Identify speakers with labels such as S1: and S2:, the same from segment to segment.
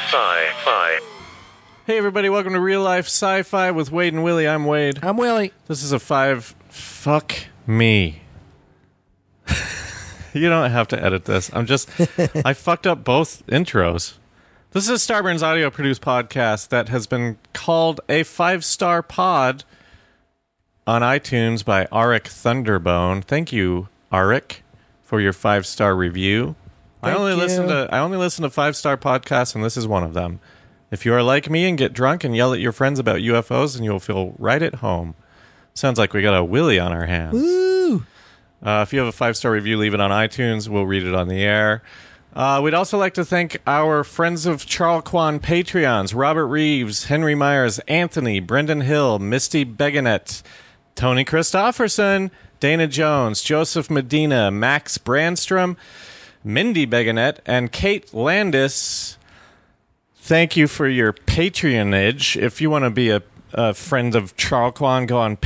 S1: Sci-Fi.
S2: Hey everybody, welcome to Real Life Sci-Fi with Wade and Willie. I'm Wade.
S3: I'm Willie.
S2: This is a 5. Fuck me. You don't have to edit this. I fucked up both intros. This is a Starburns audio produced podcast that has been called a 5-star pod on iTunes by Arik Thunderbone. Thank you, Arik, for your 5-star review. I only listen to 5-star podcasts, and this is one of them. If you are like me and get drunk and yell at your friends about UFOs, then you'll feel right at home. Sounds like we got a Willie on our hands.
S3: Woo!
S2: If you have a 5-star review, leave it on iTunes. We'll read it on the air. We'd also like to thank our Friends of Charlequan Patreons, Robert Reeves, Henry Myers, Anthony, Brendan Hill, Misty Beganet, Tony Christofferson, Dana Jones, Joseph Medina, Max Brandstrom, Mindy Beganet, and Kate Landis. Thank you for your patronage. If you want to be a friend of Charlequan, go on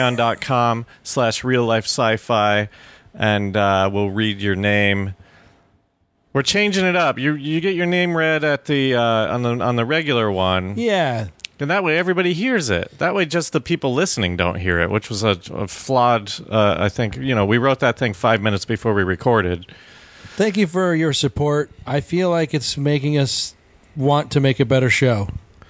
S2: patreon.com/reallifesci-fi and we'll read your name. We're changing it up. You get your name read at the on the regular one.
S3: Yeah.
S2: And that way everybody hears it. That way just the people listening don't hear it, which was a flawed, I think. You know, we wrote that thing 5 minutes before we recorded.
S3: Thank you for your support. I feel like it's making us want to make a better show.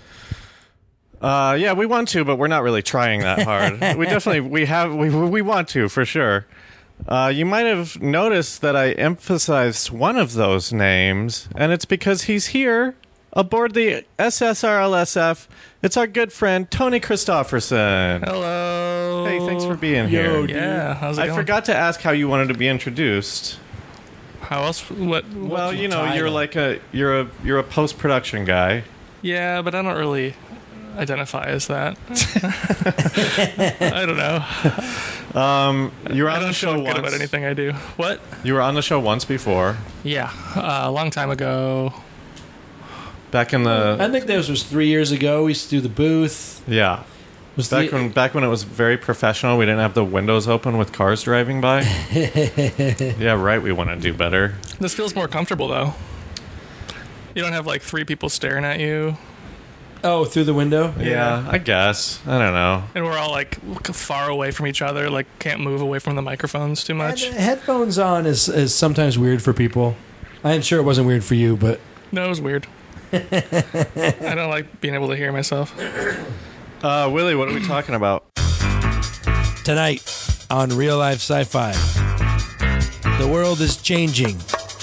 S2: Yeah, we want to, but we're not really trying that hard. We want to, for sure. You might have noticed that I emphasized one of those names, and it's because he's here aboard the SSRLSF. It's our good friend, Tony Christofferson.
S4: Hello.
S2: Hey, thanks for being here.
S4: Yeah, how's it going?
S2: I forgot to ask how you wanted to be introduced.
S4: How else? What?
S2: Well, you know,
S3: title?
S2: you're a post-production guy.
S4: Yeah, but I don't really identify as that. I don't know.
S2: You were on
S4: I don't
S2: the show
S4: feel good
S2: once.
S4: about anything I do. What?
S2: You were on the show once before.
S4: Yeah, a long time ago.
S2: Back in the
S3: I think this was 3 years ago. We used to do the booth.
S2: yeah. Back when it was very professional, we didn't have the windows open with cars driving by. Yeah, right. We want to do better.
S4: This feels more comfortable though. You don't have like 3 people staring at you,
S3: Oh, through the window?
S2: Yeah, I guess. I don't know.
S4: and we're all like far away from each other, like can't move away from the microphones too much.
S3: And headphones on is sometimes weird for people. I'm sure it wasn't weird for you, but...
S4: No, it was weird. I don't like being able to hear myself.
S2: Willie, what are we talking about?
S3: Tonight on Real Life Sci-Fi, the world is changing.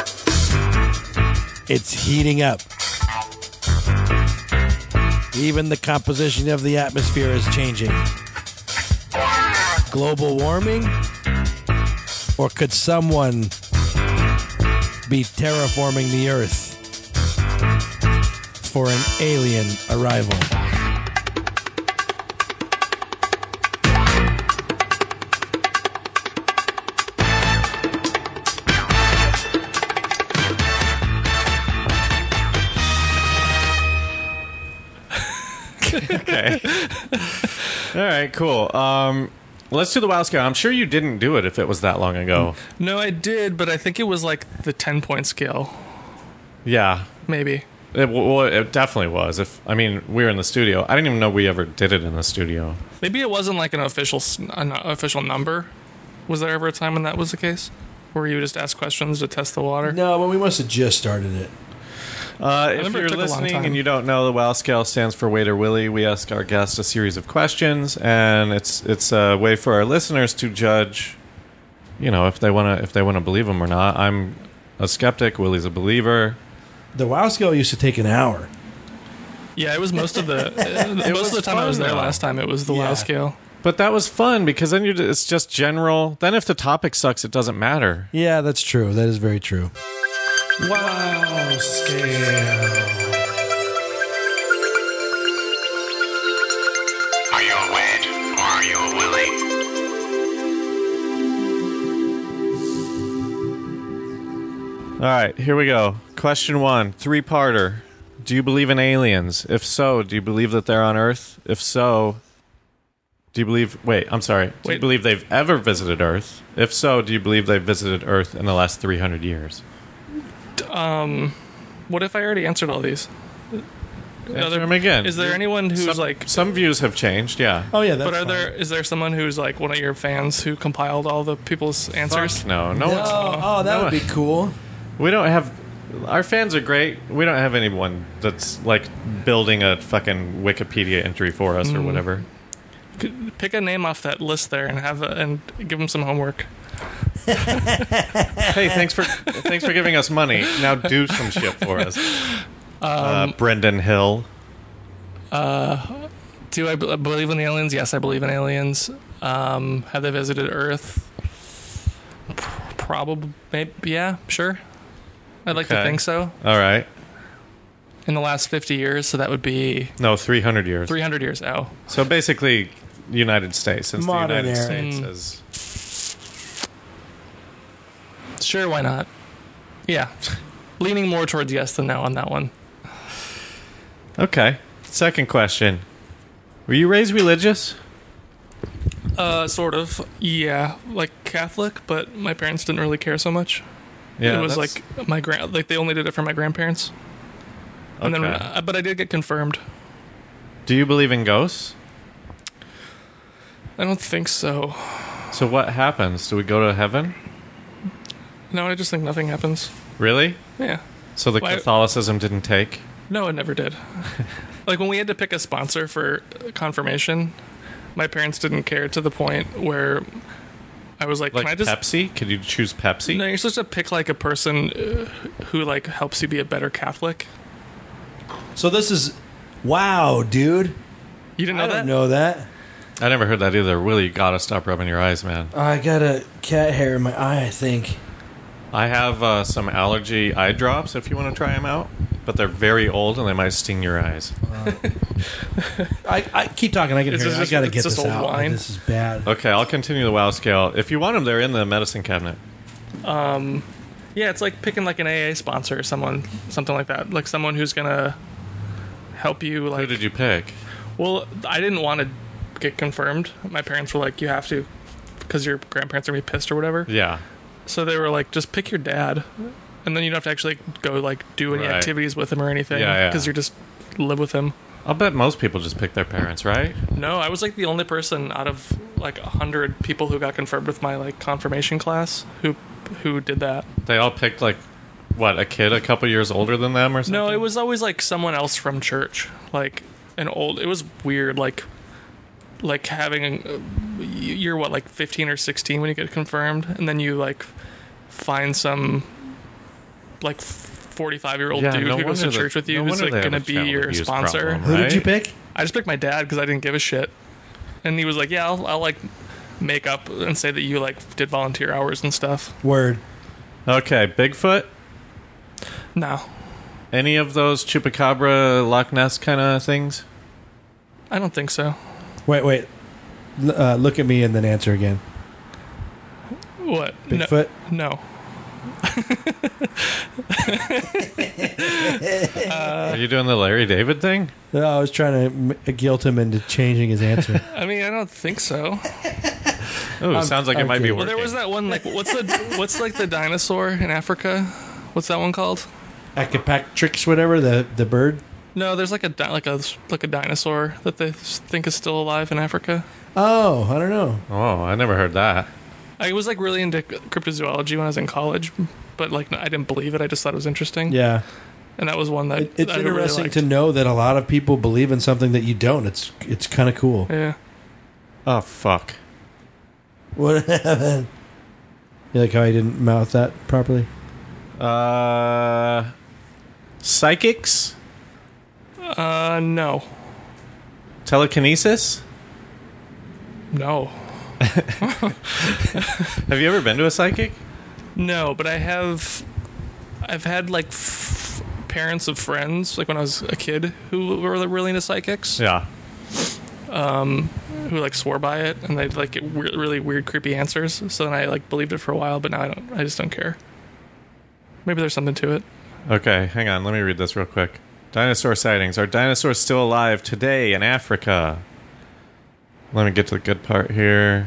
S3: It's heating up. Even the composition of the atmosphere is changing. Global warming? Or could someone be terraforming the Earth for an alien arrival?
S2: Okay. All right, cool. Let's do the WoW scale. I'm sure you didn't do it if it was that long ago.
S4: No, I did, but I think it was like the 10-point scale,
S2: Yeah.
S4: maybe.
S2: It definitely was. We were in the studio. I didn't even know we ever did it in the studio.
S4: Maybe it wasn't like an official number. Was there ever a time when that was the case? Where you would just ask questions to test the water?
S3: No, but we must have just started it.
S2: If
S4: remember it
S2: you're
S4: took a long
S2: listening
S4: time.
S2: and you don't know, the WoW scale stands for Wade or Willie. We ask our guests a series of questions, and it's a way for our listeners to judge, you know, if they want to believe them or not. I'm a skeptic. Willie's a believer.
S3: The WoW scale used to take an hour.
S4: Yeah, it was most of the
S2: was
S4: time I was
S2: fun,
S4: there
S2: though.
S4: last time. It was the
S3: Yeah.
S4: WoW scale.
S2: But that was fun because then it's just general. Then if the topic sucks, it doesn't matter.
S3: Yeah, that's true. That is very true.
S2: WoW scale.
S1: Are you a Wade or are you a Willie?
S2: All right, here we go. Question 1, 3-parter. Do you believe in aliens? If so, do you believe that they're on Earth? If so, do you believe... Wait, I'm sorry. Do you
S4: Wait.
S2: believe they've ever visited Earth? If so, do you believe they've visited Earth in the last 300 years?
S4: What if I already answered all these?
S2: Answer them again.
S4: Is there anyone who's like?
S2: Some views have changed, yeah.
S3: Oh yeah, that's
S4: But
S3: fine.
S4: is there someone who's like one of your fans who compiled all the people's answers?
S2: Fuck no,
S3: No,
S2: one's.
S3: oh, that
S2: no
S3: would be cool.
S2: We don't have. Our fans are great. We don't have anyone that's like building a fucking Wikipedia entry for us or whatever.
S4: Pick a name off that list there and give them some homework.
S2: Hey, thanks for giving us money. Now do some shit for us. Brendan Hill.
S4: Do I believe in the aliens? Yes, I believe in aliens. Have they visited Earth? Probably. Maybe, yeah, sure. I'd like to
S2: Okay.
S4: think so.
S2: All right.
S4: In the last 50 years, so that would be
S2: No, 300 years.
S4: 300 years. Oh.
S2: So basically, United States, since
S3: Modern
S2: the United
S3: era.
S2: States is.
S4: Sure, why not? Yeah. Leaning more towards yes than no on that one.
S2: Okay. Second question. Were you raised religious?
S4: Sort of. Yeah. Like Catholic, but my parents didn't really care so much.
S2: Yeah.
S4: It was
S2: that's-
S4: like like they only did it for my grandparents. And then,
S2: Okay.
S4: but I did get confirmed.
S2: Do you believe in ghosts?
S4: I don't think so.
S2: So what happens? Do we go to heaven?
S4: No, I just think nothing happens.
S2: Really?
S4: Yeah.
S2: So the
S4: Why-
S2: Catholicism didn't take?
S4: No, it never did. Like when we had to pick a sponsor for confirmation, my parents didn't care to the point where I was like,
S2: Like
S4: "Can I just?"
S2: Pepsi? Could you choose Pepsi?
S4: No, you're supposed to pick like a person who like helps you be a better Catholic.
S3: So this is, wow, dude.
S4: You didn't know
S3: I
S4: that?
S3: don't know that.
S2: I never heard that either. Willie, you gotta stop rubbing your eyes, man.
S3: I got a cat hair in my eye, I think.
S2: I have some allergy eye drops if you want to try them out, but they're very old and they might sting your eyes.
S3: I keep talking. I can
S4: It's
S3: hear it. I
S4: just-
S3: gotta
S4: it's
S3: get
S4: just
S3: this
S4: old
S3: out.
S4: wine.
S3: This is bad.
S2: Okay, I'll continue the WoW scale. If you want them, they're in the medicine cabinet.
S4: Yeah, it's like picking like an AA sponsor or something like that. Like someone who's gonna help you.
S2: Who
S4: Like,
S2: did you pick?
S4: well, I didn't want to get confirmed. My parents were like, "You have to," because your grandparents are gonna be pissed or whatever.
S2: Yeah.
S4: So they were like, "Just pick your dad, and then you don't have to actually go like do any
S2: Right.
S4: activities with him or anything.
S2: Yeah, yeah.
S4: Because you just live with him."
S2: I'll bet most people just pick their parents, right?
S4: No, I was like the only person out of like 100 people who got confirmed with my like confirmation class who did that.
S2: They all picked like what, a kid a couple years older than them or something?
S4: No, it was always like someone else from church, like an old. It was weird, like having you're what, like 15 or 16 when you get confirmed, and then you like find some like 45-year-old
S2: Yeah,
S4: dude
S2: no
S4: who goes to
S2: wonder
S4: church with you
S2: no
S4: who's
S2: wonder
S4: like
S2: they have
S4: gonna
S2: a
S4: be
S2: child
S4: your
S2: abuse
S4: sponsor.
S2: problem.
S3: Who did you
S2: Right?
S3: pick?
S4: I just picked my dad because I didn't give a shit, and he was like, "Yeah, I'll like make up and say that you like did volunteer hours and stuff."
S3: Word.
S2: Okay, Bigfoot?
S4: No,
S2: Any of those Chupacabra, Loch Ness kind of things?
S4: I don't think so.
S3: Wait. Look at me and then answer again.
S4: What?
S3: Bigfoot?
S4: No.
S2: Are you doing the Larry David thing?
S3: No, I was trying to guilt him into changing his answer.
S4: I mean, I don't think so.
S2: Oh, sounds like it
S3: I'm
S2: might be
S3: kidding.
S4: Well,
S2: working.
S4: there was that one like what's like the dinosaur in Africa? What's that one called?
S3: Acapatrix, whatever, the bird.
S4: No, there's like a dinosaur that they think is still alive in Africa.
S3: Oh, I don't know.
S2: Oh, I never heard that.
S4: I was like really into cryptozoology when I was in college, but like I didn't believe it. I just thought it was interesting.
S3: Yeah.
S4: And that was one that
S3: It's
S4: I really
S3: interesting
S4: liked.
S3: to know that a lot of people believe in something that you don't. It's kind of cool.
S4: Yeah.
S2: Oh, fuck.
S3: What happened? You like how I didn't mouth that properly?
S2: Psychics?
S4: No.
S2: Telekinesis?
S4: No.
S2: Have you ever been to a psychic?
S4: No, but I've had like parents of friends, like when I was a kid, who were really into psychics,
S2: Yeah.
S4: who like swore by it, and they'd like get really weird, creepy answers. So then I like believed it for a while, but now I just don't care. Maybe there's something to it.
S2: Okay, hang on. Let me read this real quick. Dinosaur sightings. Are dinosaurs still alive today in Africa? Let me get to the good part here.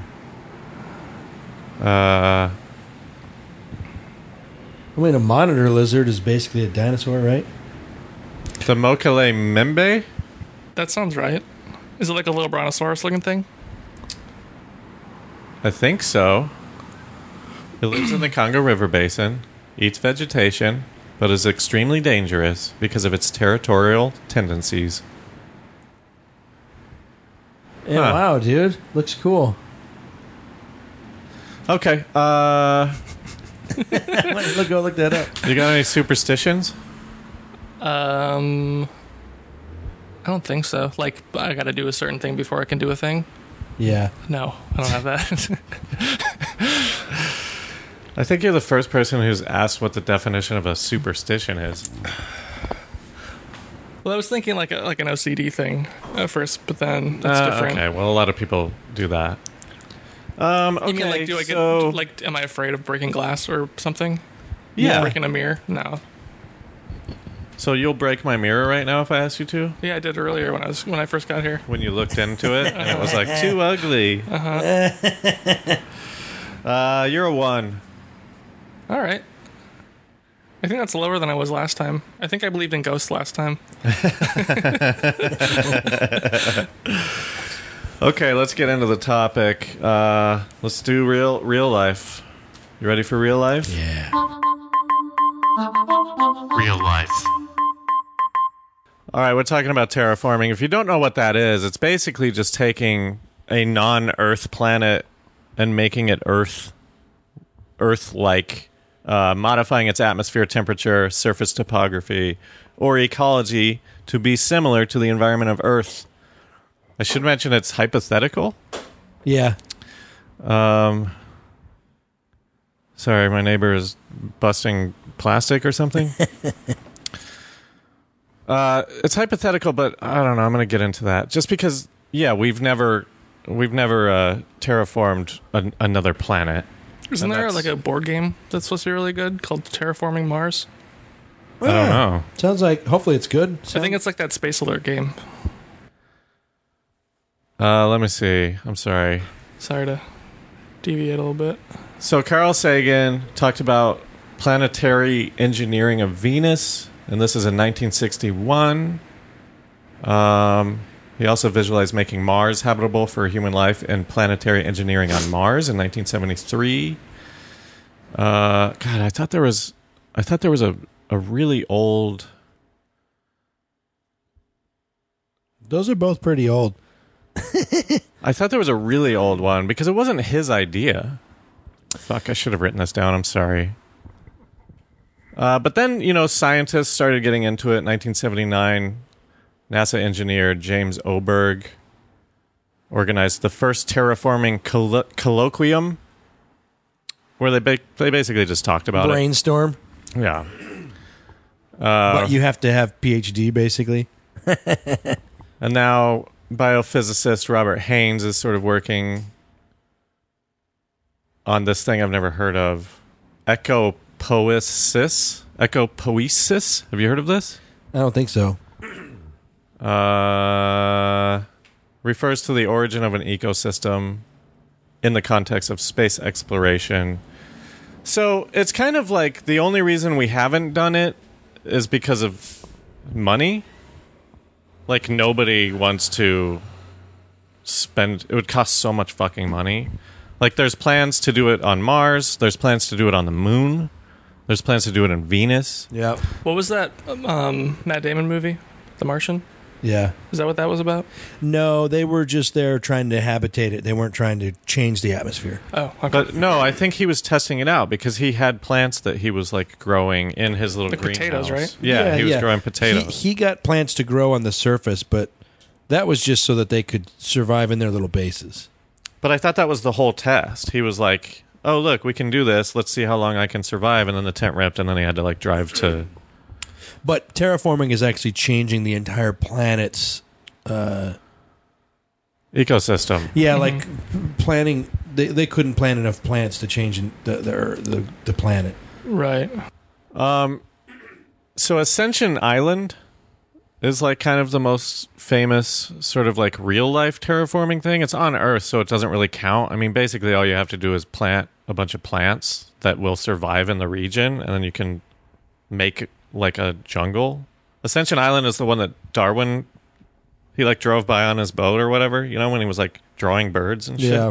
S3: I mean, a monitor lizard is basically a dinosaur, right?
S2: The Mokele Membe?
S4: That sounds right. Is it like a little brontosaurus looking thing?
S2: I think so. It lives in the Congo River Basin, eats vegetation, but is extremely dangerous because of its territorial tendencies.
S3: Yeah,
S2: Huh.
S3: wow, dude. Looks cool.
S2: Okay,
S3: Go look that up.
S2: you got any superstitions?
S4: I don't think so. Like, I got to do a certain thing before I can do a thing.
S3: Yeah.
S4: No, I don't have that.
S2: I think you're the first person who's asked what the definition of a superstition is.
S4: Well, I was thinking like an OCD thing at first, but then that's different.
S2: Okay, well, a lot of people do that. Okay,
S4: You mean like, do I
S2: so,
S4: get like, am I afraid of breaking glass or something?
S2: Yeah.
S4: Breaking a mirror? No.
S2: So you'll break my mirror right now if I ask you to?
S4: Yeah, I did earlier when I first got here.
S2: When you looked into it and it was like too ugly. You're a 1.
S4: All right. I think that's lower than I was last time. I think I believed in ghosts last time.
S2: Okay, let's get into the topic. Let's do real life. You ready for real life?
S3: Yeah.
S1: Real life.
S2: All right, we're talking about terraforming. If you don't know what that is, it's basically just taking a non-Earth planet and making it Earth-like, modifying its atmosphere, temperature, surface topography, or ecology to be similar to the environment of Earth. I should mention it's hypothetical.
S3: Yeah.
S2: Sorry, my neighbor is busting plastic or something. It's hypothetical, but I don't know. I'm going to get into that just because. Yeah, we've never terraformed another planet.
S4: Isn't there like a board game that's supposed to be really good called Terraforming Mars?
S2: I don't know.
S3: Sounds like, hopefully it's good.
S4: I think it's like that Space Alert game.
S2: Let me see. I'm sorry.
S4: Sorry to deviate a little bit.
S2: So Carl Sagan talked about planetary engineering of Venus, and this is in 1961. He also visualized making Mars habitable for human life and planetary engineering on Mars in 1973. God, I thought there was a really old.
S3: Those are both pretty old.
S2: I thought there was a really old one because it wasn't his idea. Fuck, I should have written this down. I'm sorry. But then, scientists started getting into it in 1979. NASA engineer James Oberg organized the first terraforming colloquium where they basically just talked about
S3: Brainstorm.
S2: it. Yeah.
S3: But you have to have PhD, basically.
S2: And now biophysicist Robert Haynes is sort of working on this thing I've never heard of. Ecopoiesis. Have you heard of this?
S3: I don't think so.
S2: Refers to the origin of an ecosystem in the context of space exploration. So it's kind of like the only reason we haven't done it is because of money. Like nobody wants to spend, it would cost so much fucking money. Like there's plans to do it on Mars, there's plans to do it on the moon, there's plans to do it on Venus.
S3: Yeah.
S4: What was that Matt Damon movie? The Martian?
S3: Yeah.
S4: Is that what that was about?
S3: No, they were just there trying to habitate it. They weren't trying to change the atmosphere.
S4: Oh, okay.
S2: But no, I think he was testing it out because he had plants that he was like growing in his little
S4: Like
S2: greenhouse.
S4: potatoes, right?
S2: Yeah, he was growing potatoes.
S3: He got plants to grow on the surface, but that was just so that they could survive in their little bases.
S2: But I thought that was the whole test. He was like, "Oh, look, we can do this. Let's see how long I can survive." And then the tent ripped, and then he had to like drive to.
S3: But terraforming is actually changing the entire planet's.
S2: Ecosystem.
S3: Yeah, like planting. They couldn't plant enough plants to change the planet.
S4: Right.
S2: So Ascension Island is like kind of the most famous sort of like real life terraforming thing. It's on Earth, so it doesn't really count. I mean, basically all you have to do is plant a bunch of plants that will survive in the region, and then you can make like a jungle. Ascension Island is the one that Darwin, he like drove by on his boat or whatever, you know, when he was like drawing birds and shit.
S3: Yeah.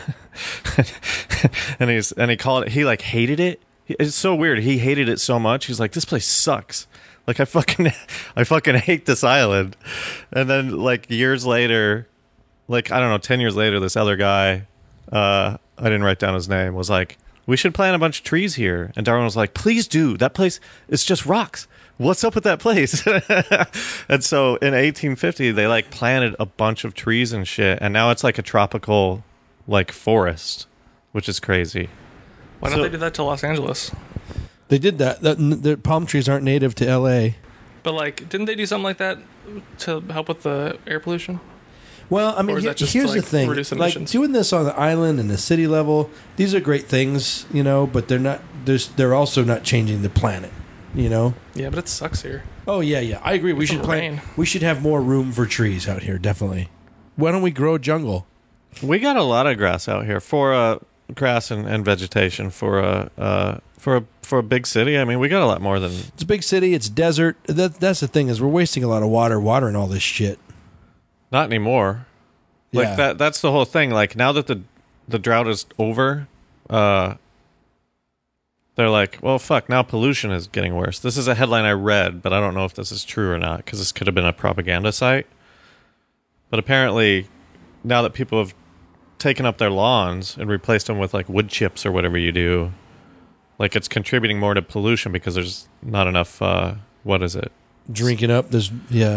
S2: and he called it, he like hated it. It's so weird. He hated it so much. He's like, this place sucks. Like I fucking hate this island. And then like years later, like, I don't know, 10 years later, this other guy, I didn't write down his name, was like, we should plant a bunch of trees here. And Darwin was like, please do. That place, it's just rocks. What's up with that place? And so in 1850, they like planted a bunch of trees and shit. And now it's like a tropical like forest, which is crazy.
S4: Why don't they do that to Los Angeles?
S3: They did that. The palm trees aren't native to L.A.
S4: But like, didn't they do something like that to help with the air pollution?
S3: Well, I mean,
S4: Or is that just
S3: here's
S4: to,
S3: the
S4: like,
S3: thing.
S4: reduce
S3: Like,
S4: emissions?
S3: doing this on the island and the city level, these are great things, you know, but they're not. They're also not changing the planet, you know.
S4: Yeah, but it sucks here.
S3: Oh yeah. I agree. We
S4: It's
S3: should
S4: rain.
S3: We should have more room for trees out here. Definitely. Why don't we grow jungle?
S2: We got a lot of grass out here for grass and vegetation for a big city. I mean, we got a lot more than.
S3: It's a big city. It's desert. That's the thing is we're wasting a lot of water watering all this shit.
S2: Not anymore. Like
S3: Yeah.
S2: that's the whole thing. Like now that the drought is over, they're like, well, fuck, now pollution is getting worse. This is a headline I read, but I don't know if this is true or not because this could have been a propaganda site. But apparently, now that people have taken up their lawns and replaced them with like wood chips or whatever you do, like it's contributing more to pollution because there's not enough. What is it?
S3: Drinking up. There's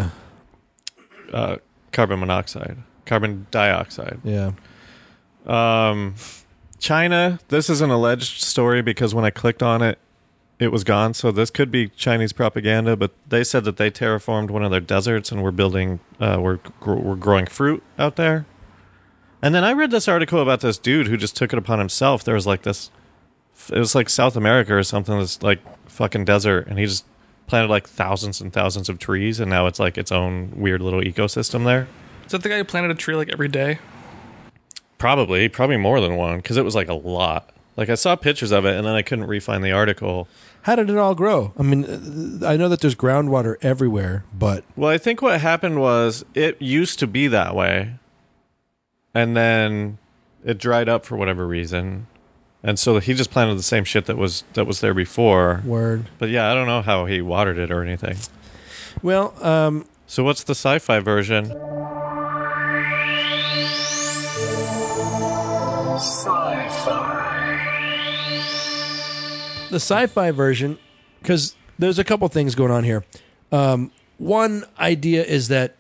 S2: Carbon dioxide.
S3: yeah.
S2: China, this is an alleged story because when I clicked on it, it was gone. So this could be Chinese propaganda, but they said that they terraformed one of their deserts and we're building, we're growing fruit out there. And then I read this article about this dude who just took it upon himself. There was like this, it was like South America or something, this like fucking desert, and he just planted like thousands and thousands of trees, and now it's like its own weird little ecosystem there.
S4: Is that the guy who planted a tree like every day?
S2: Probably more than one, because it was like a lot. Like I saw pictures of it, and then I couldn't re-find the article.
S3: How did it all grow? I mean, I know that there's groundwater everywhere, but
S2: Well, I think what happened was it used to be that way, and then it dried up for whatever reason, and so he just planted the same shit that was there before.
S3: word.
S2: But yeah, I don't know how he watered it or anything.
S3: Well,
S2: So what's the sci-fi version?
S3: the sci-fi version, because there's a couple things going on here. One idea is that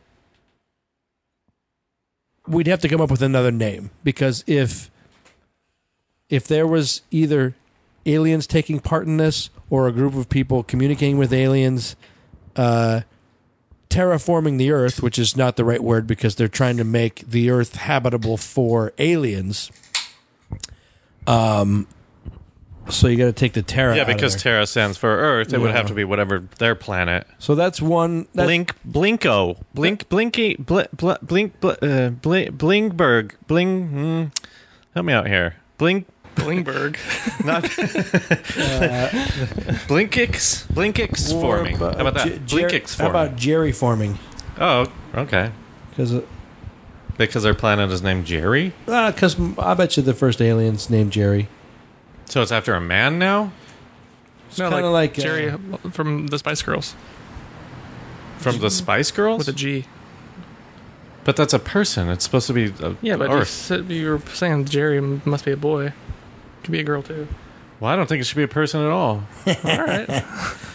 S3: we'd have to come up with another name, because if there was either aliens taking part in this or a group of people communicating with aliens, terraforming the Earth, which is not the right word because they're trying to make the Earth habitable for aliens. So you got to take the Terra.
S2: Yeah,
S3: out of
S2: because
S3: there.
S2: Terra stands for Earth. It would
S3: Yeah.
S2: have to be whatever their planet.
S3: So that's one.
S2: Blinko, Blingberg, help me out here.
S4: Blingberg.
S2: Not Blinkix forming. How about that? Blinkix
S3: How
S2: forming.
S3: about Jerry forming?
S2: Oh, okay. Because their planet is named Jerry?
S3: Because I bet you the first alien's named Jerry.
S2: So it's after a man now?
S4: No,
S3: kinda like,
S4: Jerry from the Spice Girls
S2: From the Spice Girls?
S4: with a G.
S2: But that's a person. It's supposed to be
S4: Yeah, but
S2: Earth.
S4: you were saying Jerry must be a boy. Could be a girl too.
S2: Well, I don't think it should be a person at all.
S4: All right.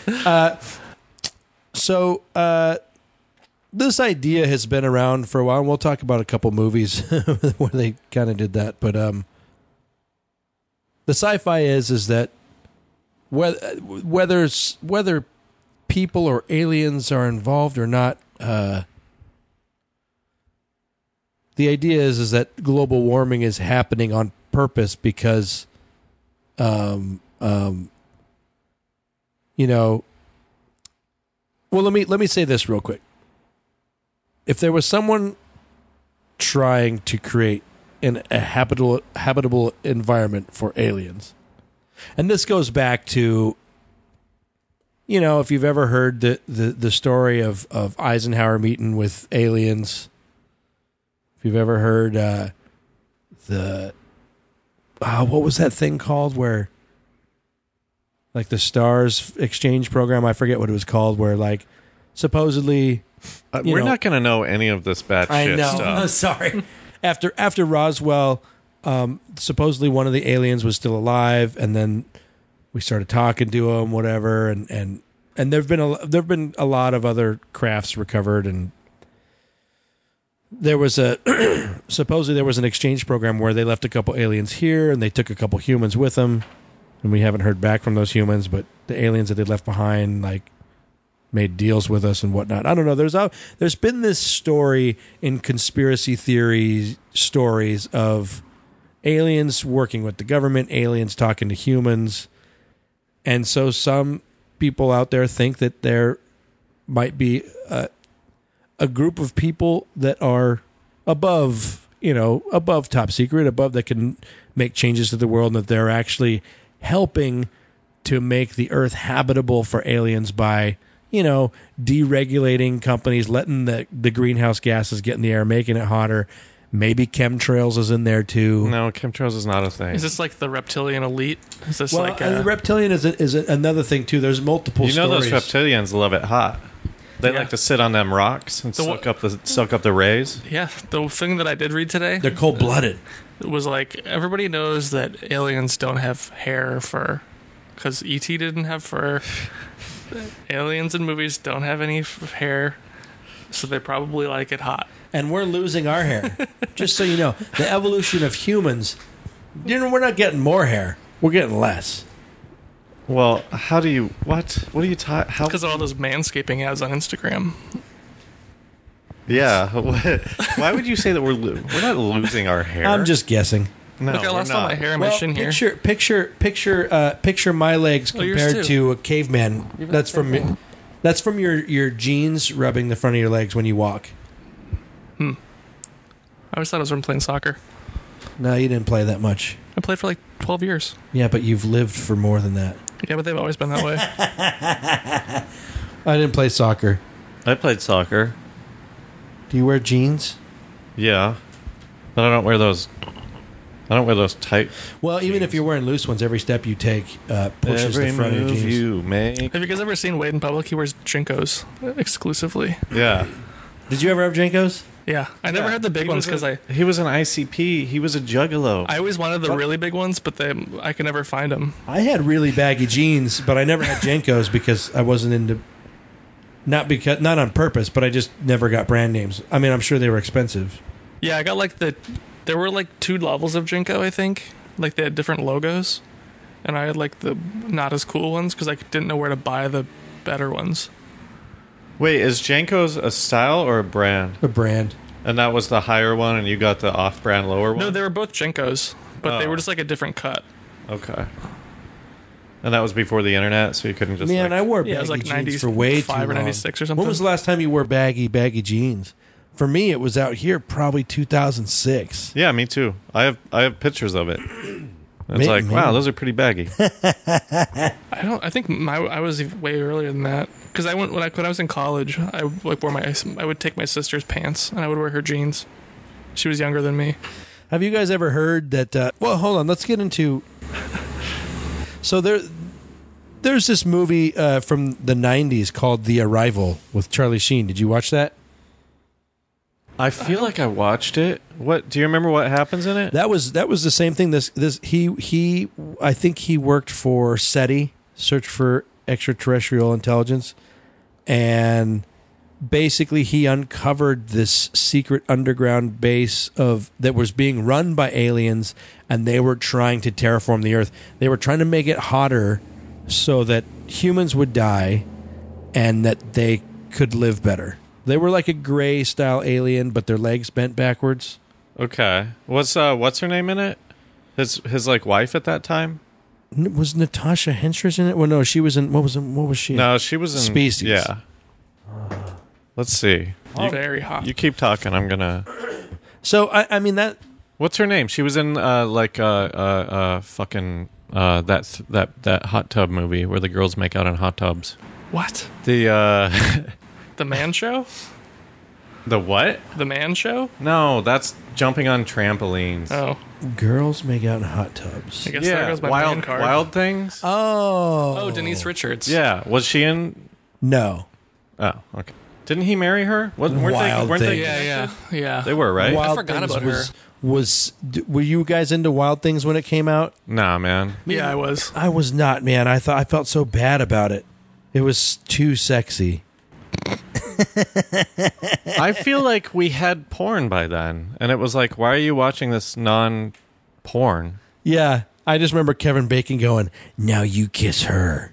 S3: So this idea has been around for a while, and we'll talk about a couple movies where they kind of did that. But the sci-fi is that whether people or aliens are involved or not, the idea is that global warming is happening on purpose because, you know. Well, let me say this real quick. If there was someone trying to create a habitable environment for aliens, and this goes back to you know, if you've ever heard the story of Eisenhower meeting with aliens, if you've ever heard what was that thing called where, like the STARS exchange program, I forget what it was called, where like supposedly
S2: we're not going to know any of this bad
S3: I
S2: shit
S3: know.
S2: stuff.
S3: Sorry. After Roswell, supposedly one of the aliens was still alive, and then we started talking to him, whatever, and there've been a lot of other crafts recovered, and there was supposedly there was an exchange program where they left a couple aliens here, and they took a couple humans with them, and we haven't heard back from those humans, but the aliens that they left behind, like, made deals with us and whatnot. I don't know. There's been this story in conspiracy theory stories of aliens working with the government, aliens talking to humans, and so some people out there think that there might be a group of people that are above top secret, above that can make changes to the world, and that they're actually helping to make the Earth habitable for aliens by, you know, deregulating companies, letting the greenhouse gases get in the air, making it hotter. Maybe chemtrails is in there too.
S2: No, chemtrails is not a thing.
S4: Is this like the reptilian elite? Is this
S3: reptilian is another thing too. There's multiple.
S2: You know,
S3: stories.
S2: those reptilians love it hot. They like to sit on them rocks and soak up the rays.
S4: Yeah, the thing that I did read today,
S3: They're cold blooded.
S4: it was like everybody knows that aliens don't have hair or fur because ET didn't have fur. Aliens in movies don't have any hair, so they probably like it hot.
S3: And we're losing our hair. Just so you know, the evolution of humans, you know, we're not getting more hair. We're getting less.
S2: Well, how do you... What? What are you talking... How...
S4: Because of all those manscaping ads on Instagram.
S2: Yeah. Why would you say that we're not losing our hair?
S3: I'm just guessing.
S2: No,
S4: Look, I lost
S2: we're
S4: all
S2: not.
S4: my hair in my shin here.
S3: Picture my legs
S4: Oh, yours
S3: compared
S4: too.
S3: to a caveman. That's from your jeans rubbing the front of your legs when you walk.
S4: I always thought it was from playing soccer.
S3: No, you didn't play that much.
S4: I played for like 12 years.
S3: Yeah, but you've lived for more than that.
S4: Yeah, but they've always been that way.
S3: I didn't play soccer.
S2: I played soccer.
S3: Do you wear jeans?
S2: Yeah. But I don't wear those... tight...
S3: Well, even if you're wearing loose ones, every step you take pushes
S2: Every
S3: the front of your
S2: move
S3: jeans.
S2: you make...
S4: Have you guys ever seen Wade in public? He wears Jinkos exclusively.
S2: Yeah.
S3: Did you ever have Jenkos?
S4: Yeah, I never had the big ones because
S2: He was an ICP. He was a juggalo.
S4: I always wanted the really big ones, but I could never find them.
S3: I had really baggy jeans, but I never had Jenkos because I wasn't into. Not on purpose, but I just never got brand names. I mean, I'm sure they were expensive.
S4: Yeah, I got like there were like 2 levels of Jinko, I think. Like they had different logos, and I had like the not as cool ones because I didn't know where to buy the better ones.
S2: Wait, is Janko's a style or a brand?
S3: A brand.
S2: And that was the higher one, and you got the off-brand lower one?
S4: No, they were both Jinkos, but they were just like a different cut.
S2: Okay. And that was before the internet, so you couldn't just...
S3: Man, I wore baggy
S4: Yeah, it was like
S3: jeans for way too
S4: 95 or
S3: long.
S4: 96 or something.
S3: When was the last time you wore baggy jeans? For me, it was out here probably 2006.
S2: Yeah, me too. I have pictures of it. It's like,
S3: Maybe.
S2: wow, those are pretty baggy.
S4: I think I was way earlier than that because when I was in college, I would take my sister's pants and I would wear her jeans. She was younger than me.
S3: Have you guys ever heard that? Well, hold on. Let's get into. So there's this movie from the '90s called The Arrival with Charlie Sheen. Did you watch that?
S2: I feel like I watched it. What do you remember? What happens in it?
S3: That was the same thing. He I think he worked for SETI, Search for Extraterrestrial Intelligence, and basically he uncovered this secret underground base that was being run by aliens, and they were trying to terraform the Earth. They were trying to make it hotter so that humans would die and that they could live better. They were like a gray style alien, but their legs bent backwards.
S2: Okay. What's her name in it? His like wife at that time?
S3: Was Natasha Henstridge in it? Well, no, she was in. What was she?
S2: No, she was in
S3: Species.
S2: Yeah. Let's see.
S4: Very hot.
S2: You keep talking. I'm gonna.
S3: So I mean that.
S2: What's her name? She was in fucking that hot tub movie where the girls make out in hot tubs.
S4: What?
S2: The
S4: The Man Show?
S2: the what?
S4: The Man Show?
S2: No, that's jumping on trampolines.
S4: Oh,
S3: Girls make out in hot tubs.
S4: I guess there
S2: Yeah,
S4: goes my main
S2: wild
S4: card.
S2: wild things.
S4: Oh, Denise Richards.
S2: Yeah, was she in?
S3: No.
S2: Oh, okay. Didn't he marry her? Weren't
S3: Wild
S2: they?
S3: Things.
S4: Yeah.
S2: They were, right?
S3: Wild
S4: forgot
S3: Things
S4: about
S3: were you guys into Wild Things when it came out?
S2: Nah, man.
S4: Yeah, I was.
S3: I was not, man. I felt so bad about it. It was too sexy.
S2: I feel like we had porn by then, and it was like, why are you watching this non-porn?
S3: Yeah, I just remember Kevin Bacon going, "Now you kiss her."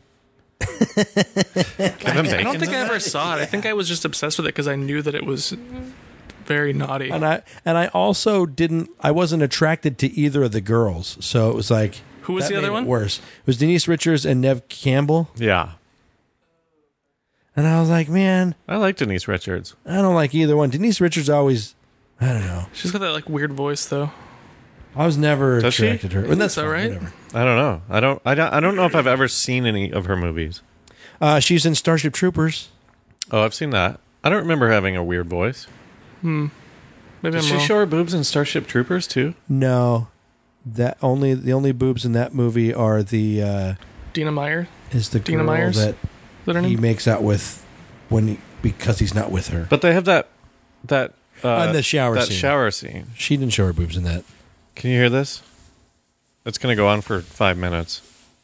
S2: Kevin Bacon.
S4: I don't think I ever saw it. I think I was just obsessed with it because I knew that it was very naughty.
S3: And I also I wasn't attracted to either of the girls, so it was like,
S4: Who was
S3: that
S4: the other
S3: made it
S4: one?
S3: Worse. It was Denise Richards and Nev Campbell,
S2: Yeah,
S3: and I was like, man,
S2: I like Denise Richards.
S3: I don't like either one. Denise Richards always, I don't know.
S4: She's got that like weird voice though.
S3: I was never
S2: Does she?
S3: attracted to her. And that's
S4: Is that
S3: fine,
S4: right?
S3: whatever.
S2: I don't know. I don't know if I've ever seen any of her movies.
S3: She's in Starship Troopers.
S2: Oh, I've seen that. I don't remember having a weird voice.
S4: Maybe
S2: Did
S4: I'm
S2: she
S4: wrong.
S2: show her boobs in Starship Troopers too?
S3: No, the only boobs in that movie are the
S4: Dina Meyer.
S3: is the
S4: Dina
S3: girl
S4: Myers?
S3: that
S4: Is that her
S3: he
S4: name?
S3: makes out with because he's not with her.
S2: But they have that
S3: In the shower
S2: that
S3: scene.
S2: shower scene.
S3: She didn't show her boobs in that.
S2: Can you hear this? It's going to go on for 5 minutes.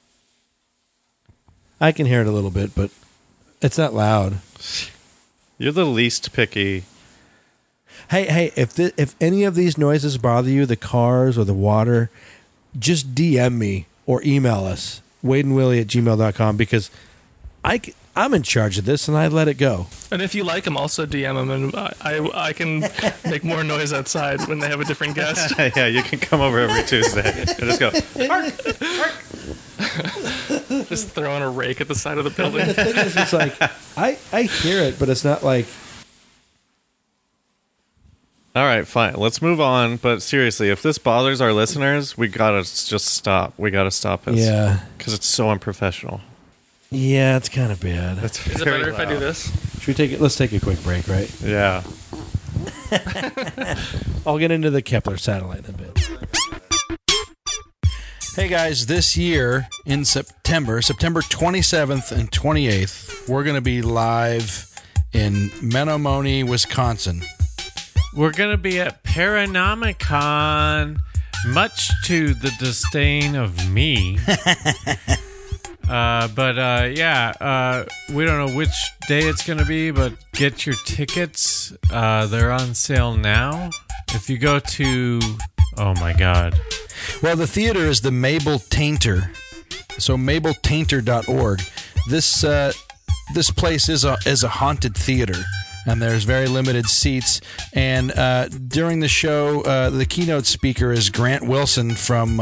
S3: I can hear it a little bit, but it's not loud.
S2: You're the least picky.
S3: Hey, if any of these noises bother you, the cars or the water, just DM me or email us, wadeandwillie@gmail.com, because I'm in charge of this and I let it go.
S4: And if you like him, also DM him, and I can make more noise outside when they have a different guest.
S2: Yeah, you can come over every Tuesday and just go.
S4: Just throwing a rake at the side of the building.
S3: The thing is, it's like, I hear it, but it's not like,
S2: All right, fine. Let's move on. But seriously, if this bothers our listeners, we gotta just stop. We gotta stop this.
S3: yeah,
S2: Because it's so unprofessional.
S3: it's kind of bad.
S2: It's
S4: Is it
S2: very
S4: better if I do
S2: loud.
S4: this?
S3: Should we take it? Let's take a quick break, right?
S2: Yeah.
S3: I'll get into the Kepler satellite in a bit. Hey guys, this year in September 27th and 28th, we're going to be live in Menomonee, Wisconsin.
S2: We're going to be at Paranomicon, much to the disdain of me. We don't know which day it's going to be, but get your tickets. They're on sale now. If you go to, oh my God.
S3: Well, the theater is the Mabel Tainter. So mabeltainter.org. This place is a haunted theater, and there's very limited seats. And during the show, the keynote speaker is Grant Wilson from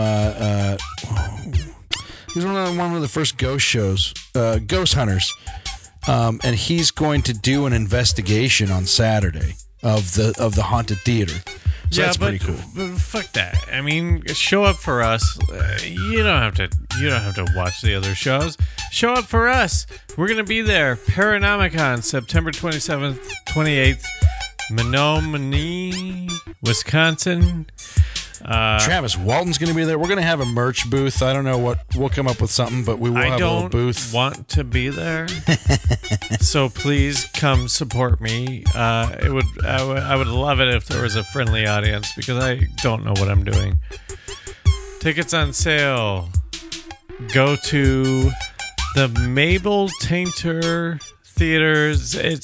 S3: he's one of the first ghost shows, Ghost Hunters, and he's going to do an investigation on Saturday of the haunted theater. So that's pretty cool.
S2: But fuck that. I mean, show up for us. You don't have to watch the other shows. Show up for us. We're gonna be there. Paranomicon, September 27th, 28th, Menomonee, Wisconsin.
S3: Travis Walton's going to be there. We're going to have a merch booth. I don't know what we'll come up with something, but we will have a little booth.
S2: Want to be there, so please come support me. I would love it if there was a friendly audience because I don't know what I'm doing. Tickets on sale. Go to the Mabel Tainter Theaters. It's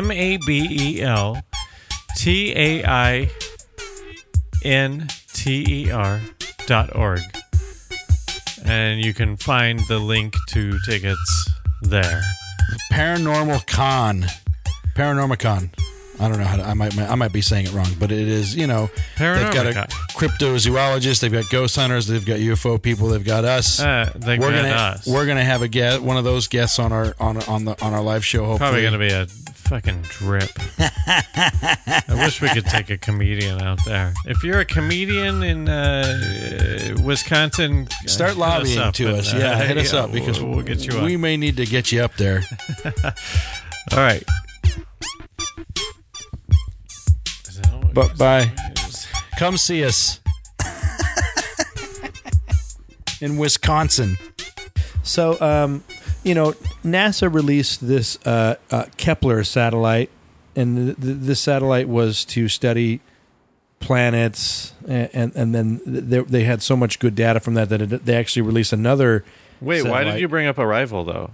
S2: MABELTAINTER.org. And you can find the link to tickets there.
S3: Paranormicon. I don't know how to, I might be saying it wrong, but it is, they've got a cryptozoologist, they've got ghost hunters, they've got UFO people, they've got us.
S2: We're
S3: gonna have one of those guests on our live show. Hopefully,
S2: probably gonna be a fucking drip. I wish we could take a comedian out there. If you're a comedian in Wisconsin,
S3: Start
S2: hit
S3: lobbying
S2: us up
S3: to
S2: and,
S3: us. Yeah, hit us up because
S2: we'll get you on.
S3: we may need to get you up there.
S2: All right.
S3: But bye. Come see us in Wisconsin. So, NASA released this Kepler satellite, and this satellite was to study planets, and then they had so much good data from that they actually released another.
S2: Wait,
S3: satellite.
S2: why did you bring up Arrival though?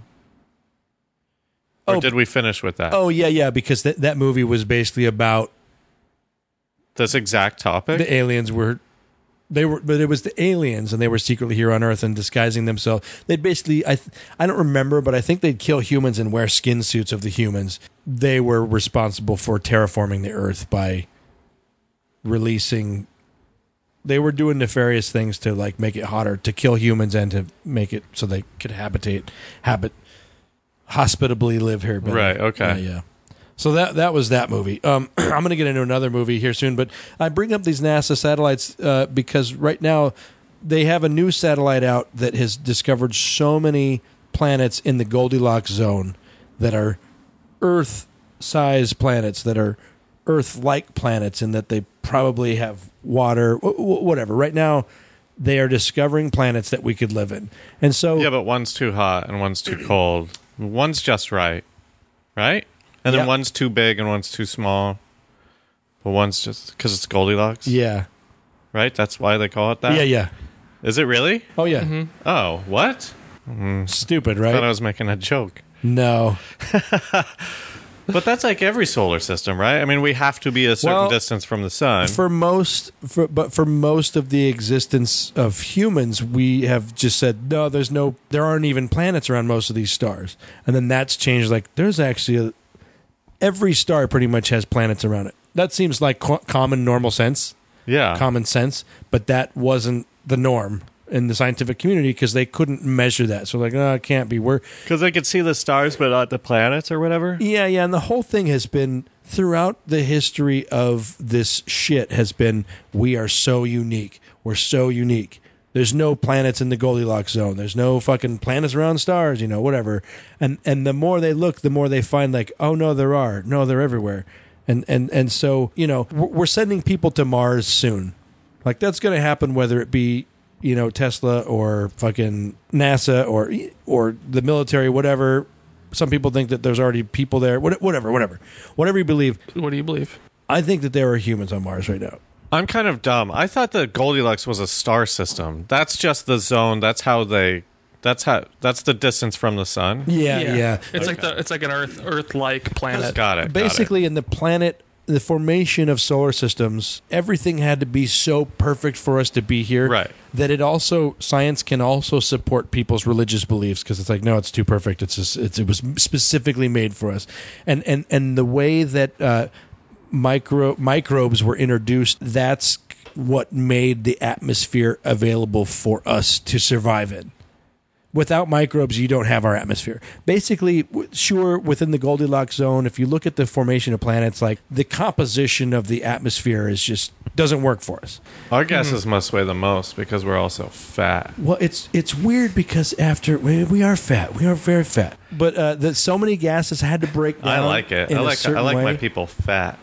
S2: Or did we finish with that?
S3: Oh yeah, because that movie was basically about
S2: This exact topic?
S3: the aliens but it was the aliens, and they were secretly here on Earth and disguising themselves. They'd basically, I don't remember, but I think they'd kill humans and wear skin suits of the humans. They were responsible for terraforming the Earth by releasing. They were doing nefarious things to like make it hotter, to kill humans and to make it so they could hospitably live here. Better.
S2: Right, okay.
S3: Yeah. So that was that movie. I'm going to get into another movie here soon, but I bring up these NASA satellites because right now they have a new satellite out that has discovered so many planets in the Goldilocks zone that are Earth-sized planets, that are Earth-like planets, and that they probably have water, whatever. Right now, they are discovering planets that we could live in. And so,
S2: yeah, but one's too hot and one's too cold. One's just right? And then
S3: Yeah.
S2: one's too big and one's too small. But one's just because it's Goldilocks,
S3: yeah.
S2: right? That's why they call it that.
S3: Yeah.
S2: Is it really?
S3: Oh, yeah.
S2: Oh, what?
S3: Stupid,
S2: I thought I
S3: right?
S2: was making a joke.
S3: No.
S2: But that's like every solar system, right? I mean, we have to be a certain
S3: Well,
S2: distance from the sun.
S3: For most of the existence of humans, we have just said no. There aren't even planets around most of these stars, and then that's changed. Like there's actually every star pretty much has planets around it. That seems like common normal sense,
S2: yeah.
S3: common sense, but that wasn't the norm in the scientific community because they couldn't measure that. So like, no, it can't be.
S2: Because they could see the stars but not the planets or whatever.
S3: Yeah, and the whole thing has been throughout the history of this shit has been we are so unique. We're so unique. There's no planets in the Goldilocks zone. There's no fucking planets around stars, whatever. And the more they look, the more they find like, oh no, there are. No, they're everywhere. And so, we're sending people to Mars soon. Like that's going to happen whether it be Tesla or fucking NASA or the military, whatever. Some people think that there's already people there. Whatever you believe.
S4: What do you believe?
S3: I think that there are humans on Mars right now.
S2: I'm kind of dumb. I thought that Goldilocks was a star system. That's just the zone. That's the distance from the sun.
S3: Yeah.
S4: It's like an Earth-like planet.
S2: Got it.
S3: Basically, in the formation of solar systems, everything had to be so perfect for us to be here.
S2: Right.
S3: That science can also support people's religious beliefs because it's like, no, it's too perfect. It was specifically made for us. And the way that microbes were introduced, that's what made the atmosphere available for us to survive in. Without microbes, you don't have our atmosphere. Basically, sure, within the Goldilocks zone, if you look at the formation of planets, like the composition of the atmosphere is just doesn't work for us.
S2: Our gases must weigh the most because we're all so fat.
S3: Well, it's weird because we are fat, we are very fat, but so many gases had to break down.
S2: I like it.
S3: in
S2: I
S3: a
S2: like
S3: certain way.
S2: my people fat.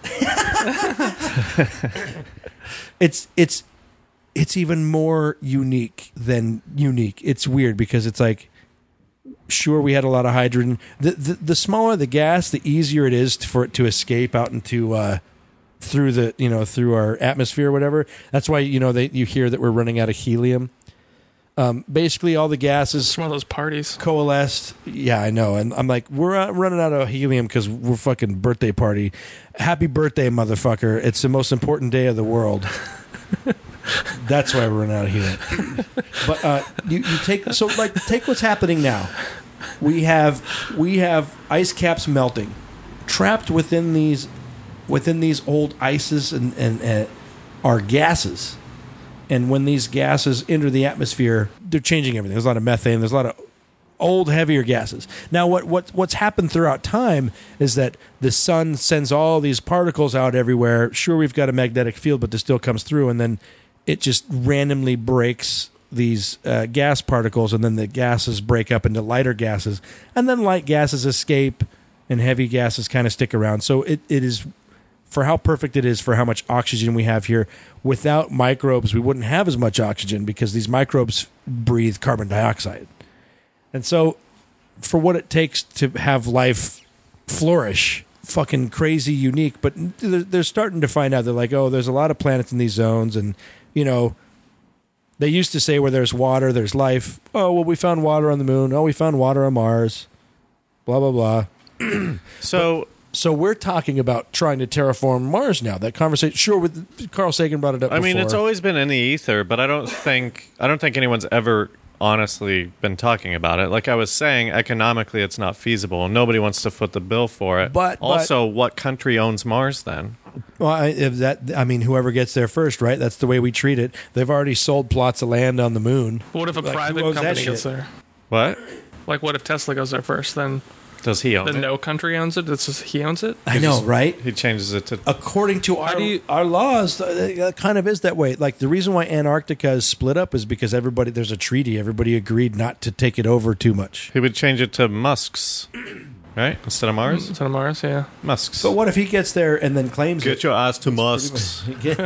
S3: It's even more unique than unique. It's weird because it's like, sure, we had a lot of hydrogen. The smaller the gas, the easier it is for it to escape out into through our atmosphere or whatever. That's why you hear that we're running out of helium. Basically, all the gases
S4: It's one of those parties.
S3: coalesced. Yeah, I know. And I'm like, we're running out of helium because we're fucking birthday party. Happy birthday, motherfucker. It's the most important day of the world. That's why we're running out of helium. But you take what's happening now. We have ice caps melting, trapped within these old ices and are gases. And when these gases enter the atmosphere, they're changing everything. There's a lot of methane. There's a lot of old, heavier gases. Now, what's happened throughout time is that the sun sends all these particles out everywhere. Sure, we've got a magnetic field, but this still comes through, and then it just randomly breaks gas particles, and then the gases break up into lighter gases, and then light gases escape, and heavy gases kind of stick around. So it is, for how perfect it is for how much oxygen we have here. Without microbes, we wouldn't have as much oxygen because these microbes breathe carbon dioxide. And so, for what it takes to have life flourish, fucking crazy unique. But they're starting to find out. They're like, oh, there's a lot of planets in these zones, and they used to say where there's water, there's life. Oh, well, we found water on the moon. Oh, we found water on Mars. Blah blah blah. So we're talking about trying to terraform Mars now. That conversation, sure, with Carl Sagan brought it up.
S2: I mean,
S3: before.
S2: it's always been in the ether, but I don't think anyone's ever honestly been talking about it. Like I was saying, economically, it's not feasible, and nobody wants to foot the bill for it.
S3: But
S2: also, what country owns Mars then?
S3: Well, whoever gets there first, right? That's the way we treat it. They've already sold plots of land on the moon.
S4: What if a
S3: Like,
S4: private
S3: who owns that
S4: company
S3: shit?
S4: gets there?
S2: What?
S4: Like, what if Tesla goes there first? Then
S2: Does he own it?
S4: no country owns it. It's just he owns it.
S3: I know, right?
S2: He changes it to...
S3: According to our laws, it kind of is that way. Like the reason why Antarctica is split up is because there's a treaty. Everybody agreed not to take it over too much.
S2: He would change it to Musk's, right? Instead of Mars?
S4: It's on Mars, yeah.
S2: Musk's.
S3: But what if he gets there and then claims
S2: Get
S3: it?
S2: your ass to Musk's.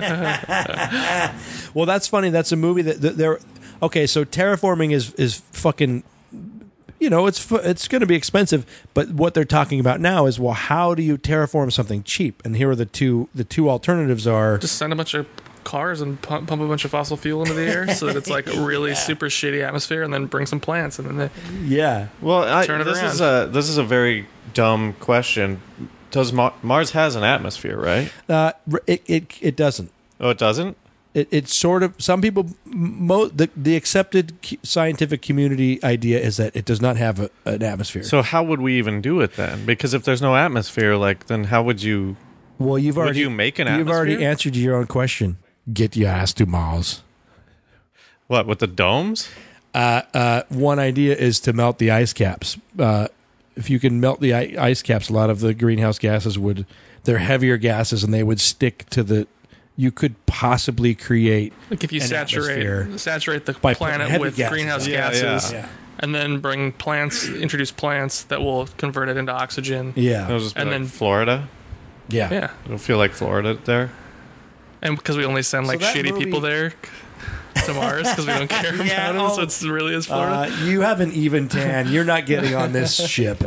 S3: Well, that's funny. That's a movie that they're okay. So terraforming is fucking. It's going to be expensive, but what they're talking about now is, well, how do you terraform something cheap? And here are the two alternatives are
S4: Just send a bunch of cars and pump a bunch of fossil fuel into the air so that it's like a really super shitty atmosphere, and then bring some plants, and then they
S3: yeah.
S2: Well,
S4: Turn it
S2: this is a very dumb question. Does Mars has an atmosphere, right?
S3: It doesn't.
S2: Oh, it doesn't?
S3: It's sort of, some people, the accepted scientific community idea is that it does not have an atmosphere.
S2: So how would we even do it then? Because if there's no atmosphere, then how would you?
S3: Well, would
S2: you make an
S3: You've already
S2: atmosphere?
S3: answered your own question. Get your ass to Mars.
S2: What, with the domes?
S3: One idea is to melt the ice caps. If you can melt the ice caps, a lot of the greenhouse gases they're heavier gases, and they would stick to the. You could possibly create
S4: like if you
S3: an atmosphere
S4: saturate the
S3: by putting
S4: planet
S3: heavy
S4: with
S3: gases.
S4: greenhouse
S2: Yeah,
S4: gases,
S3: yeah.
S4: and then introduce plants that will convert it into oxygen.
S3: Yeah.
S2: It'll just be
S4: And
S2: like
S4: then-
S2: Florida.
S3: Yeah.
S4: Yeah,
S2: It'll feel like Florida there.
S4: and because we only send like
S3: that
S4: shitty
S3: movie-
S4: people there to Mars because we don't care
S3: Yeah,
S4: about them, so it's really is Florida.
S3: You have an even tan. You're not getting on this ship.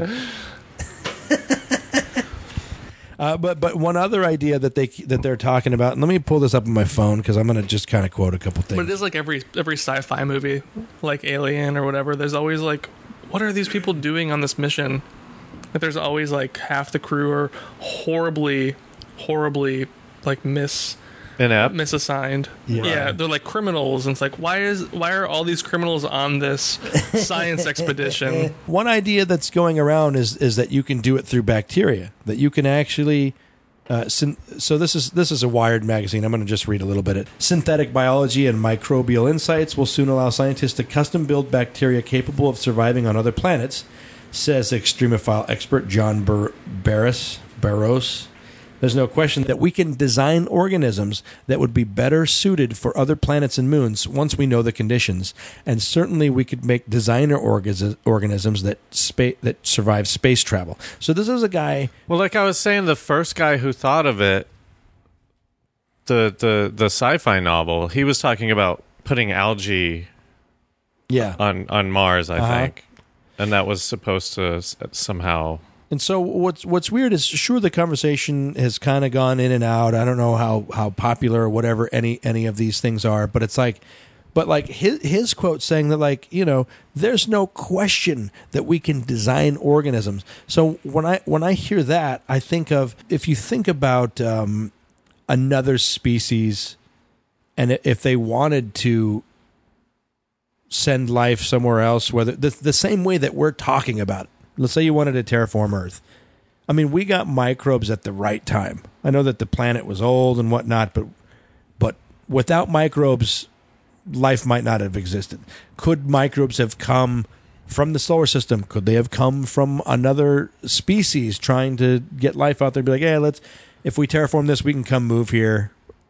S3: But one other idea that they're talking about, and let me pull this up on my phone because I'm going to just kind of quote a couple things.
S4: But it is like every sci-fi movie, like Alien or whatever. There's always like, what are these people doing on this mission? Like, there's always like half the crew are horribly like misassigned. Yeah, they're like criminals, and it's like, why are all these criminals on this science expedition?
S3: One idea that's going around is that you can do it through bacteria. That you can actually. So this is a Wired magazine. I'm going to just read a little bit. Synthetic biology and microbial insights will soon allow scientists to custom build bacteria capable of surviving on other planets, says extremophile expert John Barros. There's no question that we can design organisms that would be better suited for other planets and moons once we know the conditions. And certainly we could make designer organisms that survive space travel. So this is a guy...
S2: Well, like I was saying, the first guy who thought of it, the sci-fi novel, he was talking about putting algae on Mars, I think. And that was supposed to somehow...
S3: And so what's weird is, sure, the conversation has kind of gone in and out. I don't know how popular or whatever any of these things are, but it's like, his quote saying that, like, there's no question that we can design organisms. So when I hear that, I think of, if you think about another species, and if they wanted to send life somewhere else, whether the same way that we're talking about it. Let's say you wanted to terraform Earth. I mean, we got microbes at the right time. I know that the planet was old and whatnot, but without microbes, life might not have existed. Could microbes have come from the solar system? Could they have come from another species trying to get life out there? Be like, hey, if we terraform this, we can come move here.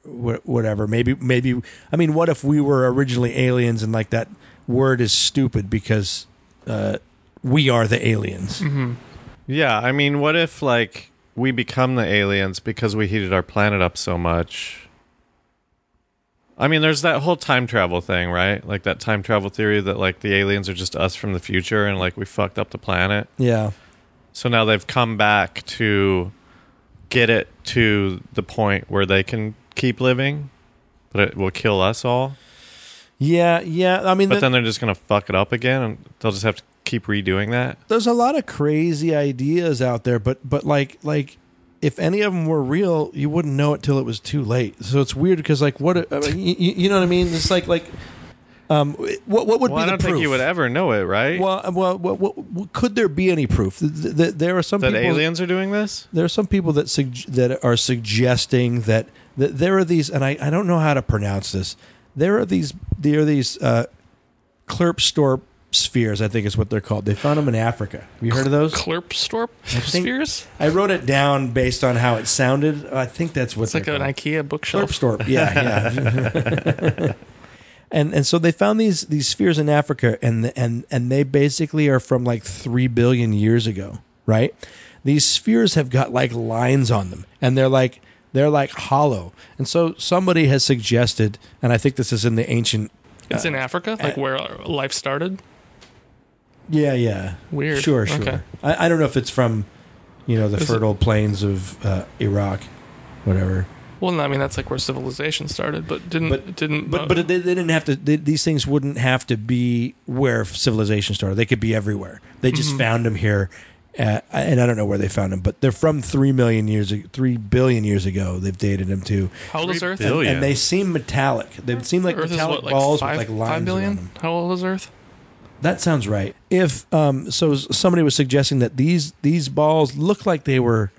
S3: whatever. Maybe. I mean, what if we were originally aliens and like that word is stupid because we are the aliens?
S4: Mm-hmm.
S2: Yeah, I mean, what if like we become the aliens because we heated our planet up so much? I mean, there's that whole time travel thing, right? Like that time travel theory that like the aliens are just us from the future and like we fucked up the planet.
S3: Yeah.
S2: So now they've come back to get it to the point where they can keep living, but it will kill us all.
S3: Yeah. I mean,
S2: But then they're just going to fuck it up again and they'll just have to keep redoing that.
S3: there's a lot of crazy ideas out there, but like if any of them were real, you wouldn't know it till it was too late. So it's weird because like what I mean, you know what I mean? It's like what would
S2: Well,
S3: be
S2: I
S3: the
S2: don't
S3: proof?
S2: think you would ever know it, right?
S3: Well, could there be any proof? There are some
S2: that
S3: people,
S2: aliens are doing this?
S3: There are some people that that are suggesting that there are these, and I don't know how to pronounce this. There are these Klerpstorp spheres, I think is what they're called. They found them in Africa. Have you heard of those?
S4: Klerpstorp
S3: think-
S4: spheres?
S3: I wrote it down based on how it sounded. I think that's what
S4: It's like an IKEA bookshelf.
S3: Klerpstorp. Yeah. And so they found these spheres in Africa, and they basically are from like 3 billion years ago, right? These spheres have got like lines on them, and they're like hollow. And so somebody has suggested, and I think this is in the ancient.
S4: It's in Africa, like where life started.
S3: Yeah.
S4: Weird.
S3: Sure.
S4: Okay.
S3: I don't know if it's from, the fertile plains of Iraq, whatever.
S4: Well, no, I mean that's like where civilization started, but
S3: But they didn't have to. These things wouldn't have to be where civilization started. They could be everywhere. They just found them here, and I don't know where they found them, but they're from 3 billion years ago. They've dated them to,
S4: how old is Earth?
S2: billion.
S3: and they seem metallic. They seem like
S4: Earth is
S3: metallic
S4: what,
S3: balls
S4: like
S3: with like
S4: 5
S3: lines
S4: billion?
S3: around them.
S4: How old is Earth?
S3: That sounds right. If so, somebody was suggesting that these balls look like they were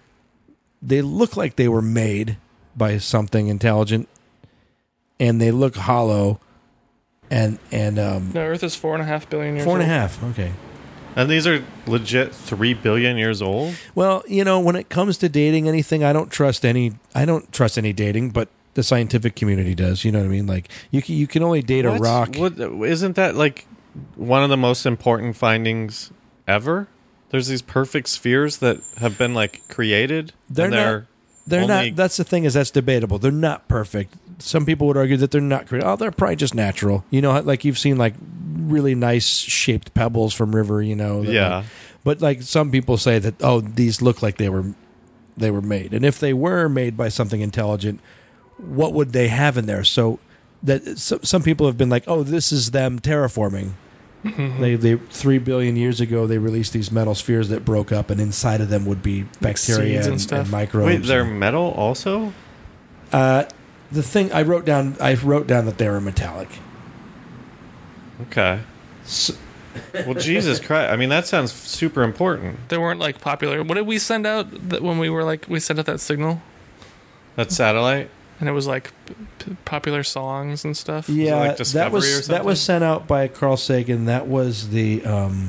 S3: made by something intelligent, and they look hollow, and
S4: No, Earth is 4.5 billion years.
S3: 4.5. Okay.
S2: And these are legit 3 billion years old?
S3: Well, when it comes to dating anything, I don't trust any dating, but the scientific community does. You know what I mean? Like you can only date a rock.
S2: Isn't that like one of the most important findings ever? There's these perfect spheres that have been like created.
S3: They're
S2: only-
S3: not. That's the thing, is that's debatable. They're not perfect. Some people would argue that they're not created. Oh, they're probably just natural. Like you've seen like really nice shaped pebbles from river.
S2: Yeah.
S3: But like some people say that these look like they were made, and if they were made by something intelligent, what would they have in there? So that some people have been like, this is them terraforming. They 3 billion years ago they released these metal spheres that broke up, and inside of them would be bacteria
S4: seeds and
S3: and
S4: stuff.
S3: microbes.
S2: Wait, they're metal also?
S3: The thing I wrote down that they were metallic.
S2: Okay. Well, Jesus Christ. I mean, that sounds super important.
S4: They weren't like popular. What did we send out when we were like we sent out that signal,
S2: That satellite?
S4: and it was like popular songs and stuff?
S3: Yeah,
S2: like
S3: that
S2: Discovery or
S3: was
S2: something?
S3: sent out by Carl Sagan. That was the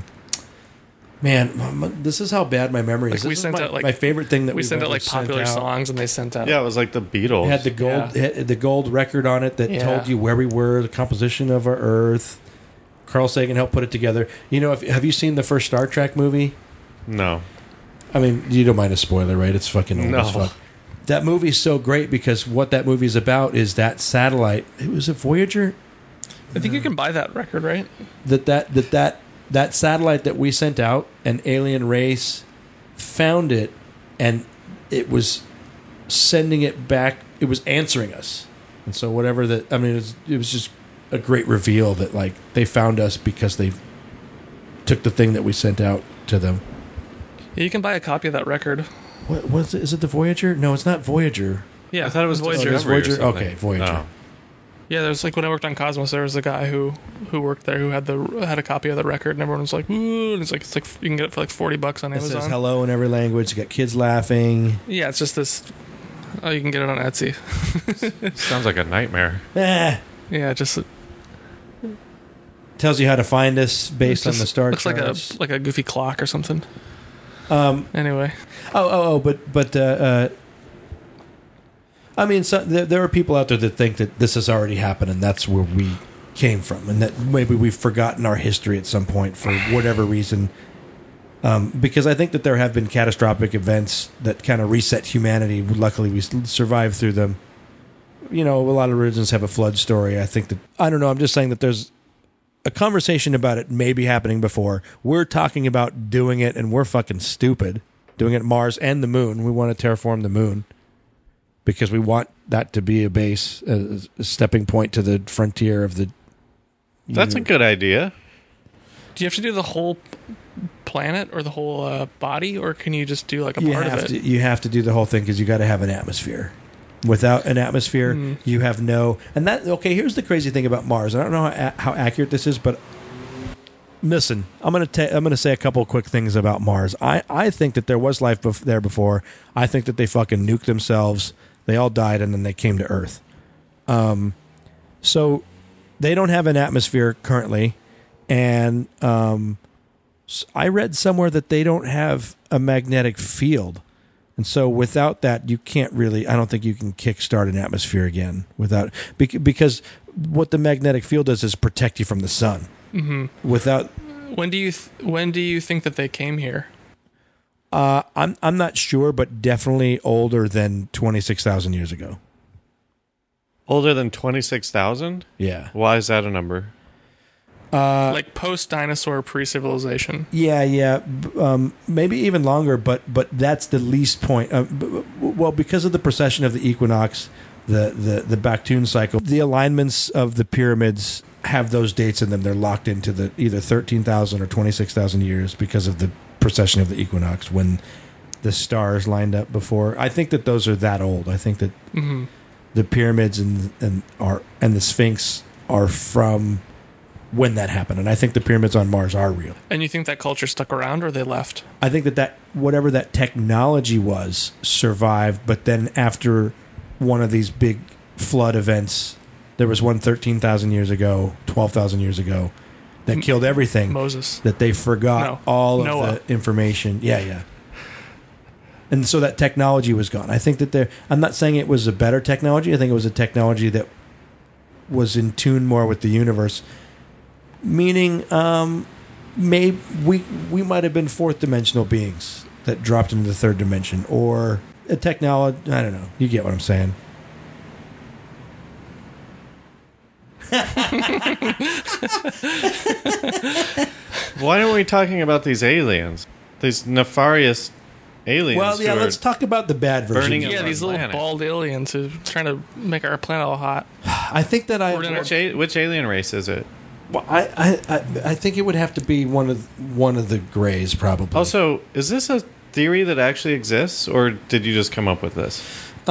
S3: man. This is how bad my memory is.
S4: Like, we
S3: This is
S4: sent
S3: my,
S4: out, like-
S3: my favorite thing that
S4: We
S3: we've
S4: sent out
S3: ever
S4: like popular
S3: sent out.
S4: songs, and they sent out.
S2: Yeah, it was like the Beatles.
S3: It had the gold record on it that
S4: Yeah.
S3: told you where we were, the composition of our Earth. Carl Sagan helped put it together. Have you seen the first Star Trek movie?
S2: No.
S3: I mean, you don't mind a spoiler, right? It's fucking old
S2: No.
S3: as fuck. That movie's so great because what that movie's about is that satellite. It was a Voyager.
S4: I think you can buy that record, right?
S3: That satellite that we sent out, an alien race found it, and it was sending it back. It was answering us, and so whatever that. I mean, it was just a great reveal that like they found us because they took the thing that we sent out to them.
S4: Yeah, you can buy a copy of that record.
S3: What was it? Is it the Voyager? No, it's not Voyager.
S4: Yeah,
S2: I thought it was
S4: Voyager.
S3: it's
S2: Discovery or
S3: Voyager?
S2: something.
S3: Okay, Voyager.
S2: Oh.
S4: Yeah, there's like when I worked on Cosmos, there was a guy who worked there who had a copy of the record, and everyone was like, "Ooh!" And it's like you can get it for like $40 on
S3: It
S4: Amazon.
S3: says hello in every language. You got kids laughing.
S4: Yeah, it's just this. Oh, you can get it on Etsy.
S2: Sounds like a nightmare.
S4: Yeah, just
S3: Tells you how to find us based on the star
S4: looks
S3: charts.
S4: like a goofy clock or something.
S3: Um,
S4: Anyway,
S3: but I mean, so, there are people out there that think that this has already happened and that's where we came from, and that maybe we've forgotten our history at some point for whatever reason. Because I think that there have been catastrophic events that kind of reset humanity. Luckily, we survived through them. You know, a lot of religions have a flood story. I think that, I don't know, I'm just saying that there's a conversation about it maybe happening before. We're talking about doing it, and we're fucking stupid. Doing it at Mars and the moon. We want to terraform the moon because we want that to be a base, a stepping point to the frontier of the...
S2: That's a good idea.
S4: Do you have to do the whole planet or the whole body, or can you just do like a part of it?
S3: You have to do the whole thing because you got to have an atmosphere. Without an atmosphere, you have no... And that, okay, here's the crazy thing about Mars. I don't know how accurate this is, but listen, I'm going to say a couple quick things about Mars. I think that there was life there before. I think that they fucking nuked themselves. They all died, and then they came to Earth. So they don't have an atmosphere currently, and I read somewhere that they don't have a magnetic field. And so without that, you can't really, I don't think you can kickstart an atmosphere again without, because what the magnetic field does is protect you from the sun. Mm-hmm. Without...
S4: When do you think that they came here?
S3: I'm not sure, but definitely older than 26,000 years ago.
S2: Older than 26,000?
S3: Yeah.
S2: Why is that a number?
S4: Like post-dinosaur, pre-civilization.
S3: Yeah. Maybe even longer, but that's the least point. Well, because of the precession of the equinox, the Baktun cycle, the alignments of the pyramids have those dates in them. They're locked into the either 13,000 or 26,000 years because of the precession of the equinox when the stars lined up before. I think that those are that old. I think that the pyramids and the Sphinx are from when that happened, and I think the pyramids on Mars are real.
S4: And you think that culture stuck around, or they left?
S3: I think that whatever that technology was survived, but then after one of these big flood events, there was one 13,000 years ago, 12,000 years ago, that killed everything.
S4: Moses.
S3: That they forgot all of
S4: Noah.
S3: the information. Yeah. And so that technology was gone. I think that I'm not saying it was a better technology. I think it was a technology that was in tune more with the universe. Meaning, maybe we might have been fourth dimensional beings that dropped into the third dimension, or a technology. I don't know. You get what I'm saying?
S2: Why aren't we talking about these aliens? These nefarious aliens.
S3: Well, yeah.
S2: who are
S3: Let's talk about the bad version.
S2: burning
S4: Yeah,
S2: up
S4: these
S2: our
S4: little
S2: planet.
S4: bald aliens who are trying to make our planet all hot.
S3: I think that
S2: Which alien race is it?
S3: Well, I think it would have to be one of the Greys, probably.
S2: Also, is this a theory that actually exists, or did you just come up with this?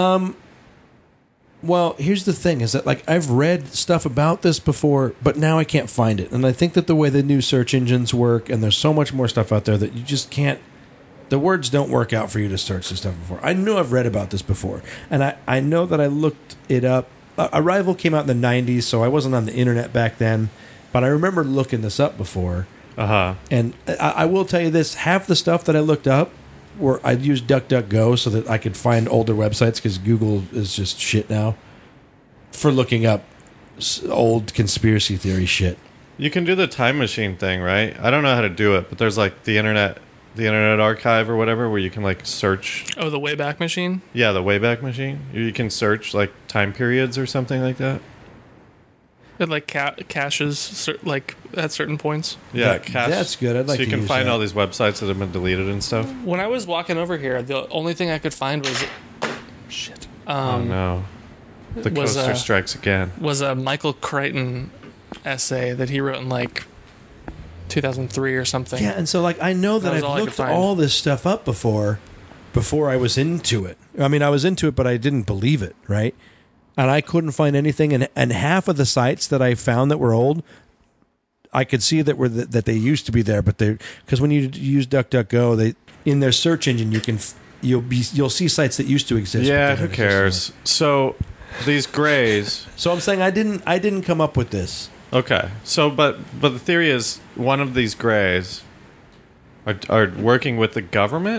S3: Well, here's the thing: is that like I've read stuff about this before, but now I can't find it, and I think that the way the new search engines work, and there's so much more stuff out there that you just can't. The words don't work out for you to search this stuff before. I know I've read about this before, and I know that I looked it up. Arrival came out in the 90s, so I wasn't on the internet back then. But I remember looking this up before. And I will tell you this, half the stuff that I looked up, where I'd use DuckDuckGo so that I could find older websites, because Google is just shit now, for looking up old conspiracy theory shit.
S2: You can do the time machine thing, right? I don't know how to do it, but there's like the Internet Archive or whatever, where you can like search.
S4: Oh, the Wayback Machine?
S2: Yeah, the Wayback Machine. You can search like time periods or something like that.
S4: It like caches like at certain points.
S2: Yeah,
S3: that's good. I'd like
S2: so you
S3: to
S2: can
S3: use
S2: find
S3: that.
S2: all these websites that have been deleted and stuff.
S4: When I was walking over here, the only thing I could find was shit.
S2: Oh no, the
S4: was,
S2: coaster strikes again.
S4: Was a Michael Crichton essay that he wrote in like 2003 or something.
S3: Yeah, and so like I know that
S4: That was all I
S3: I've
S4: could
S3: looked
S4: find.
S3: all this stuff up before I was into it. I mean, I was into it, but I didn't believe it, right? And I couldn't find anything. And half of the sites that I found that were old, I could see that that they used to be there, but because when you use DuckDuckGo, they in their search engine you'll see sites that used to exist.
S2: Yeah,
S3: but they
S2: who
S3: don't
S2: cares?
S3: exist
S2: So these Greys.
S3: anymore. So I'm saying I didn't come up with this.
S2: Okay, so but the theory is one of these Greys are working with the government.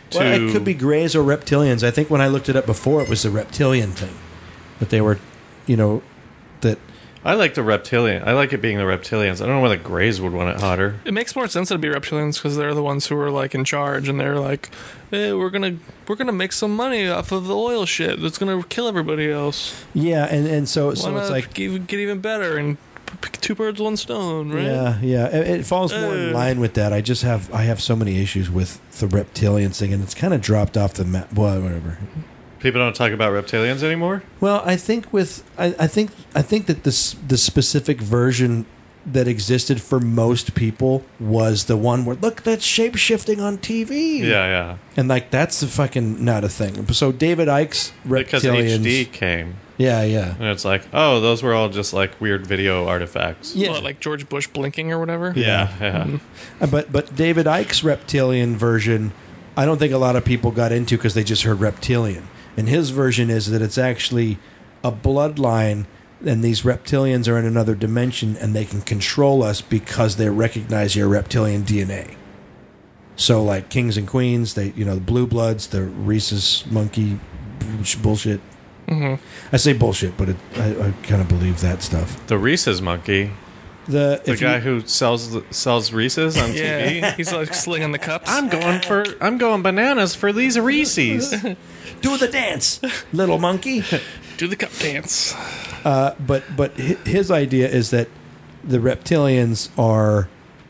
S2: to.
S3: Well, it could be Greys or reptilians. I think when I looked it up before, it was the reptilian thing. That they were, that...
S2: I like the reptilian. I like it being the reptilians. I don't know why the Greys would want it hotter.
S4: It makes more sense to be reptilians because they're the ones who are like in charge, and they're like, "Hey, we're gonna make some money off of the oil shit that's gonna kill everybody else."
S3: Yeah, and so
S4: Why
S3: it's
S4: not
S3: like...
S4: get even better and pick two birds, one stone, right?
S3: Yeah. It falls more in line with that. I have so many issues with the reptilians thing, and it's kind of dropped off the map. Well, whatever.
S2: People don't talk about reptilians anymore?
S3: Well, I think I think that the specific version that existed for most people was the one where, look, that's shape shifting on TV.
S2: Yeah.
S3: And like that's the fucking not a thing. So David Icke's
S2: Because
S3: reptilians.
S2: HD came.
S3: Yeah.
S2: And it's like, oh, those were all just like weird video artifacts.
S3: Yeah.
S4: What, like George Bush blinking or whatever?
S2: Yeah.
S3: But David Icke's reptilian version, I don't think a lot of people got into because they just heard reptilian. And his version is that it's actually a bloodline, and these reptilians are in another dimension, and they can control us because they recognize your reptilian DNA. So, like kings and queens, the blue bloods, the rhesus monkey bullshit.
S4: Mm-hmm.
S3: I say bullshit, but I kind of believe that stuff.
S2: The Reese's monkey.
S3: The
S2: guy who sells Reese's on
S4: Yeah,
S2: TV.
S4: he's like slinging the cups.
S2: I'm going bananas for these Reese's.
S3: do the dance, little monkey.
S4: Do the cup dance.
S3: But his idea is that the reptilians are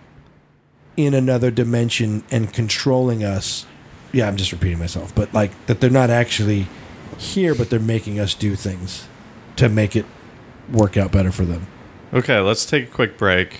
S3: in another dimension and controlling us. Yeah, I'm just repeating myself, but like that they're not actually here, but they're making us do things to make it work out better for them.
S2: Okay, let's take a quick break.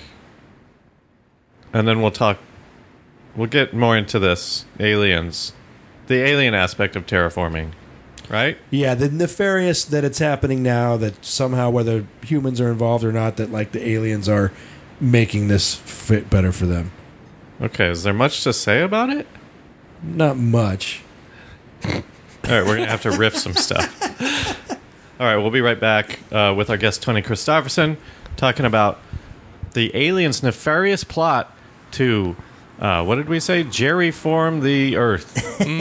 S2: And then we'll get more into this. Aliens. The alien aspect of terraforming. Right?
S3: Yeah, the nefarious that it's happening now, that somehow, whether humans are involved or not, that like the aliens are making this fit better for them.
S2: Okay, is there much to say about it?
S3: Not much.
S2: All right, we're going to have to riff some stuff. All right, we'll be right back with our guest, Tony Christofferson, talking about the aliens' nefarious plot to, what did we say? Jerry-form the Earth.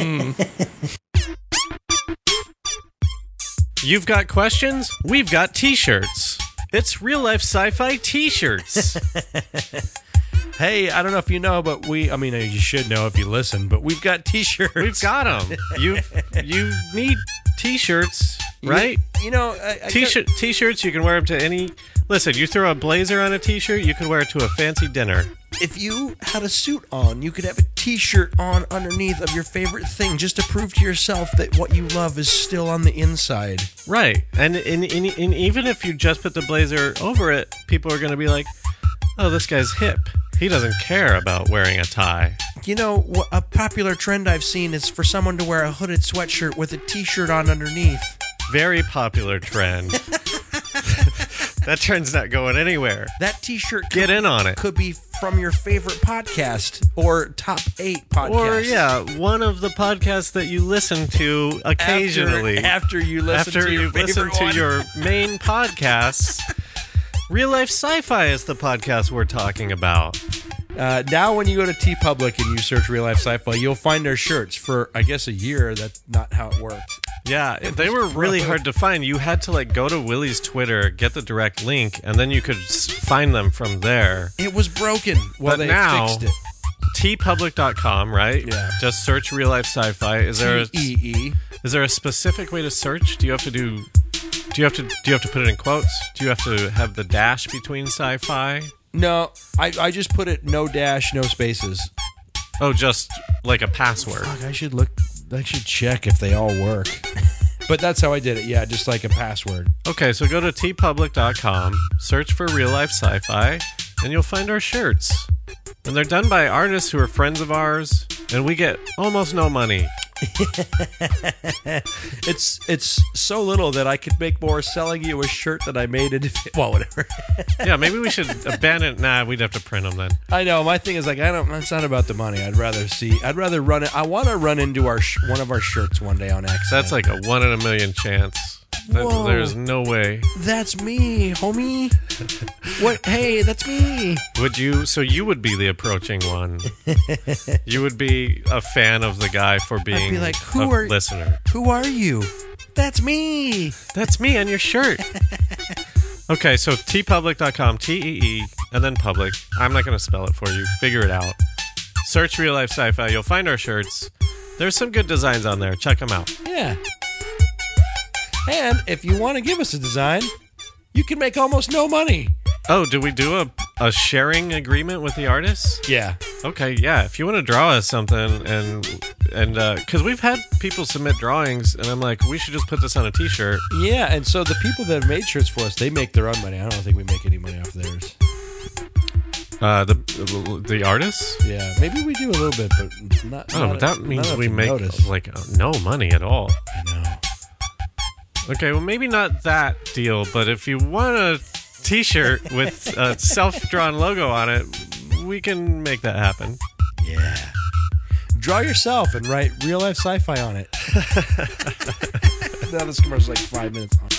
S2: You've got questions? We've got T-shirts. It's real-life sci-fi T-shirts.
S3: Hey, I don't know if you know, but you should know if you listen, but we've got T-shirts.
S2: We've got them. You need T-shirts, right? T-shirts, you can wear them to any... Listen, you throw a blazer on a T-shirt, you can wear it to a fancy dinner.
S5: If you had a suit on, you could have a T-shirt on underneath of your favorite thing just to prove to yourself that what you love is still on the inside.
S2: Right. And even if you just put the blazer over it, people are going to be like, oh, this guy's hip. He doesn't care about wearing a tie.
S5: You know, a popular trend I've seen is for someone to wear a hooded sweatshirt with a T-shirt on underneath.
S2: Very popular trend. That trend's not going anywhere.
S5: That T-shirt
S2: Get in on it.
S5: could be from your favorite podcast or top 8 podcast.
S2: Or, one of the podcasts that you listen to occasionally.
S5: After you listen to your favorite one.
S2: your main podcasts. Real Life Sci-Fi is the podcast we're talking about.
S3: Now when you go to TeePublic and you search Real Life Sci-Fi, you'll find their shirts for, I guess, a year. That's not how it worked.
S2: Yeah, they were really hard to find. You had to go to Willie's Twitter, get the direct link, and then you could find them from there.
S5: It was broken.
S2: Well,
S5: they
S2: now,
S5: fixed it.
S2: tpublic.com, right?
S3: Yeah.
S2: Just search Real Life Sci-Fi. Is there
S5: TEE.
S2: Is there a specific way to search? Do you have to put it in quotes? Do you have to have the dash between sci-fi?
S3: No, I just put it no dash, no spaces.
S2: Oh, just like a password.
S3: Fuck, I should check if they all work. But that's how I did it. Yeah, just like a password.
S2: Okay, so go to tpublic.com, search for Real Life Sci-Fi, and you'll find our shirts. And they're done by artists who are friends of ours, and we get almost no money.
S3: It's so little that I could make more selling you a shirt than I made it. Well, whatever.
S2: Yeah, maybe we should abandon. Nah, we'd have to print them then.
S3: I know. My thing is it's not about the money. I'd rather run it. I want to run into one of our shirts one day on accident.
S2: That's like a 1 in a million chance.
S5: Whoa.
S2: There's no way.
S5: That's me, homie. What? Hey, that's me.
S2: Would you? So you would be the approaching one. You would be a fan of the guy for being
S5: be like,
S2: a
S5: who are-
S2: listener.
S5: Who are you? That's me.
S2: That's me on your shirt. Okay, so tpublic.com, T-E-E, and then public. I'm not going to spell it for you. Figure it out. Search Real Life Sci-Fi. You'll find our shirts. There's some good designs on there. Check them out.
S5: Yeah. And if you want to give us a design, you can make almost no money.
S2: Oh, do we do a sharing agreement with the artists?
S5: Yeah.
S2: Okay, yeah. If you want to draw us something, and because we've had people submit drawings, and I'm like, we should just put this on a T-shirt.
S5: Yeah, and so the people that have made shirts for us, they make their own money. I don't think we make any money off theirs.
S2: The artists?
S5: Yeah, maybe we do a little bit, but not.
S2: Oh,
S5: not
S2: that
S5: not
S2: means
S5: enough
S2: we
S5: to
S2: make
S5: notice.
S2: like no money at all.
S5: I know.
S2: Okay, well maybe not that deal, but if you want a T-shirt with a self-drawn logo on it, we can make that happen.
S5: Yeah. Draw yourself and write Real Life Sci-Fi on it. Now this commercial's like 5 minutes long.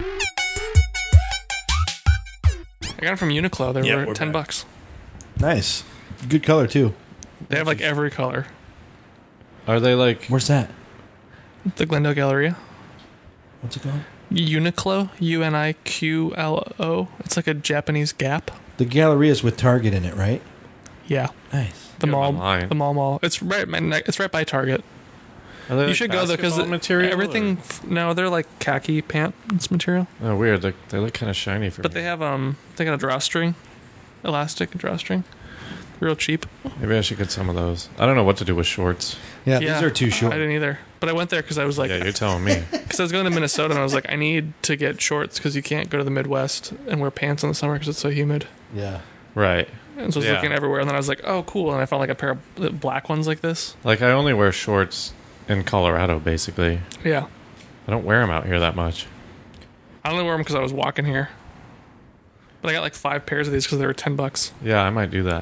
S4: I got them from Uniqlo. They
S5: Yeah,
S4: were
S5: we're
S4: $10.
S5: back. Nice. Good color, too.
S4: They have like every color.
S2: Are they like?
S5: Where's that?
S4: The Glendale Galleria.
S5: What's it called?
S4: Uniqlo, Uniqlo. It's like a Japanese Gap.
S5: The Galleria's with Target in it, right?
S4: Yeah,
S5: Nice.
S4: the
S2: Get 'em
S4: mall.
S2: online.
S4: The mall. It's right. It's right by Target.
S2: Are they
S4: You
S2: like
S4: should go there because
S2: basketball material.
S4: everything. No, they're like khaki pants material.
S2: Or? Oh, weird. They look kind of shiny for
S4: But
S2: me.
S4: they have they got a drawstring, elastic drawstring, real cheap.
S2: Maybe I should get some of those. I don't know what to do with shorts.
S5: Yeah, these are too short.
S4: I didn't either. But I went there because I was like,
S2: Yeah, you're telling me.
S4: because I was going to Minnesota and I was like, I need to get shorts because you can't go to the Midwest and wear pants in the summer because it's so humid.
S5: Yeah.
S2: Right.
S4: And so I was
S2: Yeah.
S4: looking everywhere, and then I was like, oh, cool. And I found like a pair of black ones like this.
S2: Like I only wear shorts in Colorado, basically.
S4: Yeah.
S2: I don't wear them out here that much.
S4: I only wear them because I was walking here. But I got like 5 pairs of these because they were $10.
S2: Yeah, I might do that.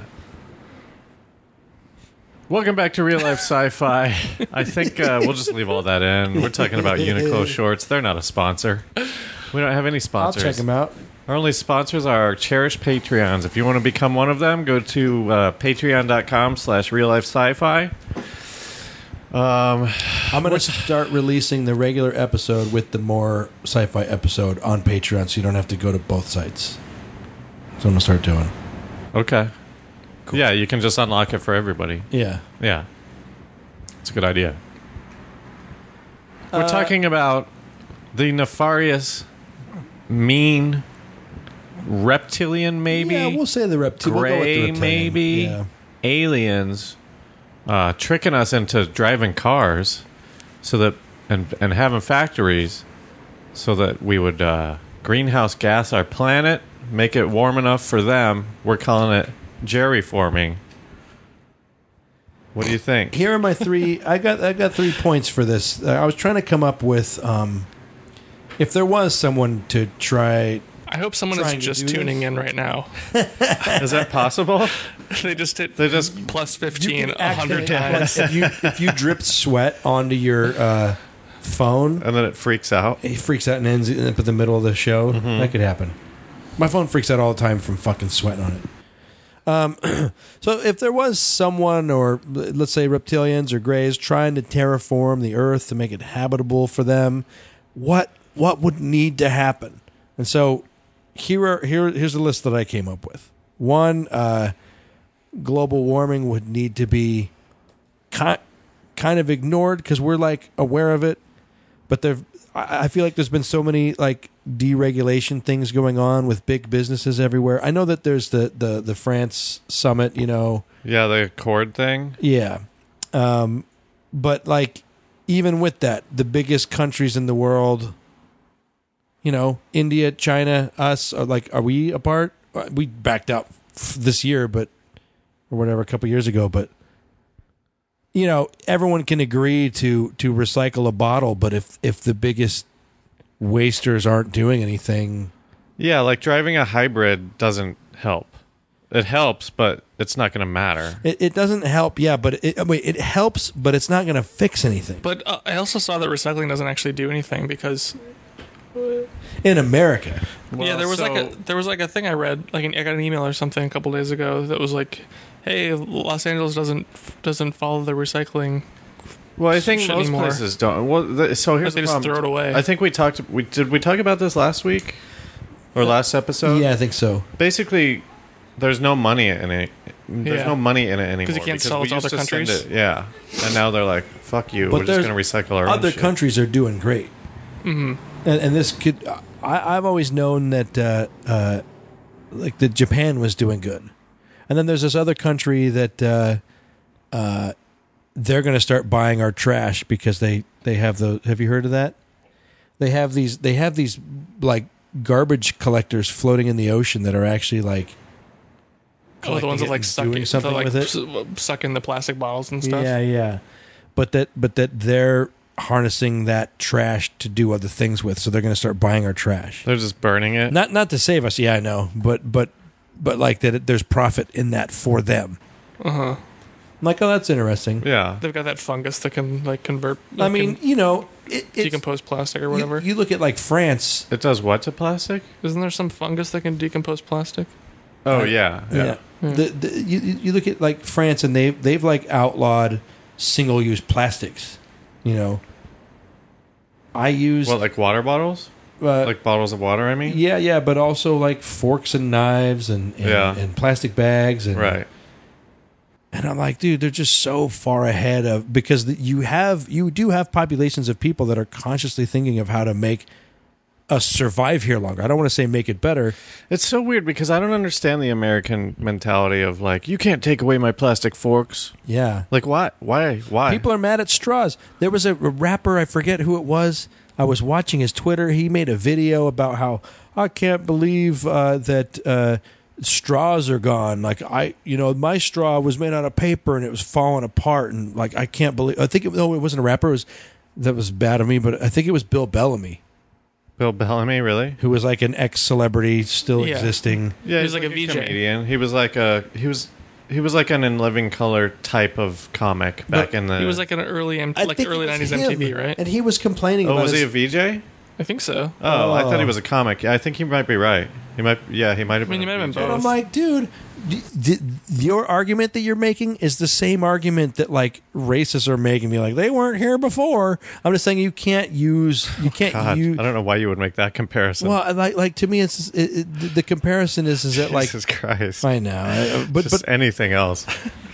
S2: Welcome back to Real Life Sci-Fi. I think we'll just leave all that in. We're talking about Uniqlo shorts. They're not a sponsor. We don't have any
S5: I'll
S2: sponsors.
S5: check them out.
S2: Our only sponsors are our cherished Patreons. If you want to become one of them, go to patreon.com/reallifesci-fi.
S5: I'm going to start releasing the regular episode with the more sci-fi episode on Patreon, so you don't have to go to both sites. So I'm going to start doing.
S2: Okay. Cool. Yeah, you can just unlock it for everybody.
S5: Yeah.
S2: Yeah. It's a good idea. We're talking about the nefarious, mean, reptilian, maybe?
S5: Yeah, we'll say the reptilian. We'll go with the
S2: Gray,
S5: reptilian.
S2: maybe?
S5: Yeah.
S2: Aliens tricking us into driving cars so that and having factories so that we would greenhouse gas our planet, make it warm enough for them. We're calling it Jerry-forming. What do you think?
S5: Here are my 3. I got 3 points for this. I was trying to come up with if there was someone to try.
S4: I hope someone is
S5: Trying to
S4: just
S5: do
S4: tuning
S5: this?
S4: in right now.
S2: Is that possible?
S4: They just hit
S2: They just
S4: plus
S5: You
S4: 15
S5: can
S4: 100
S5: actually-
S4: times.
S5: if you drip sweat onto your phone,
S2: and then it freaks out.
S5: it freaks out and ends up in the middle of the show. That could happen. My phone freaks out all the time from fucking sweating on it. So if there was someone, or let's say reptilians or greys, trying to terraform the Earth to make it habitable for them, what would need to happen? And so here's a list that I came up with. 1, global warming would need to be kind of ignored because we're like aware of it, but I feel like there's been so many like deregulation things going on with big businesses everywhere. I know that there's the France summit, you know.
S2: Yeah, the Accord thing.
S5: Yeah. But like even with that, the biggest countries in the world, you know, India, China, us, are we apart? We backed out this year, or whatever, a couple years ago, but you know, everyone can agree to recycle a bottle, but if the biggest wasters aren't doing anything,
S2: Yeah, like driving a hybrid doesn't help. It helps, but it's not going to matter.
S5: it doesn't help. Yeah, but it helps, but it's not going to fix anything.
S4: But I also saw that recycling doesn't actually do anything because
S5: in America.
S4: Yeah, there was like a thing I read, like I got an email or something a couple days ago that was like, "Hey, Los Angeles doesn't follow the recycling."
S2: Well, I think
S4: shit
S2: most
S4: anymore.
S2: places don't. Well, so here's
S4: They
S2: the
S4: just
S2: problem.
S4: throw it away.
S2: I think did we talk about this last week or last episode?
S5: Yeah, I think so.
S2: Basically, there's no money in it. There's
S4: Yeah.
S2: no money in it anymore.
S4: Because you can't sell
S2: we
S4: it to
S2: used
S4: other
S2: send
S4: countries?
S2: it- yeah, and now they're like, "Fuck you.
S5: But
S2: We're just
S5: there's
S2: going to recycle our own
S5: Other
S2: shit."
S5: countries are doing great. Mm-hmm. And this could. I've always known that like that Japan was doing good, and then there's this other country that they're going to start buying our trash because they have the. Have you heard of that? They have these like garbage collectors floating in the ocean that are actually like.
S4: Oh, the ones that
S5: collecting it
S4: like
S5: and
S4: suck
S5: doing
S4: it,
S5: something
S4: like
S5: with it?
S4: suck in the plastic bottles and stuff.
S5: Yeah, yeah. But that they're harnessing that trash to do other things with, so they're going to start buying our trash.
S2: They're just burning it.
S5: Not to save us, yeah, I know, but like that, there's profit in that for them. I'm like, oh, that's interesting.
S2: Yeah.
S4: They've got that fungus that can like convert.
S5: I mean,
S4: can
S5: you know, it's,
S4: decompose plastic or whatever.
S5: you look at like France.
S2: It does what to plastic?
S4: Isn't there some fungus that can decompose plastic?
S2: Oh yeah.
S5: Yeah. You look at like France, and they've like outlawed single-use plastics. You know, I use
S2: What, like water bottles? Like bottles of water? I mean.
S5: yeah, but also like forks and knives and plastic bags and
S2: Right.
S5: And I'm like, dude, they're just so far ahead of because you do have populations of people that are consciously thinking of how to make us survive here longer. I don't want to say make it better.
S2: It's so weird because I don't understand the American mentality of like, you can't take away my plastic forks.
S5: Yeah.
S2: Like, what? Why?
S5: People are mad at straws. There was a rapper, I forget who it was. I was watching his Twitter. He made a video about how I can't believe that straws are gone. Like my straw was made out of paper and it was falling apart. And like, I can't believe, it wasn't a rapper. That was bad of me, but I think it was Bill Bellamy,
S2: Bill Bellamy, really?
S5: who was like an ex-celebrity still
S4: Yeah.
S5: existing.
S2: Yeah,
S4: He was like a VJ.
S2: comedian. He was like an In Living Color type of comic back in the.
S4: He was like an early
S5: I
S4: like
S5: think
S4: the early
S5: it was
S4: '90s
S5: him.
S4: MTV, right?
S5: And he was complaining
S2: Oh,
S5: about
S2: was he
S5: his,
S2: a VJ?
S4: I think so.
S2: Oh, I thought he
S5: Oh.
S2: was a comic. Yeah, I think he might be right. He might. Yeah, he might have.
S4: I mean, he might have been
S5: and
S4: both.
S5: I'm like, dude, your argument that you're making is the same argument that like racists are making. Me like they weren't here before. I'm just saying you can't use.
S2: God, I don't know why you would make that comparison.
S5: Well, like to me, it's the comparison is that like
S2: Jesus Christ.
S5: I know, but
S2: Just anything else.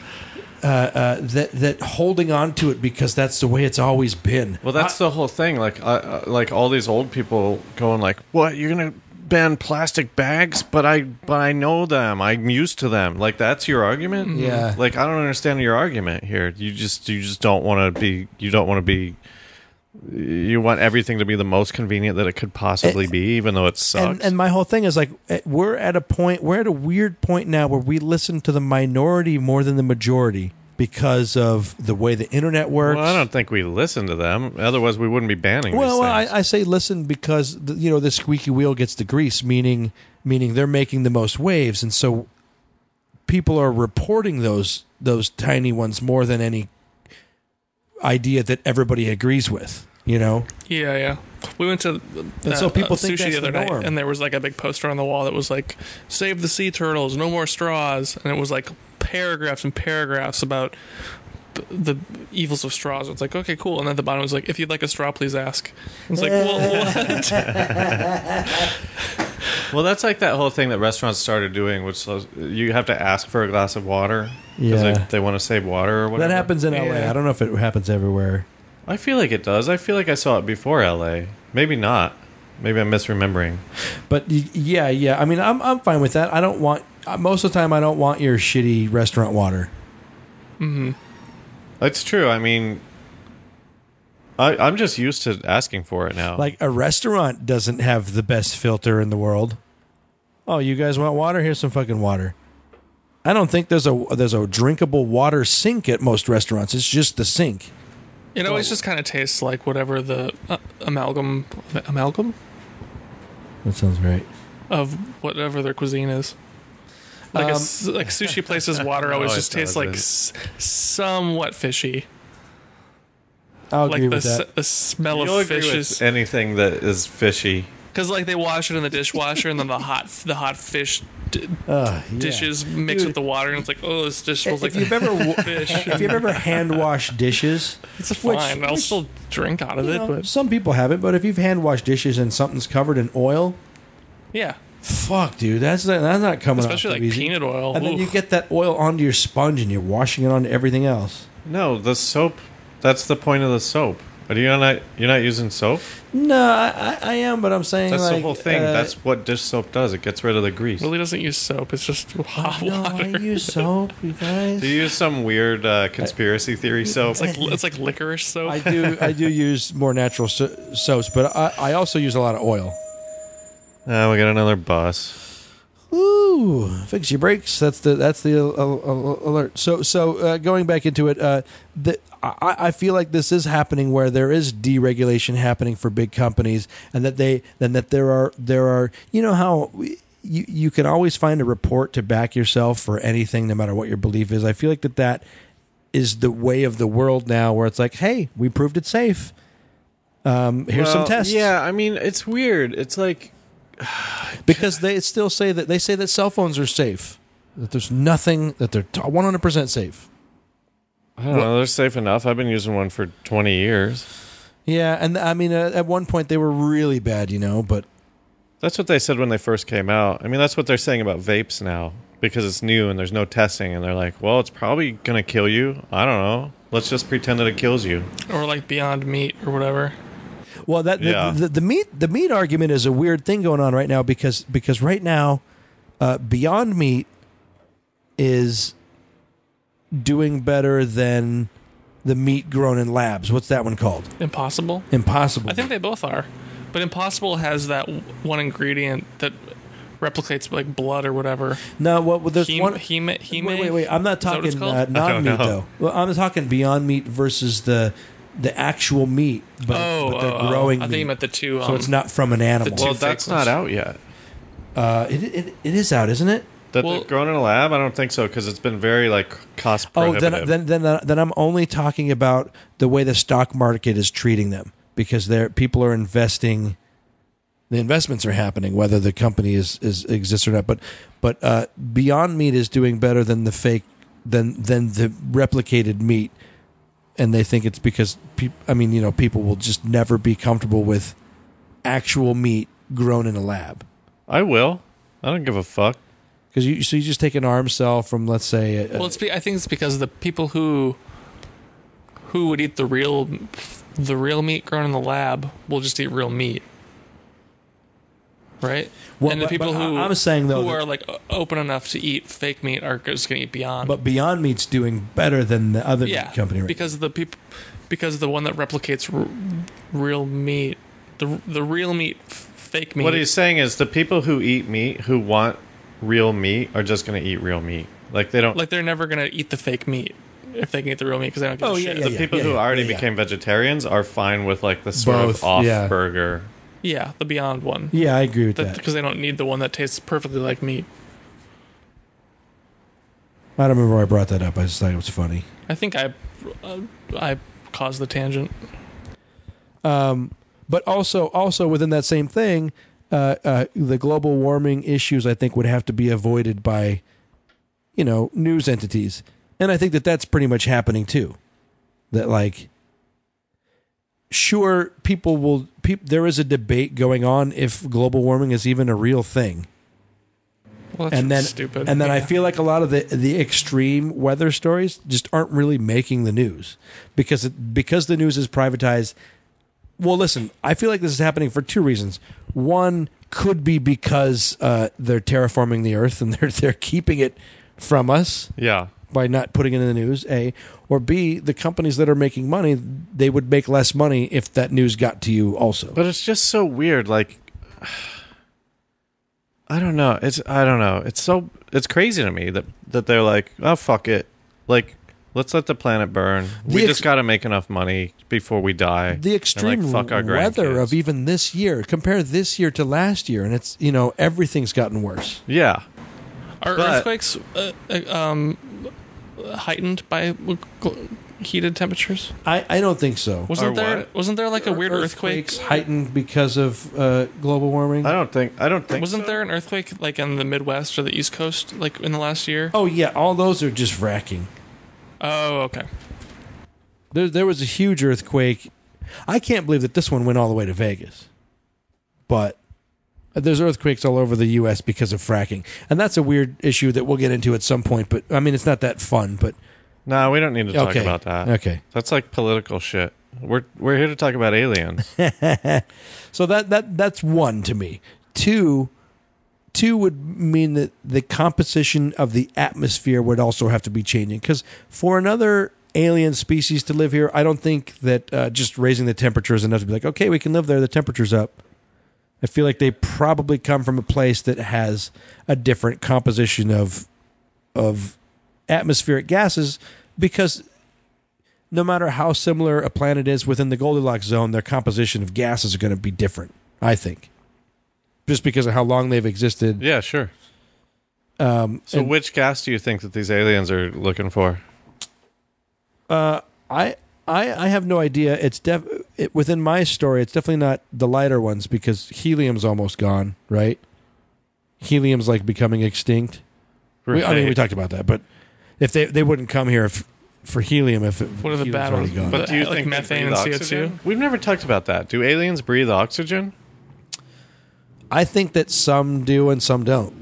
S5: that holding on to it because that's the way it's always been.
S2: Well, that's the whole thing. Like all these old people going like, "What? You're gonna ban plastic bags?" But I know them. I'm used to them. Like that's your argument.
S5: Yeah.
S2: Like I don't understand your argument here. You just don't want to be. You don't want to be. You want everything to be the most convenient that it could possibly be, even though it sucks.
S5: And my whole thing is like we're at a weird point now where we listen to the minority more than the majority because of the way the internet works.
S2: Well, I don't think we listen to them. Otherwise, we wouldn't be banning
S5: Well,
S2: these things.
S5: I say listen because the squeaky wheel gets the grease, meaning they're making the most waves, and so people are reporting those tiny ones more than any idea that everybody agrees with.
S4: Yeah. We went to
S5: And so people think
S4: sushi
S5: that's
S4: the other
S5: the
S4: night,
S5: norm.
S4: and there was like a big poster on the wall that was like "Save the sea turtles, no more straws," and it was like paragraphs and paragraphs about the evils of straws. It's like, okay, cool. And then at the bottom was like, "If you'd like a straw, please ask." It's like, well, what?
S2: Well, that's like that whole thing that restaurants started doing, which was you have to ask for a glass of water because
S5: Yeah.
S2: they want to save water or whatever.
S5: That happens in LA.
S4: Yeah.
S5: I don't know if it happens everywhere.
S2: I feel like it does. I feel like I saw it before LA. Maybe not. Maybe I'm misremembering.
S5: But yeah. I mean, I'm fine with that. I don't want most of the time. I don't want your shitty restaurant water.
S2: That's true. I mean, I'm just used to asking for it now.
S5: Like a restaurant doesn't have the best filter in the world. Oh, you guys want water? Here's some fucking water. I don't think there's a drinkable water sink at most restaurants. It's just the sink.
S4: It always just kind of tastes like whatever the amalgam
S5: That sounds right.
S4: of whatever their cuisine is. Like like sushi places' water always
S2: No,
S4: just
S2: it
S4: tastes like
S2: doesn't.
S4: somewhat fishy.
S5: I'll
S4: like
S5: agree
S4: the
S5: with that.
S4: the smell
S2: You'll
S4: of
S2: agree with
S4: fishes.
S2: anything that is fishy.
S4: Because like they wash it in the dishwasher, and then the hot fish
S5: Yeah.
S4: dishes mix with the water, and it's like, oh, this dish smells like
S5: If you've ever
S4: fish.
S5: if you've ever hand washed dishes,
S4: It's fine. I'll still drink out of
S5: you
S4: it,
S5: know,
S4: but
S5: some people haven't. But if you've hand washed dishes and something's covered in oil,
S4: yeah,
S5: fuck, dude, that's not coming
S4: especially
S5: off
S4: like
S5: too easy.
S4: peanut oil.
S5: And then you
S4: Oof.
S5: get that oil onto your sponge, and you're washing it onto everything else.
S2: No, the soap. That's the point of the soap. But you're not using soap?
S5: No, I am, but I'm saying
S2: That's
S5: like,
S2: the whole thing. That's what dish soap does. It gets rid of the grease.
S4: Willie doesn't use soap. It's just hot
S5: no,
S4: water.
S5: I use soap, you guys.
S2: Do you use some weird conspiracy theory soap?
S4: It's like licorice soap.
S5: I do use more natural soaps, but I also use a lot of oil.
S2: We got another bus.
S5: Ooh, fix your brakes. That's the alert. So going back into it, I feel like this is happening where there is deregulation happening for big companies, and that there are you know how you can always find a report to back yourself for anything, no matter what your belief is. I feel like that is the way of the world now, where it's like, hey, we proved it safe. Here's some tests.
S2: Yeah, I mean, it's weird. It's like,
S5: Because they still say that cell phones are safe, that there's nothing, that they're 100% safe.
S2: I don't know, they're safe enough. I've been using one for 20 years.
S5: Yeah, and I mean, at one point they were really bad, but
S2: That's what they said when they first came out. I mean, that's what they're saying about vapes now, because it's new and there's no testing, and they're like, well, it's probably going to kill you. I don't know. Let's just pretend that it kills you.
S4: Or like Beyond Meat or whatever.
S5: well, that
S2: Yeah.
S5: the meat argument is a weird thing going on right now because right now, Beyond Meat is doing better than the meat grown in labs. What's that one called?
S4: Impossible.
S5: Impossible.
S4: I think they both are, but Impossible has that one ingredient that replicates like blood or whatever.
S5: no. Well, there's one. Wait. I'm not
S4: Is that what it's
S5: talking
S4: called?
S5: non-meat
S2: know.
S5: though. Well, I'm talking Beyond Meat versus the actual meat, but they're growing
S4: I think
S5: meat.
S4: you meant the two.
S5: So it's not from an animal.
S4: two
S2: Well,
S4: fake
S2: that's
S4: ones.
S2: not out yet.
S5: It is out, isn't it?
S2: That
S4: Well-
S2: they're grown in a lab? I don't think so, because it's been very, cost
S5: Oh,
S2: prohibitive.
S5: then I'm only talking about the way the stock market is treating them, because people are investing. The investments are happening, whether the company exists or not. But Beyond Meat is doing better than the fake than the replicated meat, and they think it's because people will just never be comfortable with actual meat grown in a lab.
S2: I will. I don't give a fuck.
S5: Because you just take an arm cell from, let's say,
S4: Well, I think it's because the people who would eat the real meat grown in the lab will just eat real meat, right?
S5: Well,
S4: and the
S5: but-
S4: people
S5: but
S4: who
S5: I'm saying, though,
S4: who
S5: that-
S4: are like open enough to eat fake meat are just going to eat Beyond.
S5: but Beyond Meat's doing better than the other meat company, right?
S4: because the one that replicates real meat, the real meat, fake meat.
S2: What he's saying is the people who eat meat, who want real meat, are just going to eat real meat. Like, they don't...
S4: Like they're never going to eat the fake meat if they can eat the real meat because they don't give a shit.
S2: the people who already became vegetarians are fine with, the sort
S5: Both,
S2: of off
S5: yeah.
S2: burger.
S4: Yeah, the Beyond one.
S5: Yeah, I agree with that.
S4: Because they don't need the one that tastes perfectly like meat.
S5: I don't remember why I brought that up. I just thought it was funny.
S4: I think I caused the tangent.
S5: But also within that same thing, the global warming issues, I think, would have to be avoided by, news entities. And I think that that's pretty much happening too. That sure, there is a debate going on if global warming is even a real thing.
S4: Well, that's
S5: And then
S4: stupid.
S5: And then I
S4: Yeah.
S5: feel like a lot of the extreme weather stories just aren't really making the news because the news is privatized. Well, listen, I feel like this is happening for two reasons. One could be because they're terraforming the earth and they're keeping it from us
S2: Yeah.
S5: by not putting it in the news, A. Or B, the companies that are making money, they would make less money if that news got to you also.
S2: But it's just so weird. I don't know. It's crazy to me that they're like, oh, fuck it. Let's let the planet burn. We just got to make enough money before we die.
S5: The extreme
S2: and, fuck our
S5: weather
S2: grandkids.
S5: of even this year, compare this year to last year, and it's, everything's gotten worse.
S2: Yeah.
S4: Are
S2: But-
S4: earthquakes heightened by heated temperatures?
S5: I don't think so.
S4: Wasn't
S2: Or
S4: there
S2: what?
S4: wasn't there like a weird earthquake?
S5: Earthquakes heightened because of global warming.
S2: I don't think.
S4: Wasn't
S2: so.
S4: there an earthquake like in the Midwest or the East Coast like in the last year?
S5: Oh yeah, all those are just fracking.
S4: Oh, okay.
S5: There was a huge earthquake. I can't believe that this one went all the way to Vegas. But there's earthquakes all over the U.S. because of fracking. And that's a weird issue that we'll get into at some point. But, I mean, it's not that fun. But
S2: No, we don't need to talk
S5: Okay.
S2: about that.
S5: Okay.
S2: That's like political shit. We're here to talk about aliens.
S5: So that's one to me. Two would mean that the composition of the atmosphere would also have to be changing. Because for another alien species to live here, I don't think that just raising the temperature is enough to be like, okay, we can live there. The temperature's up. I feel like they probably come from a place that has a different composition of atmospheric gases, because no matter how similar a planet is within the Goldilocks zone, their composition of gases are going to be different, I think. Just because of how long they've existed.
S2: Yeah, sure. So which gas do you think that these aliens are looking for?
S5: I have no idea. It's within my story. It's definitely not the lighter ones, because helium's almost gone, right? Helium's like becoming extinct. We talked about that, but if they wouldn't come here for helium if
S4: What are the
S5: helium's
S4: bad
S5: already
S4: ones?
S5: gone.
S2: But do you
S4: like
S2: think they
S4: methane
S2: breathe
S4: and CO2?
S2: oxygen? We've never talked about that. Do aliens breathe oxygen?
S5: I think that some do and some don't.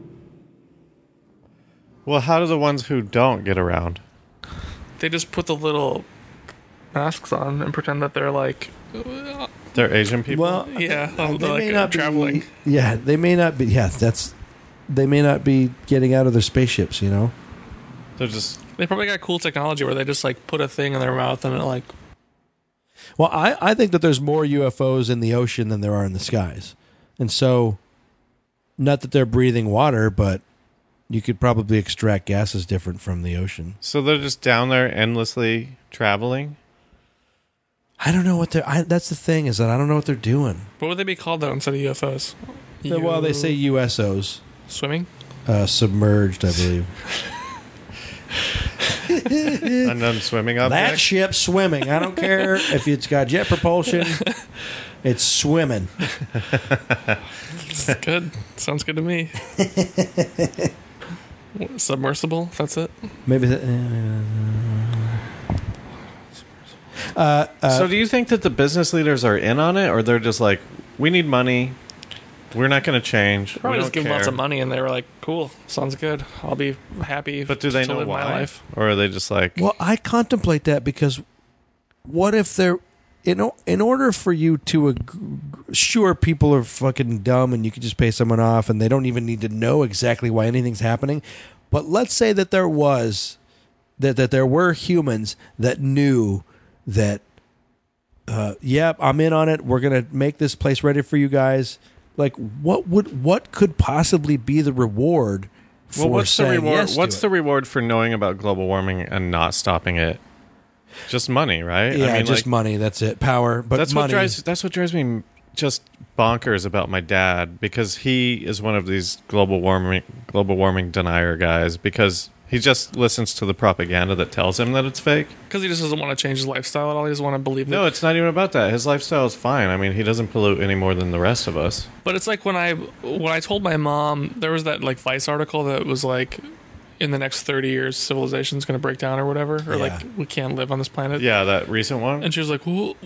S2: Well, how do the ones who don't get around?
S4: They just put the little masks on and pretend that they're like,
S2: They're Asian people?
S5: Well,
S4: yeah,
S5: they
S4: they're
S5: may
S4: like
S5: not
S4: traveling.
S5: be. Yeah, they may not be. Yeah, they may not be getting out of their spaceships. You know.
S2: They're just...
S4: They probably got cool technology where they just like put a thing in their mouth and it like.
S5: Well, I think that there's more UFOs in the ocean than there are in the skies, and so, not that they're breathing water, but you could probably extract gases different from the ocean.
S2: So they're just down there endlessly traveling?
S5: I don't know what they're. That's the thing, is that I don't know what they're doing.
S4: What would they be called though instead of UFOs?
S5: Well, they say USOs,
S4: swimming.
S5: submerged, I believe.
S2: Unknown swimming
S5: That
S2: object?
S5: ship's swimming. I don't care if it's got jet propulsion. It's swimming.
S4: It's good. Sounds good to me. Submersible. That's it.
S5: Maybe that.
S2: So do you think that the business leaders are in on it, or they're just like, we need money, we're not going to change,
S4: Probably
S2: we
S4: just
S2: don't
S4: give
S2: care.
S4: lots of money and they were like, cool, sounds good. I'll be happy.
S2: But do they
S4: to
S2: know
S4: live
S2: why?
S4: my life.
S2: Or are they just like...
S5: Well, I contemplate that, because what if they're in order for you to sure, people are fucking dumb and you can just pay someone off and they don't even need to know exactly why anything's happening. But let's say that there was that there were humans that knew that yep, I'm in on it. We're going to make this place ready for you guys. Like what could possibly be the reward for
S2: Well, what's the
S5: saying
S2: reward?
S5: yes to
S2: What's
S5: it?
S2: the reward for knowing about global warming and not stopping it? Just money, right?
S5: Yeah,
S2: I mean,
S5: just
S2: like,
S5: money. That's it. Power, but
S2: that's
S5: money.
S2: what drives me just bonkers about my dad, because he is one of these global warming denier guys, because he just listens to the propaganda that tells him that it's fake.
S4: Because he just doesn't want to change his lifestyle at all. He doesn't want to believe
S2: No,
S4: that.
S2: it's not even about that. His lifestyle is fine. I mean, he doesn't pollute any more than the rest of us.
S4: But it's like when I told my mom, there was that like Vice article that was like, in the next 30 years, civilization's going to break down or whatever, or
S5: Yeah.
S4: like we can't live on this planet.
S2: Yeah, that recent one.
S4: And she was like, what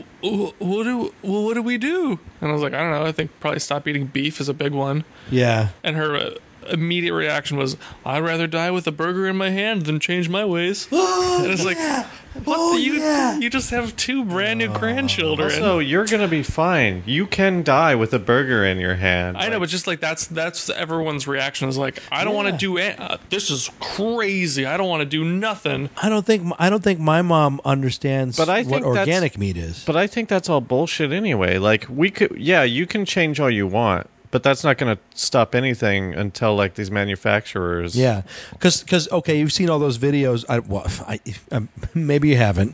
S4: do we do? And I was like, I don't know. I think probably stop eating beef is a big one.
S5: Yeah.
S4: And her immediate reaction was, I'd rather die with a burger in my hand than change my ways. And it's like, what? You just have two brand new grandchildren.
S2: Also, you're gonna be fine. You can die with a burger in your hand.
S4: I know, but just like that's everyone's reaction is like, I don't want to do this is crazy. I don't want to do nothing.
S5: I don't think my mom understands
S2: But I
S5: what
S2: think that's-
S5: organic meat is.
S2: But I think that's all bullshit anyway. Like, you can change all you want, but that's not going to stop anything until, like, these manufacturers.
S5: Yeah, because okay, you've seen all those videos. Maybe you haven't.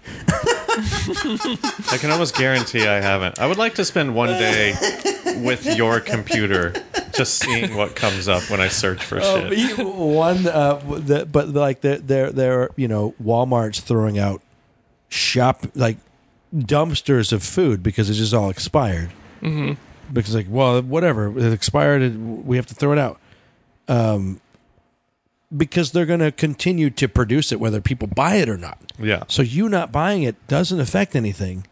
S2: I can almost guarantee I haven't. I would like to spend one day with your computer just seeing what comes up when I search for shit.
S5: One, but like they're Walmart's throwing out dumpsters of food because it's just all expired. Mm-hmm. Because whatever, it expired, we have to throw it out. Because they're going to continue to produce it whether people buy it or not.
S2: Yeah.
S5: So you not buying it doesn't affect anything.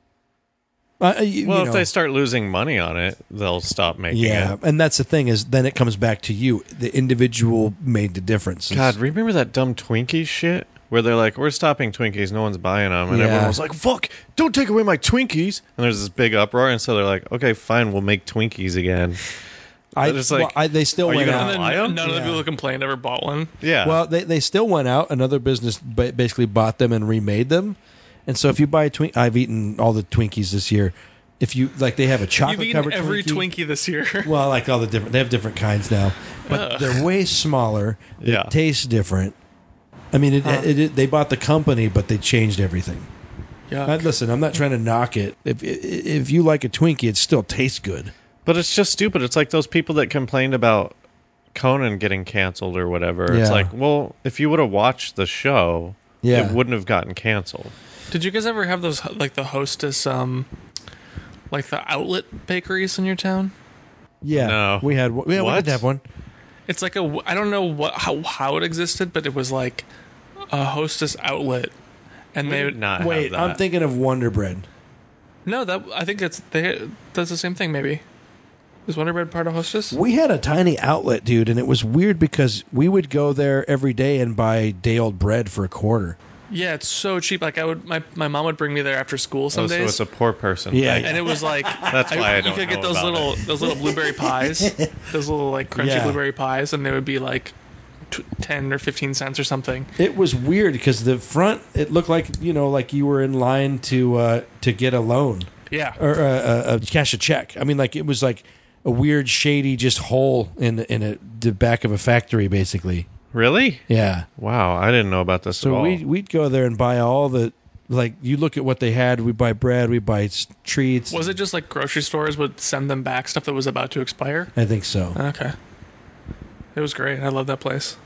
S2: If they start losing money on it, they'll stop making it.
S5: And that's the thing is then it comes back to you. The individual made the difference.
S2: God, remember that dumb Twinkies shit? Where they're like, we're stopping Twinkies, no one's buying them. And everyone was like, fuck, don't take away my Twinkies. And there's this big uproar. And so they're like, okay, fine, we'll make Twinkies again.
S5: They still went out.
S4: And then none of the people who complained ever bought one.
S2: Yeah.
S5: Well, they still went out. Another business basically bought them and remade them. And so if you buy a Twinkie, I've eaten all the Twinkies this year. If you they have a chocolate covered
S4: every
S5: Twinkie.
S4: Twinkie this year.
S5: Well, like all the different, they have different kinds now, but they're way smaller. They taste different. I mean, they bought the company, but they changed everything.
S4: Yeah.
S5: Listen, I'm not trying to knock it. If you like a Twinkie, it still tastes good.
S2: But it's just stupid. It's like those people that complained about Conan getting canceled or whatever.
S5: Yeah.
S2: It's like, well, if you would have watched the show,
S5: Yeah.
S2: it wouldn't have gotten canceled.
S4: Did you guys ever have those, like the Hostess, like the outlet bakeries in your town?
S5: Yeah,
S2: No.
S5: we had. We
S2: What?
S5: did have one.
S4: It's like I don't know how it existed, but it was like a Hostess outlet, and
S2: We
S4: they
S2: did not
S5: Wait,
S2: have that.
S5: I'm thinking of Wonder Bread.
S4: No, I think that's the same thing. Maybe is Wonder Bread part of Hostess?
S5: We had a tiny outlet, dude, and it was weird because we would go there every day and buy day-old bread for $0.25.
S4: Yeah, it's so cheap. Like my mom would bring me there after school some
S2: Oh, so
S4: days.
S2: it's a poor person.
S5: Yeah.
S2: thing.
S4: And it was like
S2: That's why I don't
S4: you could get
S2: know
S4: those
S2: about
S4: little blueberry pies, those little like crunchy
S5: Yeah.
S4: blueberry pies, and they would be like 10 or 15 cents or something.
S5: It was weird because the front, it looked like like you were in line to get a loan
S4: Yeah,
S5: or cash a check. I mean, like it was like a weird, shady, just hole in the back of a factory, basically.
S2: Really?
S5: Yeah.
S2: Wow, I didn't know about this at
S5: So
S2: all.
S5: we'd go there and buy all the you look at what they had. We buy bread, we buy treats.
S4: was it just like grocery stores would send them back stuff that was about to expire?
S5: I think so.
S4: Okay, it was great. I love that place.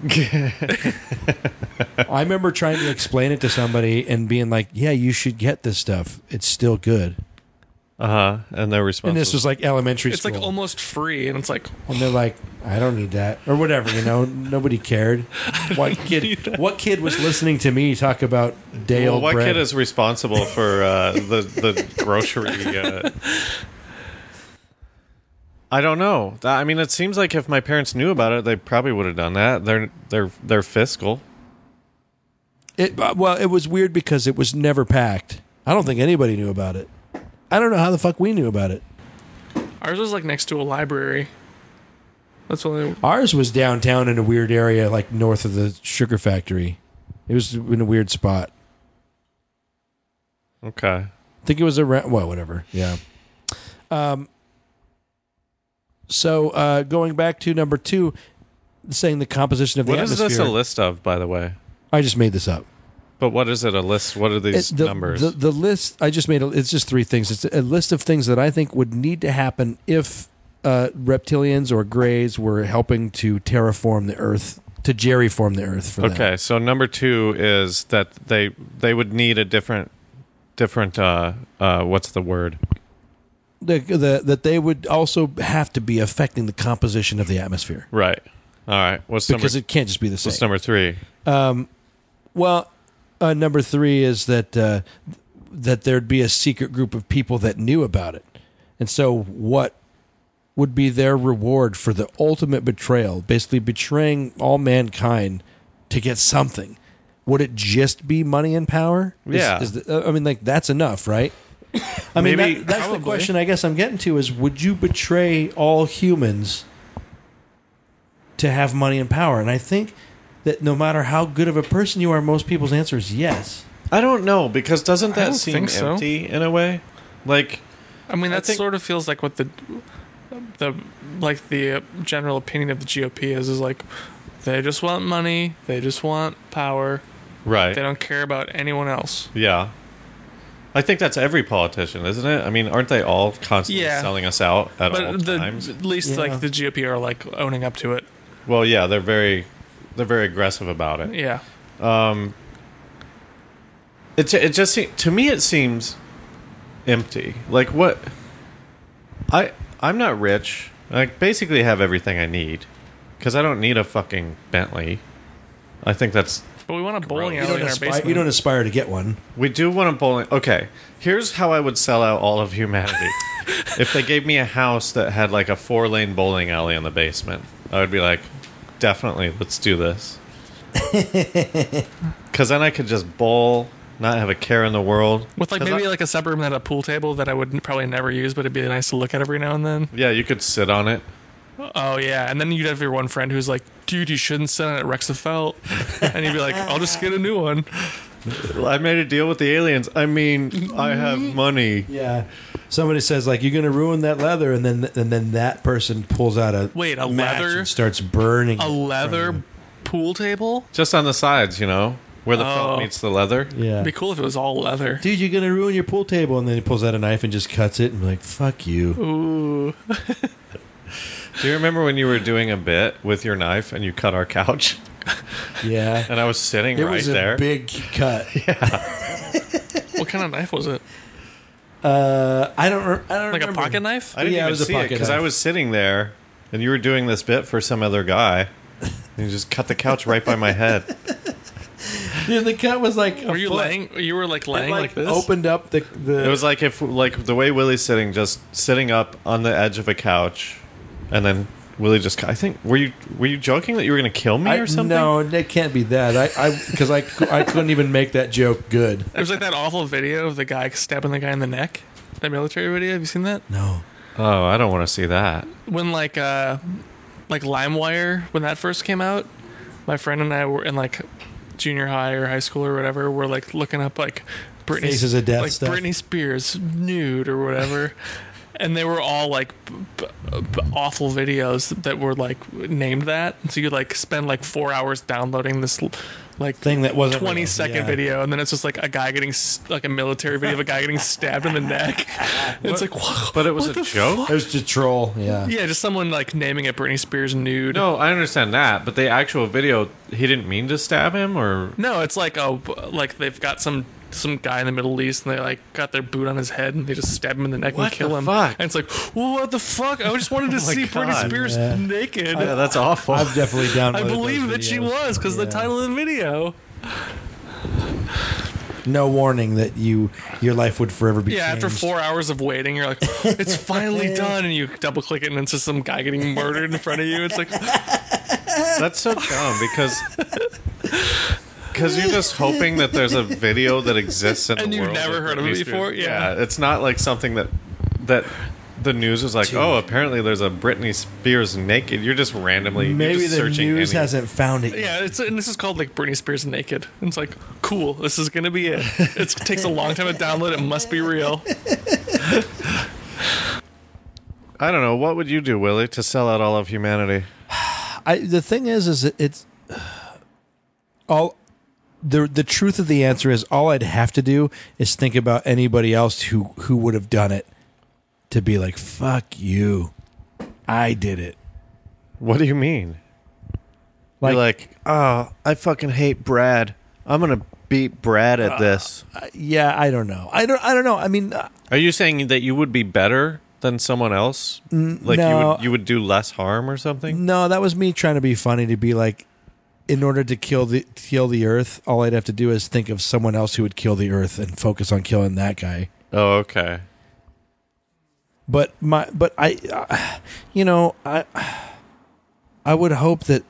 S5: I remember trying to explain it to somebody and being like, "Yeah, you should get this stuff. It's still good."
S2: And their response
S5: And this was like elementary
S4: It's
S5: school.
S4: like almost free, and it's like
S5: And they're like, I don't need that. Or whatever, Nobody cared. What kid was listening to me talk about day old
S2: what
S5: bread?
S2: kid is responsible for the grocery? I don't know. I mean, it seems like if my parents knew about it, they probably would have done that. They're fiscal.
S5: It was weird because it was never packed. I don't think anybody knew about it. I don't know how the fuck we knew about it.
S4: ours was like next to a library. That's what
S5: Ours was downtown in a weird area, like north of the sugar factory. It was in a weird spot.
S2: Okay.
S5: I think it was around. Well, whatever. Yeah. So going back to number 2, saying the composition of the
S2: What is
S5: atmosphere.
S2: this a list of, by the way?
S5: I just made this up.
S2: But what is it? A list? What are these numbers?
S5: The list I just made. It's just 3 things. It's a list of things that I think would need to happen if reptilians or greys were helping to terraform the Earth, to jerryform the Earth for them.
S2: Okay, so number 2 is that they would need a different what's the word?
S5: That they would also have to be affecting the composition of the atmosphere.
S2: Right. All right.
S5: Because it can't just be the same.
S2: What's number 3?
S5: Well, number 3 is that that there'd be a secret group of people that knew about it. And so what would be their reward for the ultimate betrayal, basically betraying all mankind to get something? Would it just be money and power?
S2: Yeah.
S5: I mean, like, that's enough, right? I mean,
S2: Maybe-
S5: that's the
S4: probably.
S5: question I guess I'm getting to is, would you betray all humans to have money and power? And I think that no matter how good of a person you are, most people's answer is yes.
S2: I don't know, because doesn't
S4: I
S2: that
S4: don't
S2: seem
S4: think so.
S2: empty in a way? Like,
S4: I mean, that
S2: think-
S4: sort of feels like what the general opinion of the GOP is like they just want money, they just want power,
S2: right.
S4: they don't care about anyone else.
S2: Yeah. I think that's every politician, isn't it? I mean, aren't they all constantly
S4: Yeah.
S2: selling us out at all
S4: But
S2: times?
S4: at least
S5: Yeah.
S4: like the GOP are like owning up to it.
S2: Well, yeah, they're very aggressive about it.
S4: Yeah.
S2: It just to me it seems empty. Like what? I'm not rich. I basically have everything I need because I don't need a fucking Bentley. I think that's.
S4: But we want a bowling
S5: You
S4: alley
S5: don't,
S4: in our basement.
S5: you don't aspire to get one.
S2: We do want a bowling. Okay, here's how I would sell out all of humanity. If they gave me a house that had like a 4-lane bowling alley in the basement, I would be like, definitely, let's do this. Because then I could just bowl, not have a care in the world.
S4: With like
S2: 'Cause
S4: maybe like a separate room that had a pool table that I would probably never use, but it'd be nice to look at every now and then.
S2: Yeah, you could sit on it.
S4: Oh yeah, and then you'd have your one friend who's like, "Dude, you shouldn't sit on it, Rexafelt," and you'd be like, "I'll just get a new one."
S2: I made a deal with the aliens. I mean, I have money.
S5: Yeah. Somebody says like you're gonna ruin that leather, and then that person pulls out a
S4: Wait, a
S5: match
S4: leather-
S5: and starts burning
S4: A
S5: it.
S4: leather pool table?
S2: Just on the sides, where the
S4: Oh.
S2: felt meets the leather.
S5: Yeah.
S4: It'd be cool if it was all leather.
S5: Dude, you're gonna ruin your pool table, and then he pulls out a knife and just cuts it, and be like, "Fuck you."
S4: Ooh.
S2: Do you remember when you were doing a bit with your knife and you cut our couch?
S5: Yeah.
S2: And I was sitting
S5: It
S2: right
S5: was a
S2: there.
S5: big cut.
S4: What kind of knife was it?
S5: I don't
S4: Like
S5: remember.
S4: a pocket knife?
S2: I didn't
S5: Yeah, it
S2: even
S5: was a
S2: see it
S5: pocket
S2: because I
S5: knife.
S2: was sitting there and you were doing this bit for some other guy. And you just cut the couch right by my head.
S5: Dude, the cut was like.
S4: Were you laying? You were like laying like this?
S5: Opened up the.
S2: It was like if the way Willie's sitting, just sitting up on the edge of a couch, and then Willie just. I think were you joking that you were going to kill me or something?
S5: No, it can't be that. Because I couldn't even make that joke good.
S4: There's like that awful video of the guy stabbing the guy in the neck. That military video. Have you seen that?
S5: No.
S2: Oh, I don't want to see that.
S4: When like LimeWire, when that first came out, my friend and I were in like junior high or high school or whatever. We're like looking up like Britney,
S5: Faces of Death
S4: like
S5: stuff.
S4: Britney Spears nude or whatever. And they were all like awful videos that were like named that. And so you like spend like 4 hours downloading this like
S5: Thing that wasn't
S4: 20-second
S5: real, yeah.
S4: video, and then it's just like a guy getting like a military video of a guy getting stabbed in the neck. It's like,
S2: But it was
S4: what
S2: a
S4: the
S2: joke?
S5: It was just troll. Yeah.
S4: yeah, just someone like naming it Britney Spears nude.
S2: No, I understand that, but the actual video, he didn't mean to stab him, or
S4: No, it's like they've got some guy in the Middle East and they like got their boot on his head and they just stab him in the neck
S2: What
S4: and kill
S2: the
S4: him.
S2: fuck?
S4: And it's like, well, what the fuck? I just wanted to see Britney
S2: God.
S4: Spears
S5: Yeah.
S4: naked.
S2: yeah, that's awful.
S5: I've definitely downloaded
S4: I believe
S5: those
S4: that she
S5: videos.
S4: was because the
S5: Yeah.
S4: title of the video.
S5: No warning that your life would forever be
S4: Yeah,
S5: changed.
S4: after 4 hours of waiting, you're like, it's finally done, and you double click it, and it's just some guy getting murdered in front of you. It's like,
S2: That's so dumb because you're just hoping that there's a video that exists in
S4: And
S2: the
S4: you've
S2: world.
S4: never heard of it
S2: Britney Spears.
S4: before? Yeah.
S2: It's not like something that the news is like, oh, apparently there's a Britney Spears naked. You're just randomly you're
S5: Maybe
S2: just
S5: the
S2: searching
S5: news
S2: any-
S5: hasn't found it yet.
S4: yeah, and this is called like Britney Spears naked. And it's like, cool, this is gonna be it. It takes a long time to download. It must be real.
S2: I don't know. What would you do, Willie, to sell out all of humanity?
S5: The thing is it's all the truth of the answer is all I'd have to do is think about anybody else who would have done it to be like, fuck you, I did it.
S2: What do you mean?
S5: Like-
S2: You're like, oh, I fucking hate Brad. I'm gonna beat Brad at this.
S5: Yeah, I don't know. I don't know. I mean,
S2: Are you saying that you would be better than someone else? Like
S5: no.
S2: you would do less harm or something?
S5: no, that was me trying to be funny to be like, in order to kill the Earth, all I'd have to do is think of someone else who would kill the Earth and focus on killing that guy.
S2: Oh, okay.
S5: But I would hope that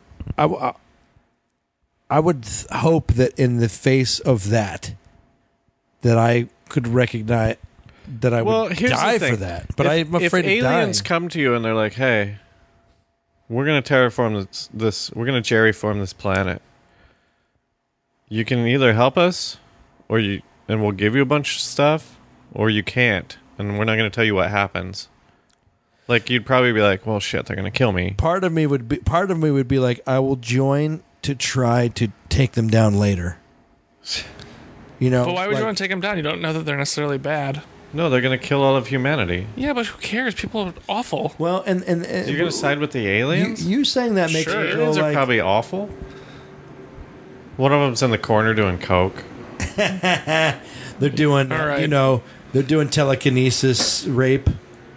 S5: I would hope that in the face of that I could recognize that I
S2: Well,
S5: would
S2: here's
S5: die
S2: the thing.
S5: for that. But I'm afraid
S2: if
S5: of
S2: aliens
S5: dying.
S2: come to you and they're like, "Hey, we're gonna terraform this. We're gonna jerryform this planet. You can either help us, and we'll give you a bunch of stuff, or you can't, and we're not gonna tell you what happens." Like you'd probably be like, "Well, shit, they're gonna kill me."
S5: Part of me would be like, I will join to try to take them down later. You know,
S4: But why would
S5: like-
S4: you want to take them down? You don't know that they're necessarily bad.
S2: No, they're gonna kill all of humanity.
S4: Yeah, but who cares? People are awful.
S5: Well, and
S2: You're gonna side with the aliens?
S5: You saying that makes
S2: Sure,
S5: me feel
S2: aliens are
S5: like
S2: probably awful. One of them's in the corner doing coke.
S5: They're doing,
S4: All right.
S5: they're doing telekinesis rape.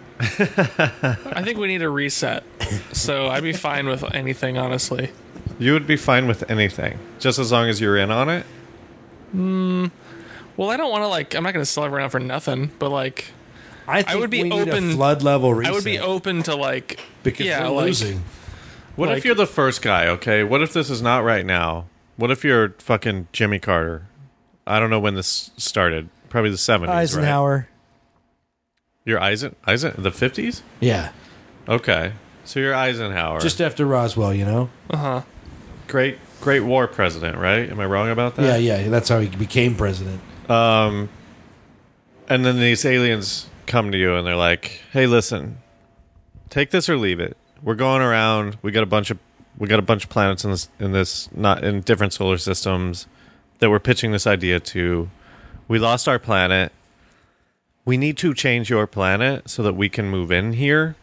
S4: I think we need a reset. So I'd be fine with anything, honestly.
S2: You would be fine with anything, just as long as you're in on it.
S4: Well, I don't want to I'm not going to sell everyone out for nothing, but
S5: I think
S4: would be
S5: we need
S4: open-
S5: a flood level reset.
S4: I would be open to
S5: because
S4: yeah,
S5: we're losing.
S2: What if you're the first guy, okay? What if this is not right now? What if you're fucking Jimmy Carter? I don't know when this started. Probably the 70s, right?
S5: Eisenhower.
S2: You're the 50s?
S5: Yeah.
S2: Okay. So you're Eisenhower.
S5: Just after Roswell,
S2: great war president, right? Am I wrong about that?
S5: Yeah. That's how he became president.
S2: And then these aliens come to you and they're like, "Hey, listen. Take this or leave it. We're going around. We got a bunch of planets in this not in different solar systems that we're pitching this idea to. We lost our planet. We need to change your planet so that we can move in here.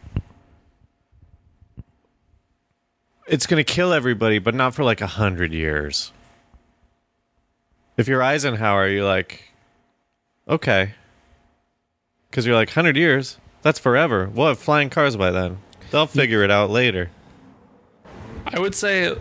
S2: It's going to kill everybody, but not for 100 years." If you're Eisenhower, you're like, okay. Because you're like, 100 years? That's forever. We'll have flying cars by then. They'll figure it out later.
S4: I would say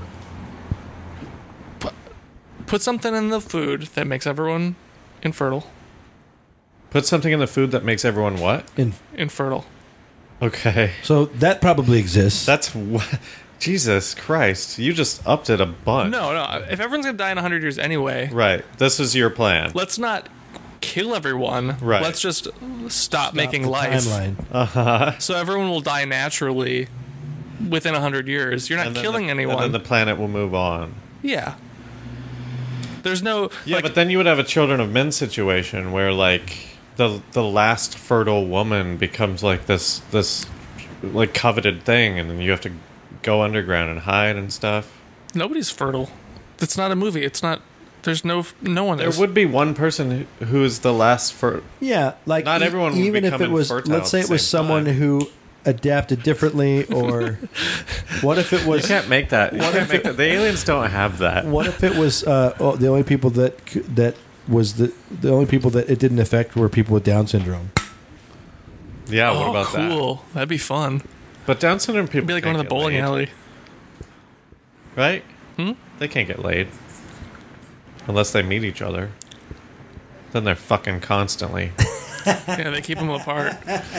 S4: put something in the food that makes everyone infertile.
S2: Put something in the food that makes everyone what?
S4: Infertile.
S2: Okay.
S5: So that probably exists.
S2: That's... Jesus Christ. You just upped it a bunch.
S4: No. If everyone's going to die in 100 years anyway,
S2: Right. This is your plan.
S4: let's not kill everyone.
S2: Right.
S4: Let's just stop making
S5: the
S4: life.
S5: timeline.
S4: So everyone will die naturally within 100 years. You're not
S2: And then
S4: killing anyone.
S2: And then the planet will move on.
S4: Yeah. There's no...
S2: Yeah, but then you would have a Children of Men situation where, the last fertile woman becomes, this coveted thing, and then you have to go underground and hide and stuff.
S4: Nobody's fertile. It's not a movie. It's not... There's no one
S2: There
S4: is.
S2: would be one person who is the last for.
S5: Yeah,
S2: Not everyone would
S5: even if
S2: become
S5: it was,
S2: infertile
S5: let's say
S2: at
S5: it
S2: the
S5: was
S2: same
S5: someone
S2: time.
S5: who adapted differently, or what if it
S2: You
S5: was?
S2: can't make that. You can't make that. The aliens don't have that.
S5: What if it was the only people that was the only people that it didn't affect were people with Down syndrome?
S2: Yeah, what about
S4: cool. That'd be fun.
S2: that? But Down syndrome people
S4: It'd be like going to
S2: can't
S4: the bowling
S2: get laid,
S4: alley.
S2: right? They can't get laid unless they meet each other. Then they're fucking constantly.
S4: Yeah, they keep them apart.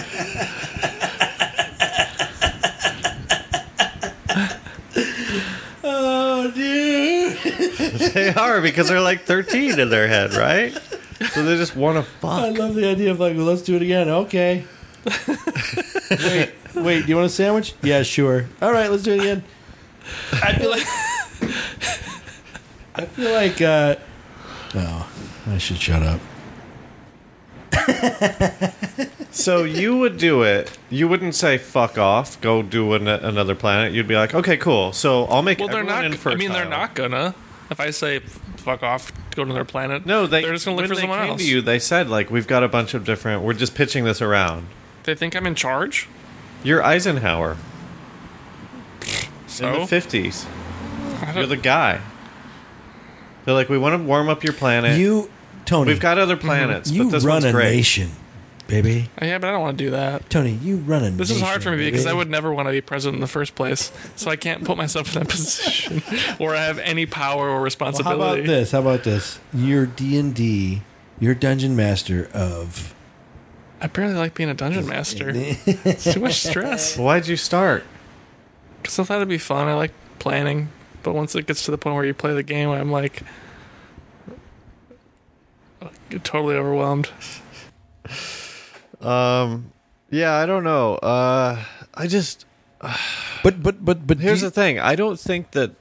S5: Oh, dude!
S2: They are because they're 13 in their head, right? So they just want to
S5: I
S2: fuck.
S5: love the idea of well, let's do it again. Okay. Wait. Do you want a sandwich? Yeah, sure. All right, let's do it again. I feel like. No, I should shut up.
S2: So you would do it. You wouldn't say "fuck off," go do another planet. You'd be like, "Okay, cool. So I'll make
S4: Well, they're
S2: everyone
S4: not...
S2: infertile."
S4: I mean, they're not gonna. If I say, fuck off, go to another planet.
S2: No,
S4: they're just gonna look
S2: when
S4: for someone
S2: they came
S4: else.
S2: to you, they said we've got a bunch of different. We're just pitching this around.
S4: They think I'm in charge?
S2: You're Eisenhower
S4: So?
S2: in the 50s.
S4: I
S2: You're
S4: don't-
S2: the guy. They're like, we want to warm up your planet.
S5: You, Tony.
S2: We've got other planets,
S5: you
S2: but this
S5: run
S2: one's
S5: a
S2: great.
S5: nation, baby.
S4: Yeah, but I don't want to do that.
S5: Tony, you run a nation.
S4: This is hard for me because
S5: baby.
S4: I would never want to be president in the first place. So I can't put myself in that position where I have any power or
S5: Well,
S4: responsibility.
S5: How about this? You're D&D. You're dungeon master of.
S4: I barely like being a dungeon master. It's too much stress.
S2: Why'd you start?
S4: Because I thought it'd be fun. I like planning. But once it gets to the point where you play the game, I'm totally overwhelmed.
S2: Yeah, I don't know. I just
S5: But
S2: here's the thing. I don't think that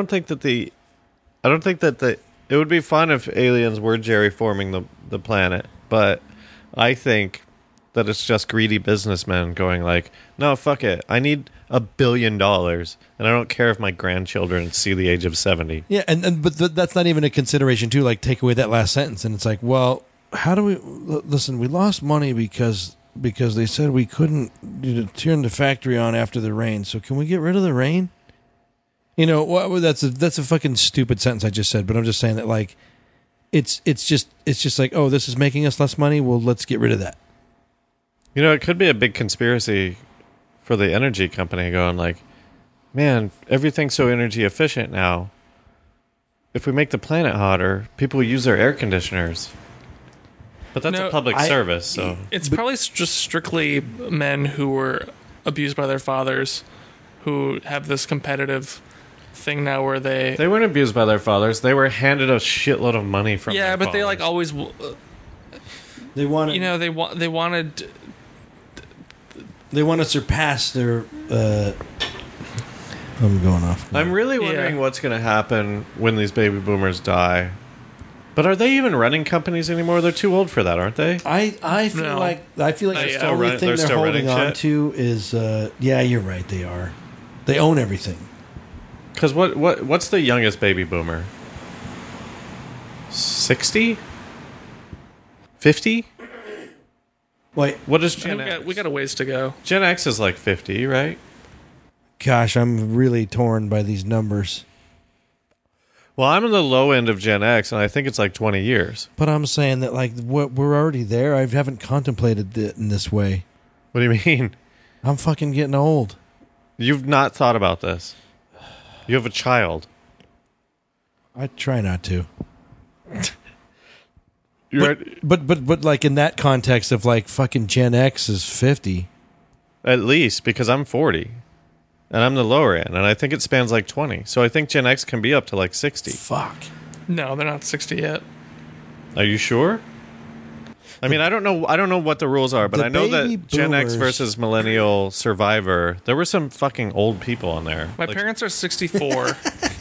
S2: it would be fun if aliens were Jerry forming the planet, but I think that it's just greedy businessmen going no, fuck it. I need $1 billion, and I don't care if my grandchildren see the age of 70.
S5: Yeah, but that's not even a consideration too. Take away that last sentence, and it's well, how do we listen? We lost money because they said we couldn't turn the factory on after the rain. So can we get rid of the rain? That's a fucking stupid sentence I just said. But I'm just saying that it's just like, oh, this is making us less money. Well, let's get rid of that.
S2: You know, it could be a big conspiracy for the energy company going like, man, everything's so energy efficient now. If we make the planet hotter, people use their air conditioners. But that's a public service, so...
S4: It's probably just strictly men who were abused by their fathers who have this competitive thing now where they...
S2: They weren't abused by their fathers. They were handed a shitload of money from
S4: Yeah,
S2: their
S4: but they
S2: fathers.
S4: like always...
S5: They want
S4: You know, they wanted...
S5: they want to surpass their. I'm going off.
S2: I'm really wondering what's going to happen when these baby boomers die. But are they even running companies anymore? They're too old for that, aren't they?
S5: I feel
S4: No.
S5: like the
S2: still
S5: only
S2: run-
S5: thing
S2: they're
S5: they're
S2: still
S5: holding
S2: running
S5: on
S2: shit?
S5: to is yeah, you're right. They are. They own everything.
S2: Because what's the youngest baby boomer? 60? 50?
S5: Wait,
S2: What is Gen X?
S4: we got a ways to go.
S2: Gen X is like 50, right?
S5: gosh, I'm really torn by these numbers.
S2: Well, I'm in the low end of Gen X, and I think it's like 20 years.
S5: But I'm saying that like we're already there. I haven't contemplated it in this way.
S2: What do you mean?
S5: I'm fucking getting old.
S2: You've not thought about this. You have a child.
S5: I try not to.
S2: You're
S5: But like in that context of like fucking Gen X is 50.
S2: at least because I'm 40. And I'm the lower end, and I think it spans like 20. So I think Gen X can be up to like 60.
S5: Fuck.
S4: No, they're not 60 yet.
S2: Are you sure? I mean, I don't know what the rules are, but
S5: The
S2: I know
S5: baby
S2: that Gen X
S5: boomers-
S2: versus Millennial Survivor, there were some fucking old people on there.
S4: My
S2: Like,
S4: parents are 64.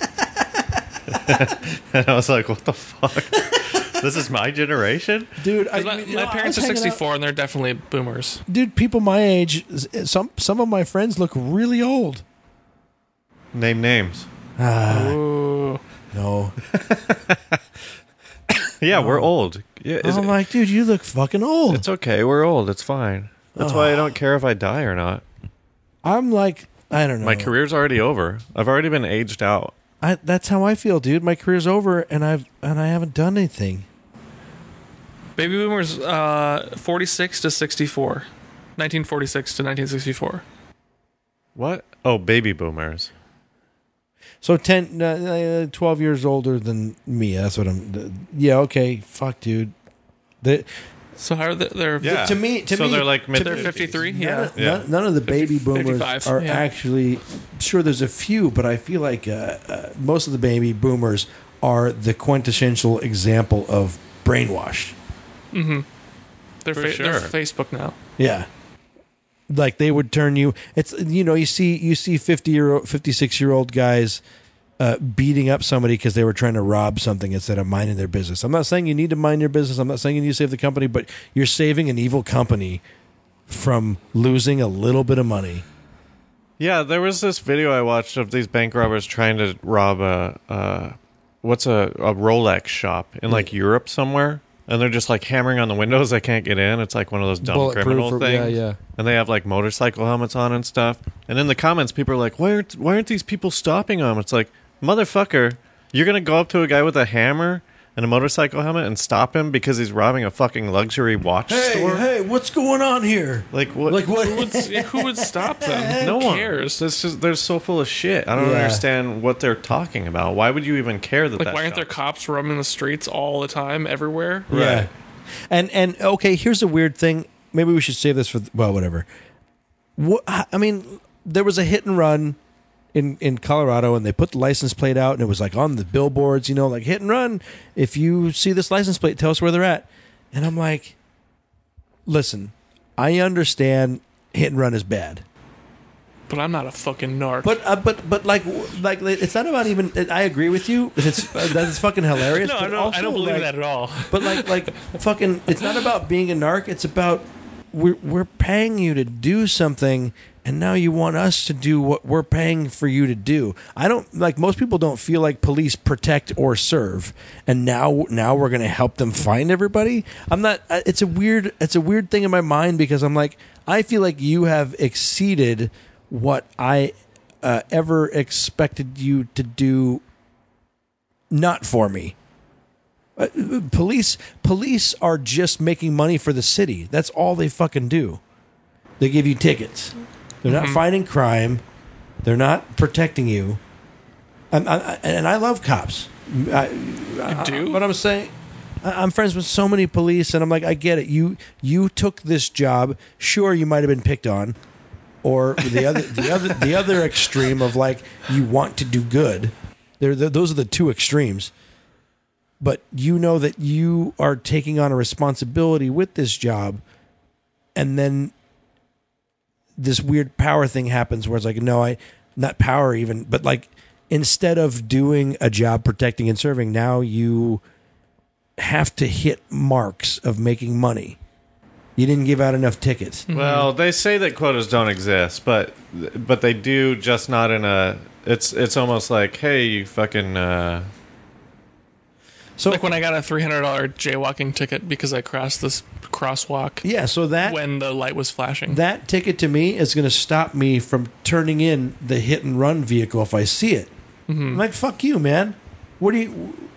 S2: and I was like, what the fuck? This is my generation?
S5: Dude,
S4: My parents are 64 and they're definitely boomers.
S5: Dude, people my age, some of my friends look really old.
S2: Name names.
S4: Ooh.
S5: No.
S2: Yeah, we're old. Yeah,
S5: I'm like, dude, you look fucking old.
S2: it's okay. We're old. It's fine. That's why I don't care if I die or not.
S5: I'm like, I don't know.
S2: My career's already over. I've already been aged out.
S5: That's how I feel, dude. My career's over, and I haven't done anything.
S4: Baby boomers, 46 to 64. 1946 to 1964.
S2: What? Oh, baby boomers.
S5: So 12 years older than me. That's what I'm. Yeah, okay. Fuck, dude.
S4: So how are they're
S2: Yeah.
S5: To me,
S2: so they're like mid.
S4: they're 53?
S5: None,
S4: Yeah.
S5: of, none of the baby boomers
S4: 55,
S5: are
S4: yeah.
S5: actually. Sure, there's a few, but I feel like most of the baby boomers are the quintessential example of brainwashed.
S4: They're
S2: For sure.
S4: they're Facebook now.
S5: Yeah. Like they would turn you. It's you see 56-year-old guys beating up somebody because they were trying to rob something instead of minding their business. I'm not saying you need to mind your business. I'm not saying you need to save the company, but you're saving an evil company from losing a little bit of money.
S2: Yeah, there was this video I watched of these bank robbers trying to rob a Rolex shop in like Europe somewhere, and they're just like hammering on the windows. They can't get in. It's like one of those dumb
S5: Bulletproof
S2: criminal
S5: or-
S2: things.
S5: yeah.
S2: And they have like motorcycle helmets on and stuff. And in the comments, people are like, "Why aren't these people stopping them?" It's like, motherfucker, you're gonna go up to a guy with a hammer and a motorcycle helmet and stop him because he's robbing a fucking luxury watch store?
S5: Hey, what's going on here?
S2: Like what?
S5: Like what?
S4: Who would stop them?
S2: No
S4: Who
S2: one
S4: cares?
S2: This is, they're so full of shit. I don't
S5: Yeah.
S2: understand what they're talking about. Why would you even care that?
S4: Like,
S2: that
S4: why aren't there
S2: shop-
S4: cops roaming the streets all the time, everywhere?
S5: Yeah.
S2: Right.
S5: And okay, here's a weird thing. Maybe we should save this for whatever. I mean, there was a hit and run in Colorado, and they put the license plate out, and it was like on the billboards, like hit and run. If you see this license plate, tell us where they're at. And I'm like, listen, I understand hit and run is bad.
S4: But I'm not a fucking narc.
S5: But like it's not about even. I agree with you. That's fucking hilarious.
S4: no,
S5: but
S4: I
S5: also,
S4: don't believe
S5: like,
S4: that at all.
S5: But like fucking, it's not about being a narc. It's about we're paying you to do something, and now you want us to do what we're paying for you to do. I don't like most people don't feel like police protect or serve, and now we're gonna help them find everybody. I'm not. It's a weird thing in my mind because I'm like I feel like you have exceeded what I ever expected you to do. Not for me. Police are just making money for the city. That's all they fucking do. They give you tickets. They're not fighting crime. They're not protecting you. And I love cops.
S4: You do?
S5: But I'm saying, I'm friends with so many police, and I'm like, I get it. You took this job. Sure, you might have been picked on, or the other extreme of like you want to do good. Those are the two extremes. But you know that you are taking on a responsibility with this job, and then this weird power thing happens where it's like, no, not power even, but like instead of doing a job protecting and serving, now you have to hit marks of making money. You didn't give out enough tickets.
S2: Well, they say that quotas don't exist, but they do, just not in a. It's almost like, hey, you fucking.
S5: So
S4: Like when I got a $300 jaywalking ticket because I crossed this crosswalk
S5: yeah, so that
S4: when the light was flashing.
S5: that ticket to me is going to stop me from turning in the hit and run vehicle if I see it. I'm like, fuck you, man. What do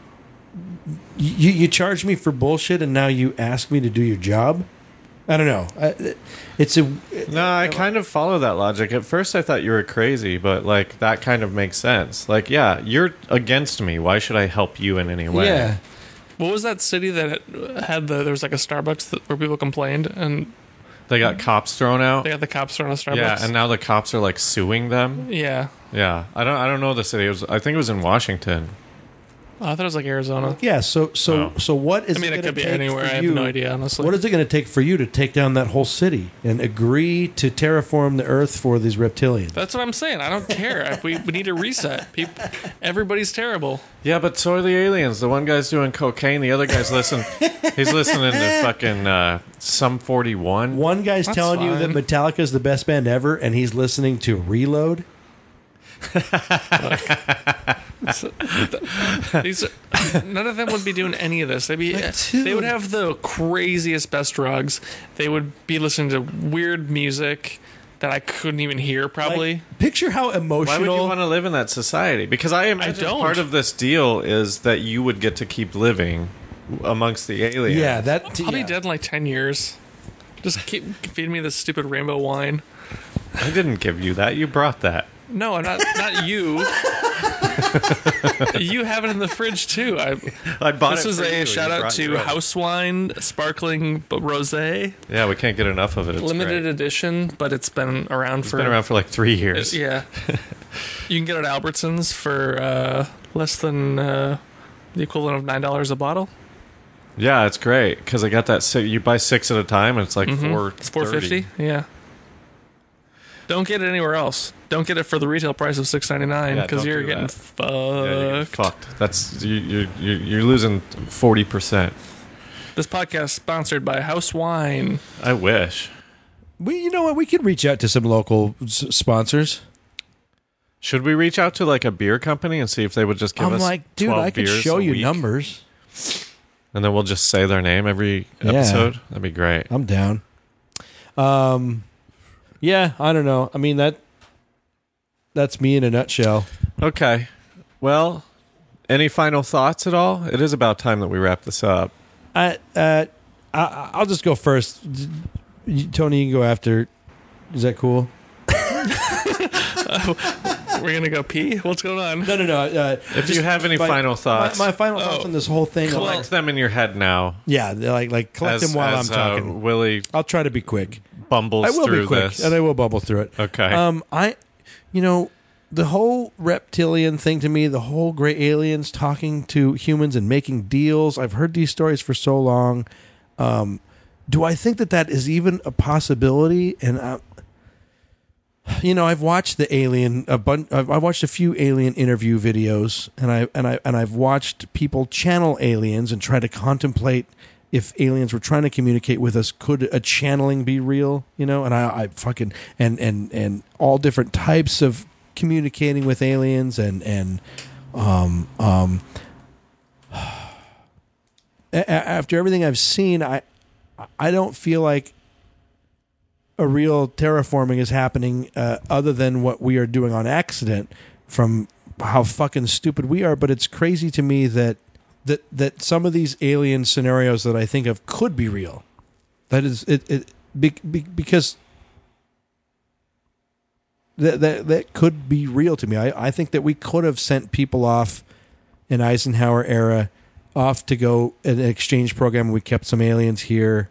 S5: you charge me for bullshit and now you ask me to do your job? I don't know.
S2: No, I kind of follow that logic. At first, I thought you were crazy, but like that kind of makes sense. Like, yeah, you're against me. Why should I help you in any way?
S5: Yeah.
S4: What was that city that had there was like a Starbucks where people complained and
S2: They got cops thrown out.
S4: they got the cops thrown a Starbucks?
S2: Yeah, and now the cops are like suing them.
S4: Yeah.
S2: Yeah, I don't know the city. I think it was in Washington.
S4: Oh, I thought it was like Arizona.
S5: Yeah, so what is
S4: I mean,
S5: it
S4: it
S5: gonna
S4: could be
S5: take
S4: anywhere.
S5: for
S4: I have
S5: you-
S4: no idea, honestly.
S5: What is it going to take for you to take down that whole city and agree to terraform the earth for these reptilians?
S4: That's what I'm saying. I don't care. We need a reset. Everybody's terrible.
S2: Yeah, but so are the aliens. The one guy's doing cocaine. The other guy's He's listening to fucking Sum 41.
S5: One guy's
S4: That's
S5: telling you that
S4: fine.
S5: Metallica is the best band ever, and he's listening to Reload.
S4: None of them would be doing any of this. They
S5: dude.
S4: would have the craziest best drugs. They would be listening to weird music that I couldn't even hear. Probably.
S5: Like, picture how
S2: Why
S5: emotional.
S2: would you want to live in that society? Because I imagine
S4: don't.
S2: part of this deal is that you would get to keep living amongst the aliens.
S5: Yeah, that.
S4: I'll be
S5: yeah.
S4: dead in like 10 years. Just keep feeding me this stupid rainbow wine.
S2: I didn't give you that. You brought that.
S4: No, not you. You have it in the fridge too.
S2: I bought
S4: This
S2: it.
S4: is
S2: for you.
S4: a
S2: You
S4: shout out
S2: brought
S4: to
S2: your own.
S4: House Wine Sparkling Rosé,
S2: Yeah, we can't get enough of it. It's
S4: limited
S2: great.
S4: edition, but it's been around
S2: It's
S4: for
S2: been around for like 3 years.
S4: Yeah, you can get it at Albertsons for less than the equivalent of $9 a bottle.
S2: Yeah, it's great because I got that. You buy 6 at a time, and it's like
S4: It's $4.50. Yeah. Don't get it anywhere else. Don't get it for the retail price of $6.99
S2: Yeah,
S4: because
S2: don't
S4: you're
S2: do
S4: getting
S2: that.
S4: fucked.
S2: Yeah, you're fucked. That's you're losing 40%.
S4: This podcast is sponsored by House Wine.
S2: I wish.
S5: You know what? We could reach out to some local sponsors.
S2: Should we reach out to like a beer company and see if they would just give
S5: I'm
S2: us?
S5: like, dude,
S2: 12
S5: I could
S2: beers
S5: show
S2: a
S5: you
S2: week,
S5: numbers.
S2: and then we'll just say their name every
S5: Yeah.
S2: episode. That'd be great.
S5: I'm down. Yeah, I don't know. I mean that's me in a nutshell.
S2: Okay. Well, any final thoughts at all? It is about time that we wrap this up.
S5: I'll just go first. Tony, you can go after. Is that cool?
S4: We're going to go pee? What's going on?
S5: No.
S2: If you have any final thoughts,
S5: my final thoughts on this whole thing.
S2: collect them in your head now.
S5: Yeah, they're like collect them while I'm talking.
S2: Willie
S5: I'll try to be quick.
S2: bumbles
S5: I will
S2: through
S5: be quick,
S2: this.
S5: and I will bubble through it.
S2: Okay.
S5: The whole reptilian thing to me, the whole gray aliens talking to humans and making deals. I've heard these stories for so long. Do I think that is even a possibility? And I've watched the alien I've watched a few alien interview videos, and I've watched people channel aliens and try to contemplate if aliens were trying to communicate with us. Could a channeling be real? And I fucking and all different types of communicating with aliens after everything I've seen, I don't feel like a real terraforming is happening other than what we are doing on accident from how fucking stupid we are. But it's crazy to me that that some of these alien scenarios that I think of could be real. That is because that could be real to me. I think that we could have sent people off in Eisenhower era off to go in an exchange program. We kept some aliens here,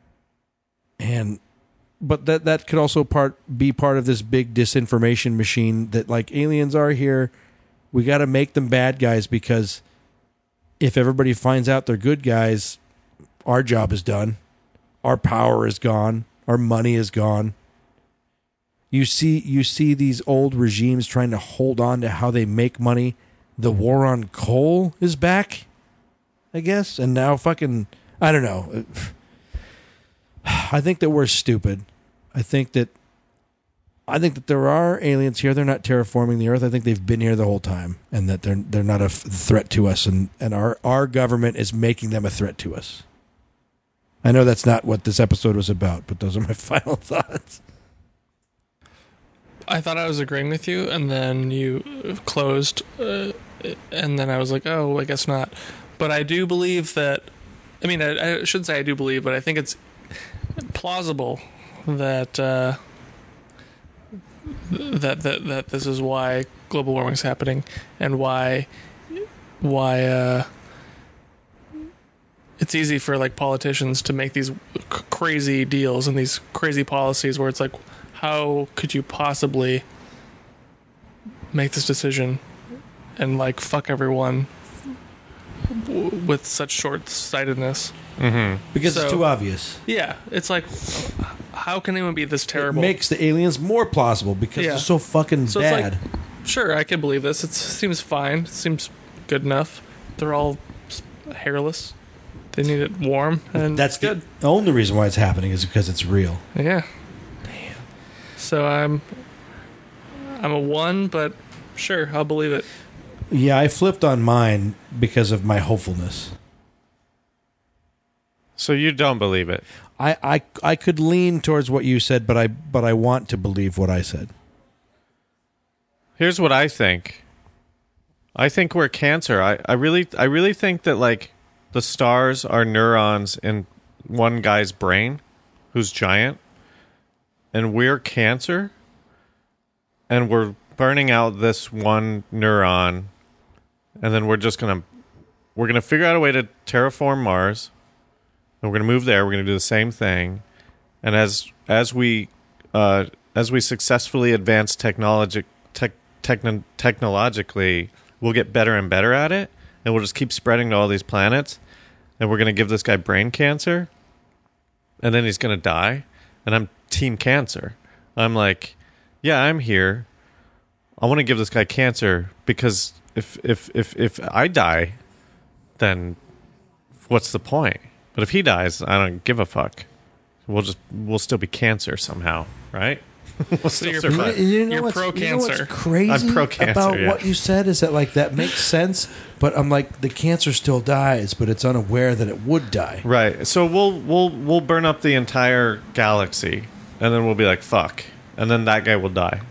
S5: but that could also be part of this big disinformation machine that like aliens are here. We got to make them bad guys because if everybody finds out they're good guys, our job is done. Our power is gone. Our money is gone. You see these old regimes trying to hold on to how they make money. The war on coal is back, I guess, and now fucking I don't know. I think that we're stupid. I think that there are aliens here. They're not terraforming the earth. I think they've been here the whole time, and that they're not a threat to us. And our government is making them a threat to us. I know that's not what this episode was about, but those are my final thoughts.
S4: I thought I was agreeing with you, and then you closed, and then I was like, oh, I guess not. But I do believe that. I mean, I shouldn't say I do believe, but I think it's plausible that that this is why global warming is happening, and why it's easy for like politicians to make these crazy deals and these crazy policies where it's like, how could you possibly make this decision and like fuck everyone with such short-sightedness?
S2: Mm-hmm.
S5: Because it's too obvious.
S4: Yeah, it's like, how can anyone be this terrible?
S5: It makes the aliens more plausible because they're so fucking bad.
S4: It's like, sure, I can believe this. It seems fine. It seems good enough. They're all hairless. They need it warm, and
S5: that's
S4: good.
S5: The only reason why it's happening is because it's real.
S4: Yeah. Damn. So I'm a 1, but sure, I'll believe it.
S5: Yeah, I flipped on mine because of my hopefulness.
S2: So you don't believe it?
S5: I could lean towards what you said, but I want to believe what I said.
S2: Here's what I think. I think we're cancer. I really think that like the stars are neurons in one guy's brain who's giant, and we're cancer, and we're burning out this one neuron, and then we're gonna figure out a way to terraform Mars, and we're gonna move there. We're gonna do the same thing, and as we successfully advance technologically, we'll get better and better at it, and we'll just keep spreading to all these planets, and we're gonna give this guy brain cancer, and then he's gonna die, and I'm team cancer. I'm like, yeah, I'm here. I want to give this guy cancer because if I die, then what's the point? But if he dies, I don't give a fuck. We'll still be cancer somehow, right? We'll still survive.
S4: You're pro-cancer.
S5: You know what's crazy
S2: I'm pro-cancer,
S5: about
S2: yeah.
S5: what you said is that like that makes sense, but I'm like the cancer still dies, but it's unaware that it would die.
S2: Right. So we'll burn up the entire galaxy, and then we'll be like, fuck, and then that guy will die.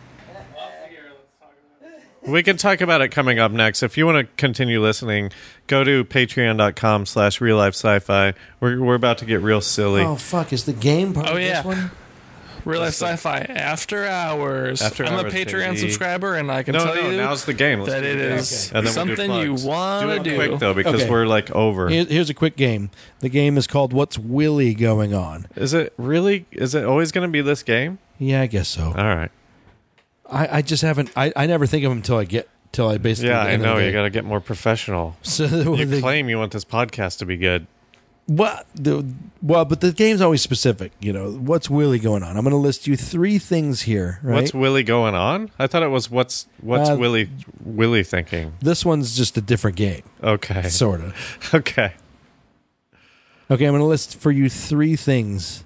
S2: We can talk about it coming up next. If you want to continue listening, go to patreon.com/reallifesci-fi. We're about to get real silly.
S5: Oh fuck! Is the game part of
S4: yeah.
S5: this one?
S4: Real Life Sci-Fi After Hours.
S2: After
S4: I'm
S2: Hours,
S4: a Patreon
S2: baby.
S4: subscriber, and I can tell you
S2: now's the game. Let's
S4: that
S2: do
S4: it
S2: the
S4: is
S2: game. And then we'll do
S4: something you
S2: plugs.
S4: want to
S2: Do
S4: do.
S2: it quick though, because
S5: Okay.
S2: we're like over.
S5: Here's a quick game. The game is called "What's Willy Going On?"
S2: Is it really? Is it always going to be this game?
S5: Yeah, I guess so.
S2: All right.
S5: I just haven't. I never think of them till I basically.
S2: Yeah,
S5: at the
S2: I
S5: end of
S2: know.
S5: the
S2: You
S5: day.
S2: got to get more professional.
S5: So
S2: You claim you want this podcast to be good.
S5: but the game's always specific. You know, what's Willy going on? I'm going to list you 3 things here. Right?
S2: What's Willie going on? I thought it was what's Willie thinking.
S5: This one's just a different game,
S2: Okay.
S5: sort of.
S2: Okay.
S5: Okay, I'm going to list for you 3 things.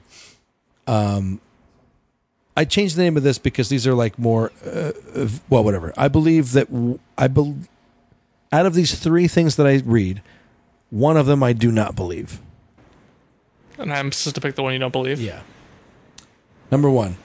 S5: I changed the name of this because these are like more, whatever. I believe that out of these 3 things that I read, one of them I do not believe.
S4: And I'm supposed to pick the one you don't believe?
S5: Yeah. Number 1.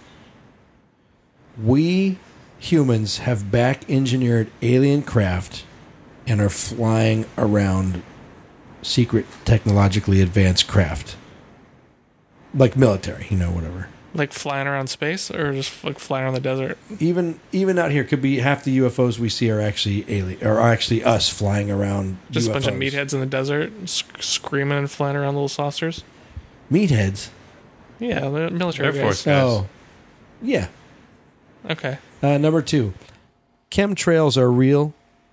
S5: We humans have back engineered alien craft and are flying around secret, technologically advanced craft, like military, whatever.
S4: Like flying around space, or just like flying around the desert?
S5: Even out here, could be half the UFOs we see are actually alien, or are actually us flying around.
S4: Just
S5: UFOs.
S4: a bunch of meatheads in the desert, screaming and flying around little saucers.
S5: Meatheads.
S4: Yeah, the military
S2: Air
S4: guys.
S2: Force guys.
S5: Oh, yeah.
S4: Okay.
S5: Number 2, chemtrails are real.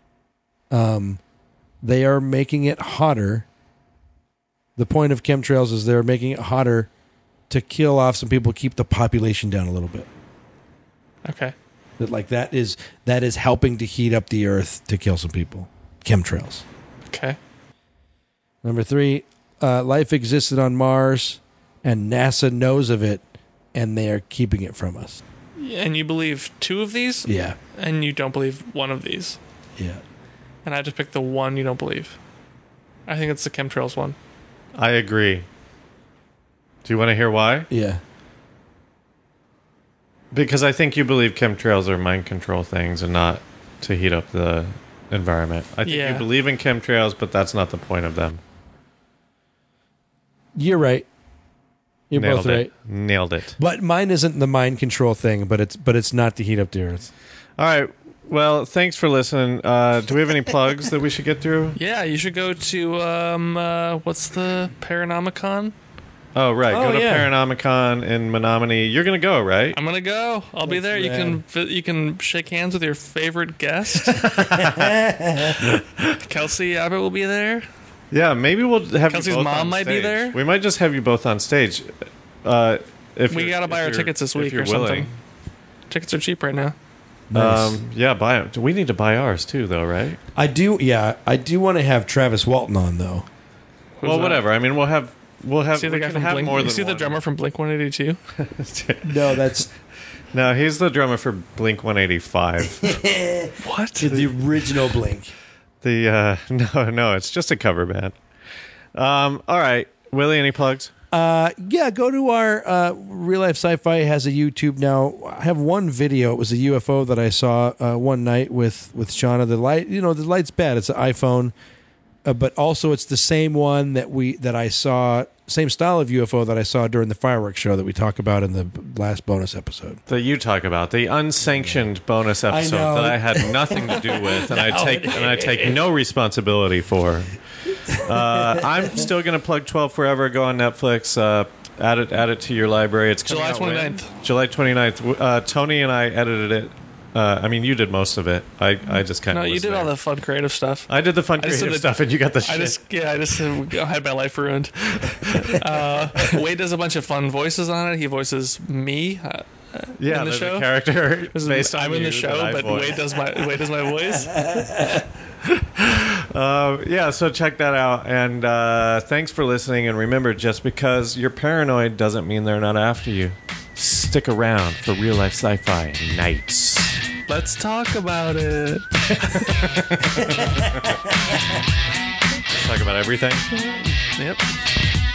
S5: They are making it hotter. The point of chemtrails is they're making it hotter to kill off some people, keep the population down a little bit.
S4: Okay.
S5: That is helping to heat up the earth to kill some people. Chemtrails.
S4: Okay.
S5: Number 3, life existed on Mars, and NASA knows of it, and they are keeping it from us.
S4: And you believe 2 of these?
S5: Yeah.
S4: And you don't believe 1 of these?
S5: Yeah.
S4: And I just picked the one you don't believe. I think it's the chemtrails one.
S2: I agree. Do you want to hear why?
S5: Yeah.
S2: Because I think you believe chemtrails are mind control things and not to heat up the environment. I think
S4: Yeah.
S2: you believe in chemtrails, but that's not the point of them.
S5: You're right. You're
S2: Nailed
S5: both
S2: it.
S5: right.
S2: Nailed it.
S5: But mine isn't the mind control thing, but it's not to heat up the earth.
S2: All right. Well, thanks for listening. Do we have any plugs that we should get through?
S4: Yeah, you should go to, what's the Paranomicon?
S2: Oh, right.
S5: Oh,
S2: Go to
S5: yeah.
S2: Paranomicon in Menominee. You're going to go, right?
S4: I'm gonna go. I'll be there.
S5: rad.
S4: You can shake hands with your favorite guest. Kelsey Abbott will be there.
S2: Yeah, maybe we'll have
S4: Kelsey's
S2: you both
S4: mom
S2: on
S4: might be
S2: stage.
S4: there.
S2: We might just have you both on stage. If
S4: We
S2: you're-
S4: gotta buy
S2: if
S4: our
S2: you're-
S4: tickets this
S2: if
S4: week
S2: you're
S4: or something.
S2: willing.
S4: Tickets are cheap right now.
S5: Nice.
S2: Yeah, buy them. We need to buy ours too, though, right?
S5: I do want to have Travis Walton on though.
S4: Who's
S2: well,
S4: that?
S2: whatever. I mean, we'll have
S4: See the
S2: we
S4: guy
S2: can
S4: from
S2: have
S4: Blink?
S2: more
S4: You
S2: than
S4: see the
S2: one.
S4: drummer from Blink 182?
S5: No, that's
S2: No, he's the drummer for Blink 185.
S4: What?
S5: the original Blink.
S2: The no, it's just a cover band. All right, Willie, any plugs?
S5: Yeah, go to our Real Life Sci-Fi has a YouTube now. I have one video. It was a UFO that I saw one night with Shauna. The light, the light's bad. It's an iPhone, but also it's the same one that I saw, same style of UFO that I saw during the fireworks show that we talk about in the last bonus episode.
S2: That you talk about, the unsanctioned bonus episode
S5: know.
S2: that I had nothing to do with, and I take no responsibility for. I'm still going to plug 12 Forever. Go on Netflix. Add it to your library. It's coming
S4: July
S2: out when?
S4: 29th.
S2: July 29th. Tony and I edited it. I mean, you did most of it. I just kind
S4: No,
S2: of.
S4: you did all the fun creative stuff.
S2: I did the fun
S4: I just
S2: creative
S4: did the-
S2: stuff, and you got the shit.
S4: I just had my life ruined. Wade does a bunch of fun voices on it. He voices me.
S2: yeah,
S4: in the
S2: there's
S4: show?
S2: a character
S4: This is-
S2: based on
S4: I'm in
S2: you
S4: the show,
S2: that I
S4: but
S2: voice.
S4: Wade does my voice.
S2: Yeah, so check that out. And thanks for listening. And remember, just because you're paranoid doesn't mean they're not after you. Stick around for Real Life Sci-Fi Nights.
S4: Let's talk about it.
S2: Talk about everything.
S4: Yep.